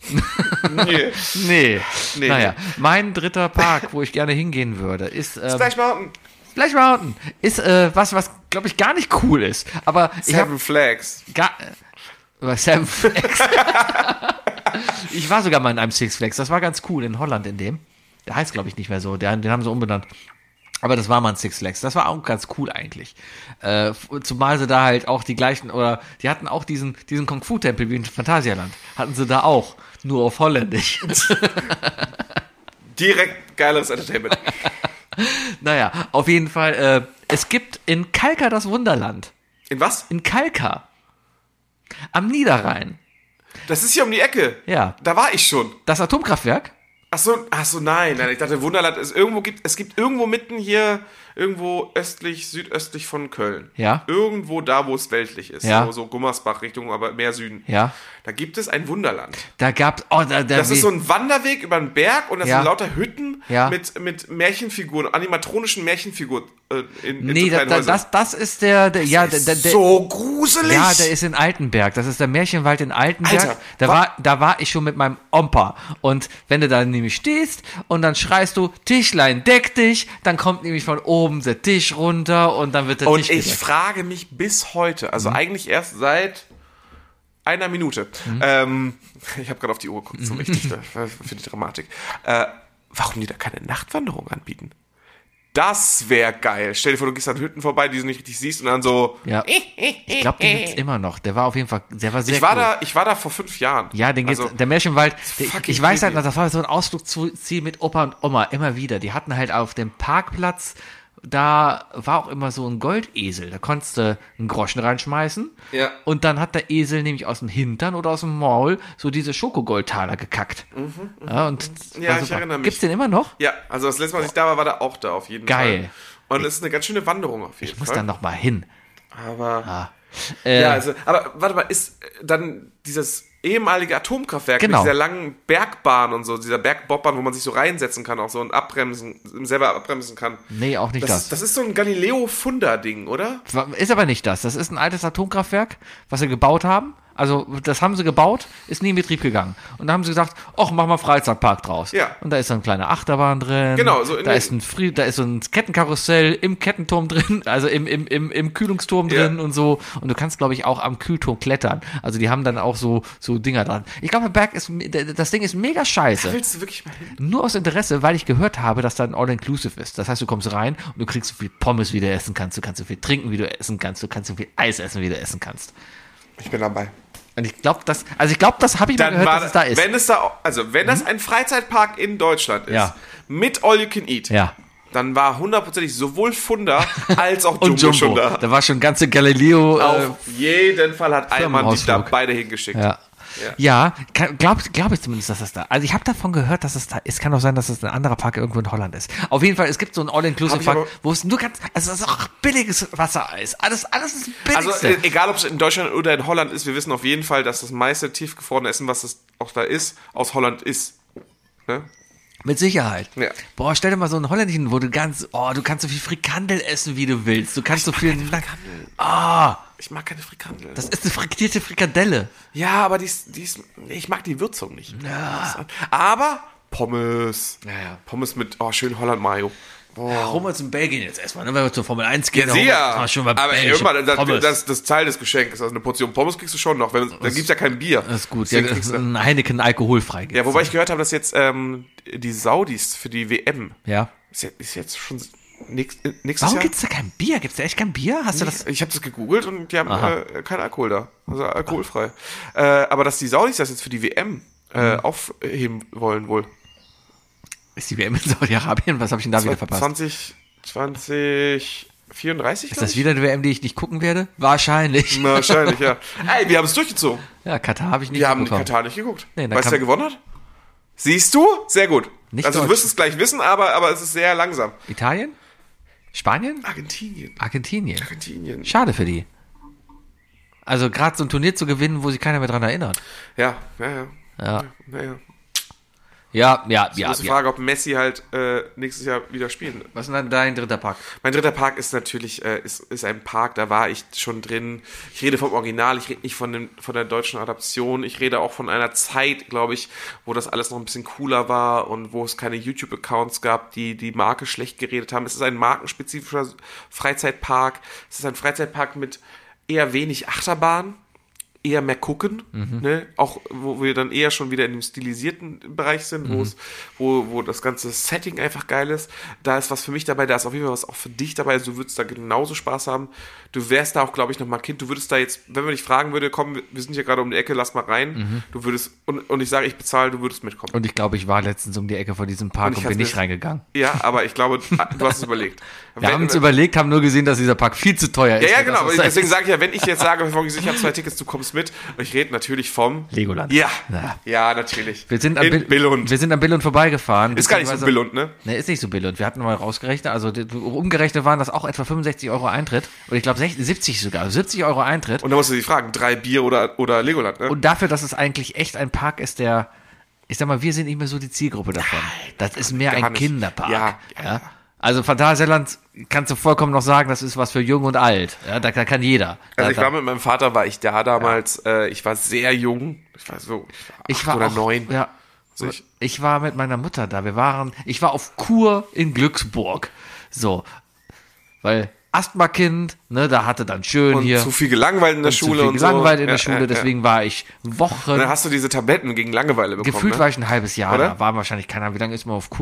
Nee. Nee. Nee. Naja, mein dritter Park, wo ich gerne hingehen würde, ist ähm, Splash Mountain. Splash Mountain. Ist äh, was, was glaube ich gar nicht cool ist. Aber ich habe Seven Flags. gar über Seven Flags. Ich war sogar mal in einem Six Flags. Das war ganz cool in Holland in dem. Der heißt glaube ich nicht mehr so. Der, den haben sie umbenannt. Aber das war mal ein Six Flags. Das war auch ganz cool eigentlich. Äh, zumal sie da halt auch die gleichen, oder die hatten auch diesen, diesen Kung-Fu-Tempel wie in Phantasialand. Hatten sie da auch. Nur auf Holländisch. Direkt geileres Entertainment. Naja, auf jeden Fall. Äh, es gibt in Kalka das Wunderland. In was? In Kalka. Am Niederrhein. Das ist hier um die Ecke. Ja. Da war ich schon. Das Atomkraftwerk? Ach so, ach so, nein, nein, ich dachte Wunderland ist irgendwo gibt, es gibt irgendwo mitten hier, irgendwo östlich, südöstlich von Köln. Ja. Irgendwo da, wo es weltlich ist. Ja. So, so Gummersbach Richtung, aber mehr Süden. Ja. Da gibt es ein Wunderland. Da gab's, oh, da, da, Das ist so ein Wanderweg über einen Berg und das Ja. sind lauter Hütten Ja. mit, mit Märchenfiguren, animatronischen Märchenfiguren äh, in, in nee, so da, kleinen da, Häusern. das, das ist der, der ja, der, der, der so gruselig. ja, der ist in Altenberg. Das ist der Märchenwald in Altenberg. Alter, da wa- war, da war ich schon mit meinem Opa. Und wenn du da nämlich stehst und dann schreist du, Tischlein, deck dich, dann kommt nämlich von oben der Tisch runter und dann wird der Und Tisch ich gedeckt. frage mich bis heute, Mhm. also eigentlich erst seit einer Minute, Mhm. ähm, ich habe gerade auf die Uhr geguckt, so richtig, für, für die Dramatik, äh, warum die da keine Nachtwanderung anbieten. Das wäre geil. Stell dir vor, du gehst an Hütten vorbei, die du nicht richtig siehst und dann so... Ja. Ich glaube, den gibt's immer noch. Der war auf jeden Fall, der war sehr Ich war cool. da, ich war da vor fünf Jahren. Ja, den geht's, Also, der Märchenwald, der, fucking ich weiß halt crazy. noch, das war so ein Ausflugsziel mit Opa und Oma, immer wieder. Die hatten halt auf dem Parkplatz, da war auch immer so ein Goldesel, da konntest du einen Groschen reinschmeißen. Ja. Und dann hat der Esel nämlich aus dem Hintern oder aus dem Maul so diese Schokogoldtaler gekackt. Ja, und Ja, war ich super. erinnere mich. Gibt's den immer noch? Ja, also das letzte Mal, als ich da war, war der auch da auf jeden Geil. Fall. Und es ist eine ganz schöne Wanderung auf jeden Ich muss Fall. dann noch mal hin. Aber, Äh, ja, also, aber warte mal, ist dann dieses ehemalige Atomkraftwerk Genau. mit dieser langen Bergbahn und so, dieser Bergbobbahn, wo man sich so reinsetzen kann auch so und abbremsen, selber abbremsen kann. Nee, auch nicht Das, das. das ist so ein Galileo-Funder-Ding, oder? Ist aber nicht das. Das ist ein altes Atomkraftwerk, was sie gebaut haben. Also, das haben sie gebaut, ist nie in Betrieb gegangen. Und da haben sie gesagt, ach, mach mal Freizeitpark draus. Ja. Und da ist so eine kleine Achterbahn drin. Genau, so in da den- ist ein Fri- da ist so ein Kettenkarussell im Kettenturm drin, also im, im, im, im Kühlungsturm Ja. drin und so. Und du kannst, glaube ich, auch am Kühlturm klettern. Also, die haben dann auch so, so Dinger dran. Ich glaube, der Berg ist, das Ding ist mega scheiße. Willst du wirklich mal hin? Nur aus Interesse, weil ich gehört habe, dass da ein All-Inclusive ist. Das heißt, du kommst rein und du kriegst so viel Pommes, wie du essen kannst. Du kannst so viel trinken, wie du essen kannst. Du kannst so viel Eis essen, wie du essen kannst. Ich bin dabei. Und ich glaube, das, also ich glaube, das habe ich mal Dann gehört, war, dass es da ist. wenn es da, also wenn das ein Freizeitpark in Deutschland ist, Ja. mit All You Can Eat, Ja. dann war hundertprozentig sowohl Funder als auch Und Jumbo, Jumbo. schon da. Da war schon ganze Galileo. Äh, Auf jeden Fall hat Eimann dich da Firmenausflug. beide hingeschickt. ja. Ja, glaube glaub ich zumindest, dass es da. Also ich habe davon gehört, dass es da ist. Kann auch sein, dass es ein anderer Park irgendwo in Holland ist. Auf jeden Fall, es gibt so einen Hab ich All-Inclusive-Park, aber- wo es nur ganz, also es ist auch billiges Wassereis. Alles, alles ist billigste. Also äh, egal, ob es in Deutschland oder in Holland ist, wir wissen auf jeden Fall, dass das meiste tiefgefrorene Essen, was es auch da ist, aus Holland ist. Ne? Mit Sicherheit. Ja. Boah, stell dir mal so einen holländischen, wo du ganz, oh, du kannst so viel Frikandel essen, wie du willst. Du kannst so viel. Ah, Ich mag keine Frikandel. das ist eine frittierte Frikadelle. ja, aber die ist, die ist, ich mag die Würzung nicht. Ja. Aber Pommes. Ja, ja. Pommes mit, oh, schön Holland-Mayo. Holen wir uns in Belgien jetzt erstmal, ne? Wenn wir zur Formel eins gehen, Ja, dann holen wir sehr. uns mal schon mal Aber belgische immer, das, Pommes. das, das Teil des Geschenks. Also eine Portion Pommes kriegst du schon noch. Wenn, da gibt's ja kein Bier. Das ist gut. Ja, Deswegen das kriegst ist du- ein Heineken alkoholfrei. gibt's. ja, wobei ich gehört habe, dass jetzt ähm, die Saudis für die W M Ja. ist, ja, ist jetzt schon nächst, äh, nächstes Warum Jahr. gibt's da kein Bier? Gibt's da echt kein Bier? Hast du das? Ich habe das gegoogelt und die haben äh, keinen Alkohol da. Also alkoholfrei. Äh, aber dass die Saudis das jetzt für die W M äh, Mhm. aufheben wollen wohl. Ist die W M in Saudi-Arabien? Was habe ich denn da wieder verpasst? zwanzig, zwanzig vierunddreißig? Ist das wieder eine W M, die ich nicht gucken werde? Wahrscheinlich. Wahrscheinlich, ja. Ey, wir haben es durchgezogen. Ja, Katar habe ich nicht Wir haben bekommen. Katar nicht geguckt. Nee, dann weißt du, kann- wer gewonnen hat? Siehst du? Sehr gut. Nicht also du Deutsch. wirst es gleich wissen, aber, aber es ist sehr langsam. Italien? Spanien? Argentinien. Argentinien. Argentinien. Schade für die. Also gerade so ein Turnier zu gewinnen, wo sich keiner mehr dran erinnert. Ja, ja, ja. Ja, ja, ja. ja, ja. Die ja, große ja. Frage, ob Messi halt äh, nächstes Jahr wieder spielen. Was ist denn dein dritter Pack? Mein dritter Park ist natürlich äh, ist, ist ein Park, da war ich schon drin. Ich rede vom Original, ich rede nicht von, dem, von der deutschen Adaption. Ich rede auch von einer Zeit, glaube ich, wo das alles noch ein bisschen cooler war und wo es keine YouTube-Accounts gab, die die Marke schlecht geredet haben. Es ist ein markenspezifischer Freizeitpark. Es ist ein Freizeitpark mit eher wenig Achterbahn, eher mehr gucken, ne? Auch wo wir dann eher schon wieder in dem stilisierten Bereich sind, wo es, wo, wo das ganze Setting einfach geil ist. Da ist was für mich dabei, da ist auf jeden Fall was auch für dich dabei, also du würdest da genauso Spaß haben. Du wärst da auch, glaube ich, noch mal Kind, du würdest da jetzt, wenn man dich fragen würde, komm, wir sind hier gerade um die Ecke, lass mal rein, du würdest, und, und ich sage, ich bezahle, du würdest mitkommen. Und ich glaube, ich war letztens um die Ecke von diesem Park Und ich und, hab's bin nicht mir- reingegangen. Ja, aber ich glaube, du hast es überlegt. Wir haben uns überlegt, haben nur gesehen, dass dieser Park viel zu teuer ist. Ja, ja, für genau. das, was da Deswegen ist. sage ich ja, wenn ich jetzt sage, ich habe zwei Tickets, du kommst mit. Und ich rede natürlich vom Legoland. Ja, Ja. ja, natürlich. Wir sind, am in Bill- Billund. wir sind am Billund vorbeigefahren. Ist gar nicht so beziehungsweise- Billund, ne? Ne, ist nicht so Billund. Wir hatten mal rausgerechnet, also die- umgerechnet waren das auch etwa fünfundsechzig Euro Eintritt. Oder ich glaube siebzig sogar, also siebzig Euro Eintritt. Und da musst du dich fragen, drei Bier oder, oder Legoland, ne? Und dafür, dass es eigentlich echt ein Park ist, der, ich sag mal, wir sind nicht mehr so die Zielgruppe davon. Das ist mehr gar ein nicht. Kinderpark. Ja, ja, ja. Also Phantasialand kannst du vollkommen noch sagen, das ist was für Jung und Alt. Ja, da, da kann jeder. Da, Also ich da, war mit meinem Vater, war ich da damals, äh, ich war sehr jung. Ich war so ich acht war oder auch, neun. Ja, So, ich- ich war mit meiner Mutter da. Wir waren, ich war auf Kur in Glücksburg. So, weil Asthma-Kind, ne, da hatte dann schön Und hier zu viel gelangweilt in der zu Schule viel und so. gelangweilt in der Ja, Schule, ja, deswegen war ich Wochen. Ja. Dann hast du diese Tabletten gegen Langeweile bekommen, Gefühlt ne? war ich ein halbes Jahr Oder? da. War wahrscheinlich, keine Ahnung, wie lange ist man auf Kur?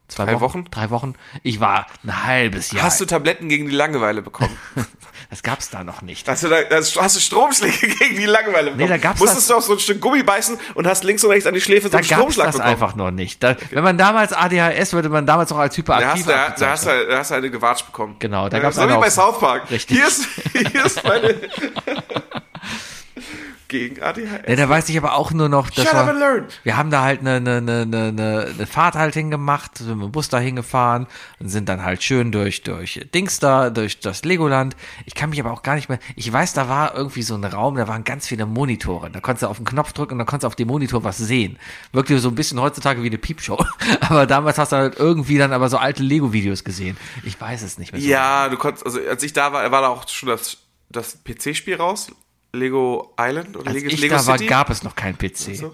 Zwei Drei Wochen, Wochen? Drei Wochen. Ich war ein halbes Jahr. Hast du Tabletten gegen die Langeweile bekommen? Das gab's da noch nicht. Hast du, da, hast du Stromschläge gegen die Langeweile bekommen? Nee, da gab's Musstest das- du auf so ein Stück Gummi beißen und hast links und rechts an die Schläfe so Da einen gab's Stromschlag das bekommen? einfach noch nicht. Da, wenn man damals A D H S, würde man damals auch als Da hyperaktiv hast, du, da, da, hast abgezeichnet. du, da hast du eine Gewatsch bekommen. Genau, da Ja, gab's so eine wie bei auf- South Park. Richtig. Hier ist, hier ist meine... gegen A D H S. Ja, da weiß ich aber auch nur noch, dass Shut up wir, and learn. wir haben da halt eine, eine, eine, eine, eine Fahrt halt hingemacht, sind mit dem Bus da hingefahren und sind dann halt schön durch, durch Dings da, durch das Legoland. Ich kann mich aber auch gar nicht mehr, ich weiß, da war irgendwie so ein Raum, da waren ganz viele Monitore. Da konntest du auf den Knopf drücken und dann konntest du auf dem Monitor was sehen. Wirklich so ein bisschen heutzutage wie eine Piepshow. Aber damals hast du halt irgendwie dann aber so alte Lego-Videos gesehen. Ich weiß es nicht mehr so. Ja, du konntest, also als ich da war, war da auch schon das, das P C-Spiel raus. Lego Island oder Als Lego, ich Lego da war, City. gab es noch kein P C. So.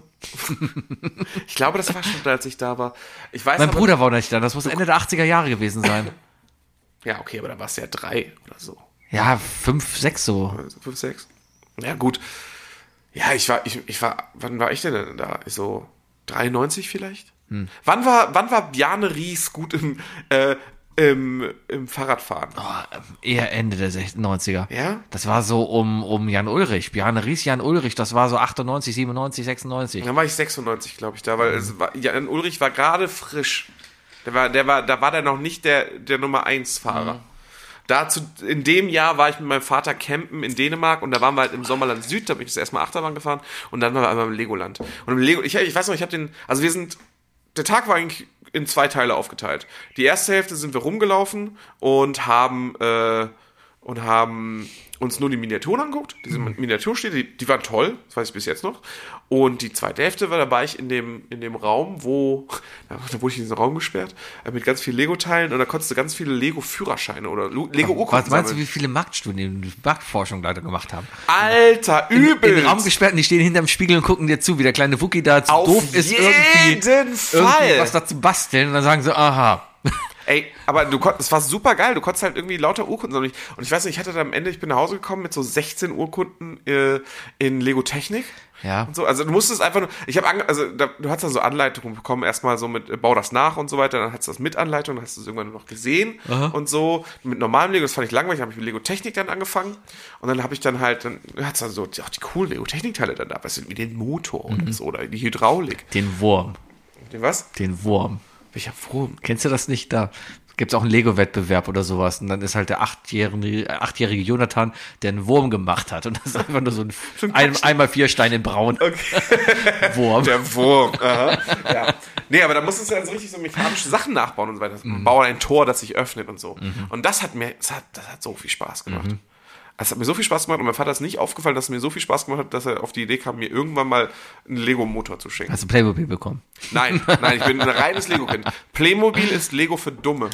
Ich glaube, das war schon da, als ich da war. Ich weiß Mein aber, Bruder war noch nicht da, das muss Ende der achtziger Jahre gewesen sein. Ja, okay, aber da warst du ja drei oder so. Ja, fünf, sechs so. Also fünf, sechs. Ja, gut. Ja, ich war, ich, ich war, wann war ich denn da? So dreiundneunzig vielleicht? Hm. Wann war, wann war Bjarne Ries gut im, äh, im, im Fahrradfahren? Oh, eher Ende der neunziger. Ja? Das war so um, um Jan Ulrich. Bjarne Ries, Jan Ulrich, das war so achtundneunzig, siebenundneunzig, sechsundneunzig. Dann war ich sechsundneunzig, glaube ich, da, weil es war, Jan Ulrich war gerade frisch. Der war, der war, da war der noch nicht der, der Nummer eins Fahrer. Mhm. Dazu, in dem Jahr war ich mit meinem Vater campen in Dänemark und da waren wir halt im Sommerland Süd, da bin ich das erstmal Achterbahn gefahren und dann waren wir einmal im Legoland. Und im Lego, ich, ich weiß noch, ich habe den, also wir sind, der Tag war eigentlich in zwei Teile aufgeteilt. Die erste Hälfte sind wir rumgelaufen und haben, äh, und haben uns nur die Miniaturen angeguckt, diese Miniaturstädte, die, die waren toll, das weiß ich bis jetzt noch. Und die zweite Hälfte war dabei ich in dem, in dem Raum, wo, da wurde ich in diesen Raum gesperrt, äh, mit ganz vielen Lego-Teilen und da konntest du ganz viele Lego-Führerscheine oder Lego-Urkunden Was meinst du, sammeln. wie viele Marktstudien, die Marktforschung leider gemacht haben? Alter, übel! In den Raum gesperrt und die stehen hinterm Spiegel und gucken dir zu, wie der kleine Wookie da zu Auf doof ist, jeden irgendwie, irgendwie Fall! was da zu basteln und dann sagen sie, aha. Ey, aber du konntest, es war super geil, du konntest halt irgendwie lauter Urkunden sammeln. Und ich weiß nicht, ich hatte dann am Ende, ich bin nach Hause gekommen mit so sechzehn Urkunden äh, in Lego Technik. Ja. Und so. Also du musstest einfach nur, ich habe, also da, du hast dann so Anleitungen bekommen, erstmal so mit, äh, bau das nach und so weiter, dann hast du das mit Anleitung, dann hast du es irgendwann nur noch gesehen Aha. und so. Mit normalem Lego, das fand ich langweilig, habe ich mit Lego Technik dann angefangen und dann habe ich dann halt, dann hat's dann so, auch die coolen Lego Technik-Teile dann da, weißt du, wie den Motor Mhm. und so, oder die Hydraulik. Den Wurm. Den was? Den Wurm. Welcher Wurm? Kennst du das nicht? Da gibt's auch einen Lego-Wettbewerb oder sowas. Und dann ist halt der achtjährige, achtjährige Jonathan, der einen Wurm gemacht hat. Und das ist einfach nur so ein, ein einmal vier Stein in braun. Wurm. Der Wurm. Aha. Ja. Nee, aber da musstest du dann so richtig so mechanische Sachen nachbauen und so weiter. Mhm. Baue ein Tor, das sich öffnet und so. Mhm. Und das hat mir, das hat, das hat so viel Spaß gemacht. Mhm. Es hat mir so viel Spaß gemacht und mein Vater ist nicht aufgefallen, dass es mir so viel Spaß gemacht hat, dass er auf die Idee kam, mir irgendwann mal einen Lego-Motor zu schenken. Hast du Playmobil bekommen? Nein, nein, ich bin ein reines Lego-Kind. Playmobil ist Lego für Dumme.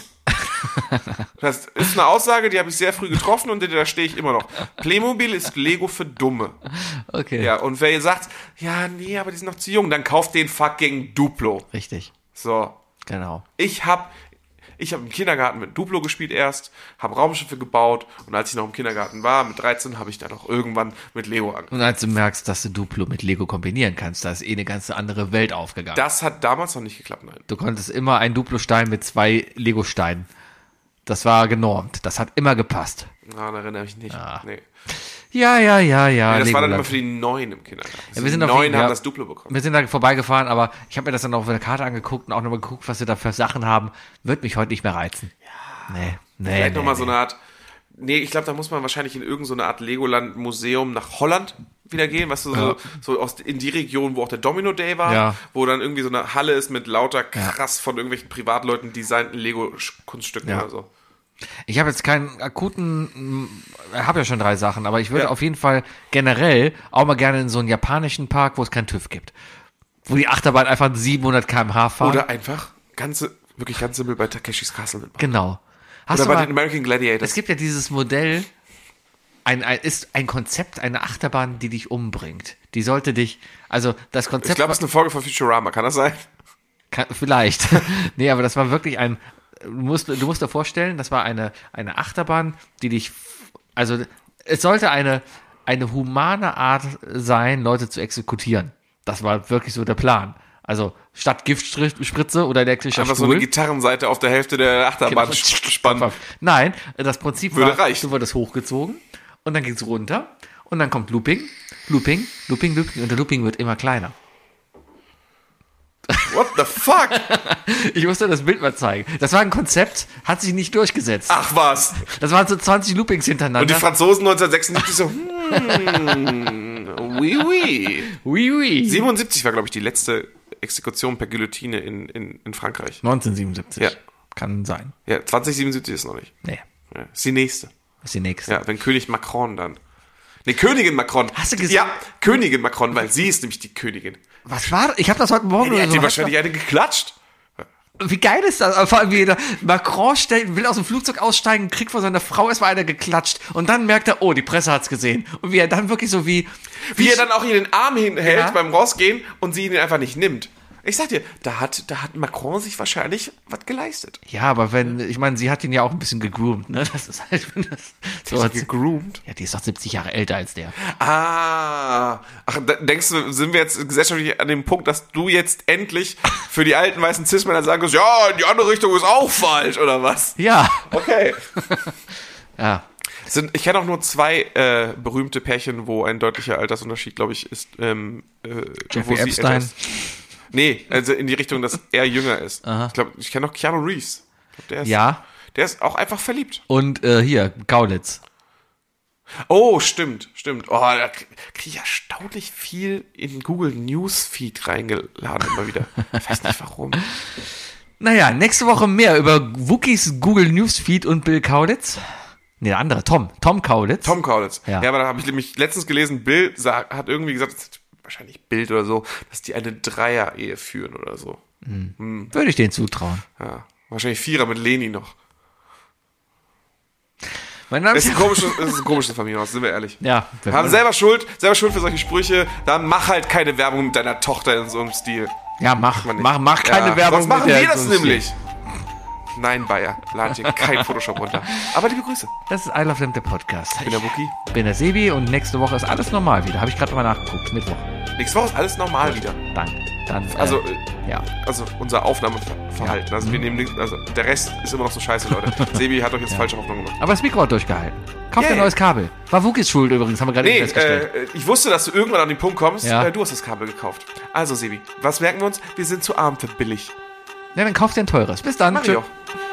Das ist eine Aussage, die habe ich sehr früh getroffen und da stehe ich immer noch. Playmobil ist Lego für Dumme. Okay. Ja, und wer ihr sagt, ja, nee, aber die sind noch zu jung, dann kauft den fucking Duplo. Richtig. So. Genau. Ich hab, ich hab im Kindergarten mit Duplo gespielt erst, habe Raumschiffe gebaut und als ich noch im Kindergarten war, mit dreizehn, habe ich dann auch irgendwann mit Lego angefangen. Und als du merkst, dass du Duplo mit Lego kombinieren kannst, da ist eh eine ganz andere Welt aufgegangen. Das hat damals noch nicht geklappt, nein. Du konntest immer einen Duplo-Stein mit zwei Lego-Steinen. Das war genormt. Das hat immer gepasst. Na, da erinnere ich mich nicht. Ah. Nee. Ja, ja, ja, ja. Nee, das war dann Legoland. immer für die Neuen im Kindergarten. Ja, wir sind die auf Neuen jeden- haben ja. das Duplo bekommen. Wir sind da vorbeigefahren, aber ich habe mir das dann auf der Karte angeguckt und auch nochmal geguckt, was wir da für Sachen haben. Wird mich heute nicht mehr reizen. Ja. Nee, nee. Vielleicht nee, nochmal nee. so eine Art, nee, ich glaube, da muss man wahrscheinlich in irgendeine so eine Art Legoland-Museum nach Holland wieder gehen, weißt du, so, Ja. so aus, in die Region, wo auch der Domino Day war, Ja. wo dann irgendwie so eine Halle ist mit lauter krass von irgendwelchen Privatleuten designten Lego-Kunststücken Ja. oder so. Ich habe jetzt keinen akuten, habe ja schon drei Sachen, aber ich würde Ja. auf jeden Fall generell auch mal gerne in so einen japanischen Park, wo es keinen TÜV gibt. Wo die Achterbahn einfach siebenhundert Kilometer pro Stunde fahren. Oder einfach, ganze, wirklich ganz simpel bei Takeshis Castle mitmachen. Genau. Hast Oder du bei mal, den American Gladiators. es gibt ja dieses Modell, ein, ein, ist ein Konzept, eine Achterbahn, die dich umbringt. Die sollte dich, also das Konzept. Ich glaube, es ist eine Folge von Futurama, kann das sein? Kann, vielleicht. Nee, aber das war wirklich ein, du musst, du musst dir vorstellen, das war eine, eine Achterbahn, die dich, also es sollte eine, eine humane Art sein, Leute zu exekutieren. Das war wirklich so der Plan. Also statt Giftspritze oder elektrischer Einfach Stuhl. so eine Gitarrenseite auf der Hälfte der Achterbahn Genau. spannen. Nein, das Prinzip Würde war, reichen. du wurdest hochgezogen und dann geht's runter und dann kommt Looping, Looping, Looping, Looping und der Looping wird immer kleiner. What the fuck? Ich muss dir das Bild mal zeigen. Das war ein Konzept, hat sich nicht durchgesetzt. Ach was. Das waren so zwanzig Loopings Und die hintereinander. Franzosen neunzehnhundertsechsundsiebzig so, hm, oui, oui. Oui, oui. siebenundsiebzig war, glaube ich, die letzte Exekution per Guillotine in, in, in Frankreich. neunzehnhundertsiebenundsiebzig. Ja. Kann sein. Ja, zwanzig siebenundsiebzig ist noch nicht. Nee, Ja, ist die nächste. ist die nächste. Ja, wenn König Macron dann. Nee, Königin Macron. Hast du gesehen? Ja, Königin Macron, weil sie ist nämlich die Königin. Was war das? Ich habe das heute Morgen Die oder hat so. dir wahrscheinlich eine geklatscht. Wie geil ist das? Vor allem, wie der Macron stellt, will aus dem Flugzeug aussteigen, kriegt von seiner Frau erstmal eine geklatscht und dann merkt er, oh, die Presse hat's gesehen. Und wie er dann wirklich so wie... Wie er dann auch ihr den Arm hinhält Ja. beim Rausgehen und sie ihn einfach nicht nimmt. Ich sag dir, da hat, da hat Macron sich wahrscheinlich was geleistet. Ja, aber wenn, ich meine, sie hat ihn ja auch ein bisschen gegroomt, ne? Das ist halt, wenn das so hat sie, gegroomt? ja, die ist doch siebzig Jahre älter als der. Ah. Ach, da- denkst du, sind wir jetzt gesellschaftlich an dem Punkt, dass du jetzt endlich für die alten weißen Cis-Männer sagen kannst, ja, in die andere Richtung ist auch falsch, oder was? Ja. Okay. Ja. Sind, ich kenne auch nur zwei äh, berühmte Pärchen, wo ein deutlicher Altersunterschied, glaube ich, ist. Ähm, äh, Jeffrey wo sie Epstein. älter ist. Nee, also in die Richtung, dass er jünger ist. Aha. Ich glaube, ich kenne noch Keanu Reeves. Ich glaub, der ist, Ja. Der ist auch einfach verliebt. Und äh, hier, Kaulitz. Oh, stimmt, stimmt. Oh, da kriege krieg ich erstaunlich viel in Google Newsfeed reingeladen immer wieder. Ich weiß nicht warum. Naja, nächste Woche mehr über Wookies Google Newsfeed und Bill Kaulitz. Nee, der andere, Tom. Tom Kaulitz. Tom Kaulitz. Ja. Ja, aber da habe ich nämlich letztens gelesen, Bill sag, hat irgendwie gesagt, das ist wahrscheinlich Bild oder so, dass die eine Dreier-Ehe führen oder so. Würde ich denen zutrauen. Ja, wahrscheinlich Vierer mit Leni noch. Mein Name Das ist ein komisches, das ist ein komisches Familienhaus, sind wir ehrlich. Ja. Wir haben selber Schuld, selber Schuld für solche Sprüche, dann mach halt keine Werbung mit deiner Tochter in so einem Stil. Ja, mach, Man nicht. mach, mach keine Ja, Werbung sonst machen mit der wir das so einem nämlich. Stil. Nein, Bayer, lad dir kein Photoshop runter. Aber liebe Grüße. Das ist I Love Them, der Podcast. Ich bin der Wookie. Ich bin der Sebi und nächste Woche ist alles normal wieder. Habe ich gerade mal nachgeguckt. Mittwoch. Nächste Woche ist alles normal wieder. Dann. Dann äh, Also, äh, ja. also unser Aufnahmeverhalten. Ja. Also wir nehmen nichts, also der Rest ist immer noch so scheiße, Leute. Sebi hat euch jetzt falsche Hoffnung gemacht. Aber das Mikro hat durchgehalten. Kauft Yay. ein neues Kabel. War Wookies Schuld übrigens, haben wir gerade Nee, eben festgestellt. äh, ich wusste, dass du irgendwann an den Punkt kommst. Ja. Äh, du hast das Kabel gekauft. Also, Sebi, was merken wir uns? Wir sind zu arm für billig. Ja, dann kauft ihr ein teures. Bis dann. Mach ich Tschö. auch.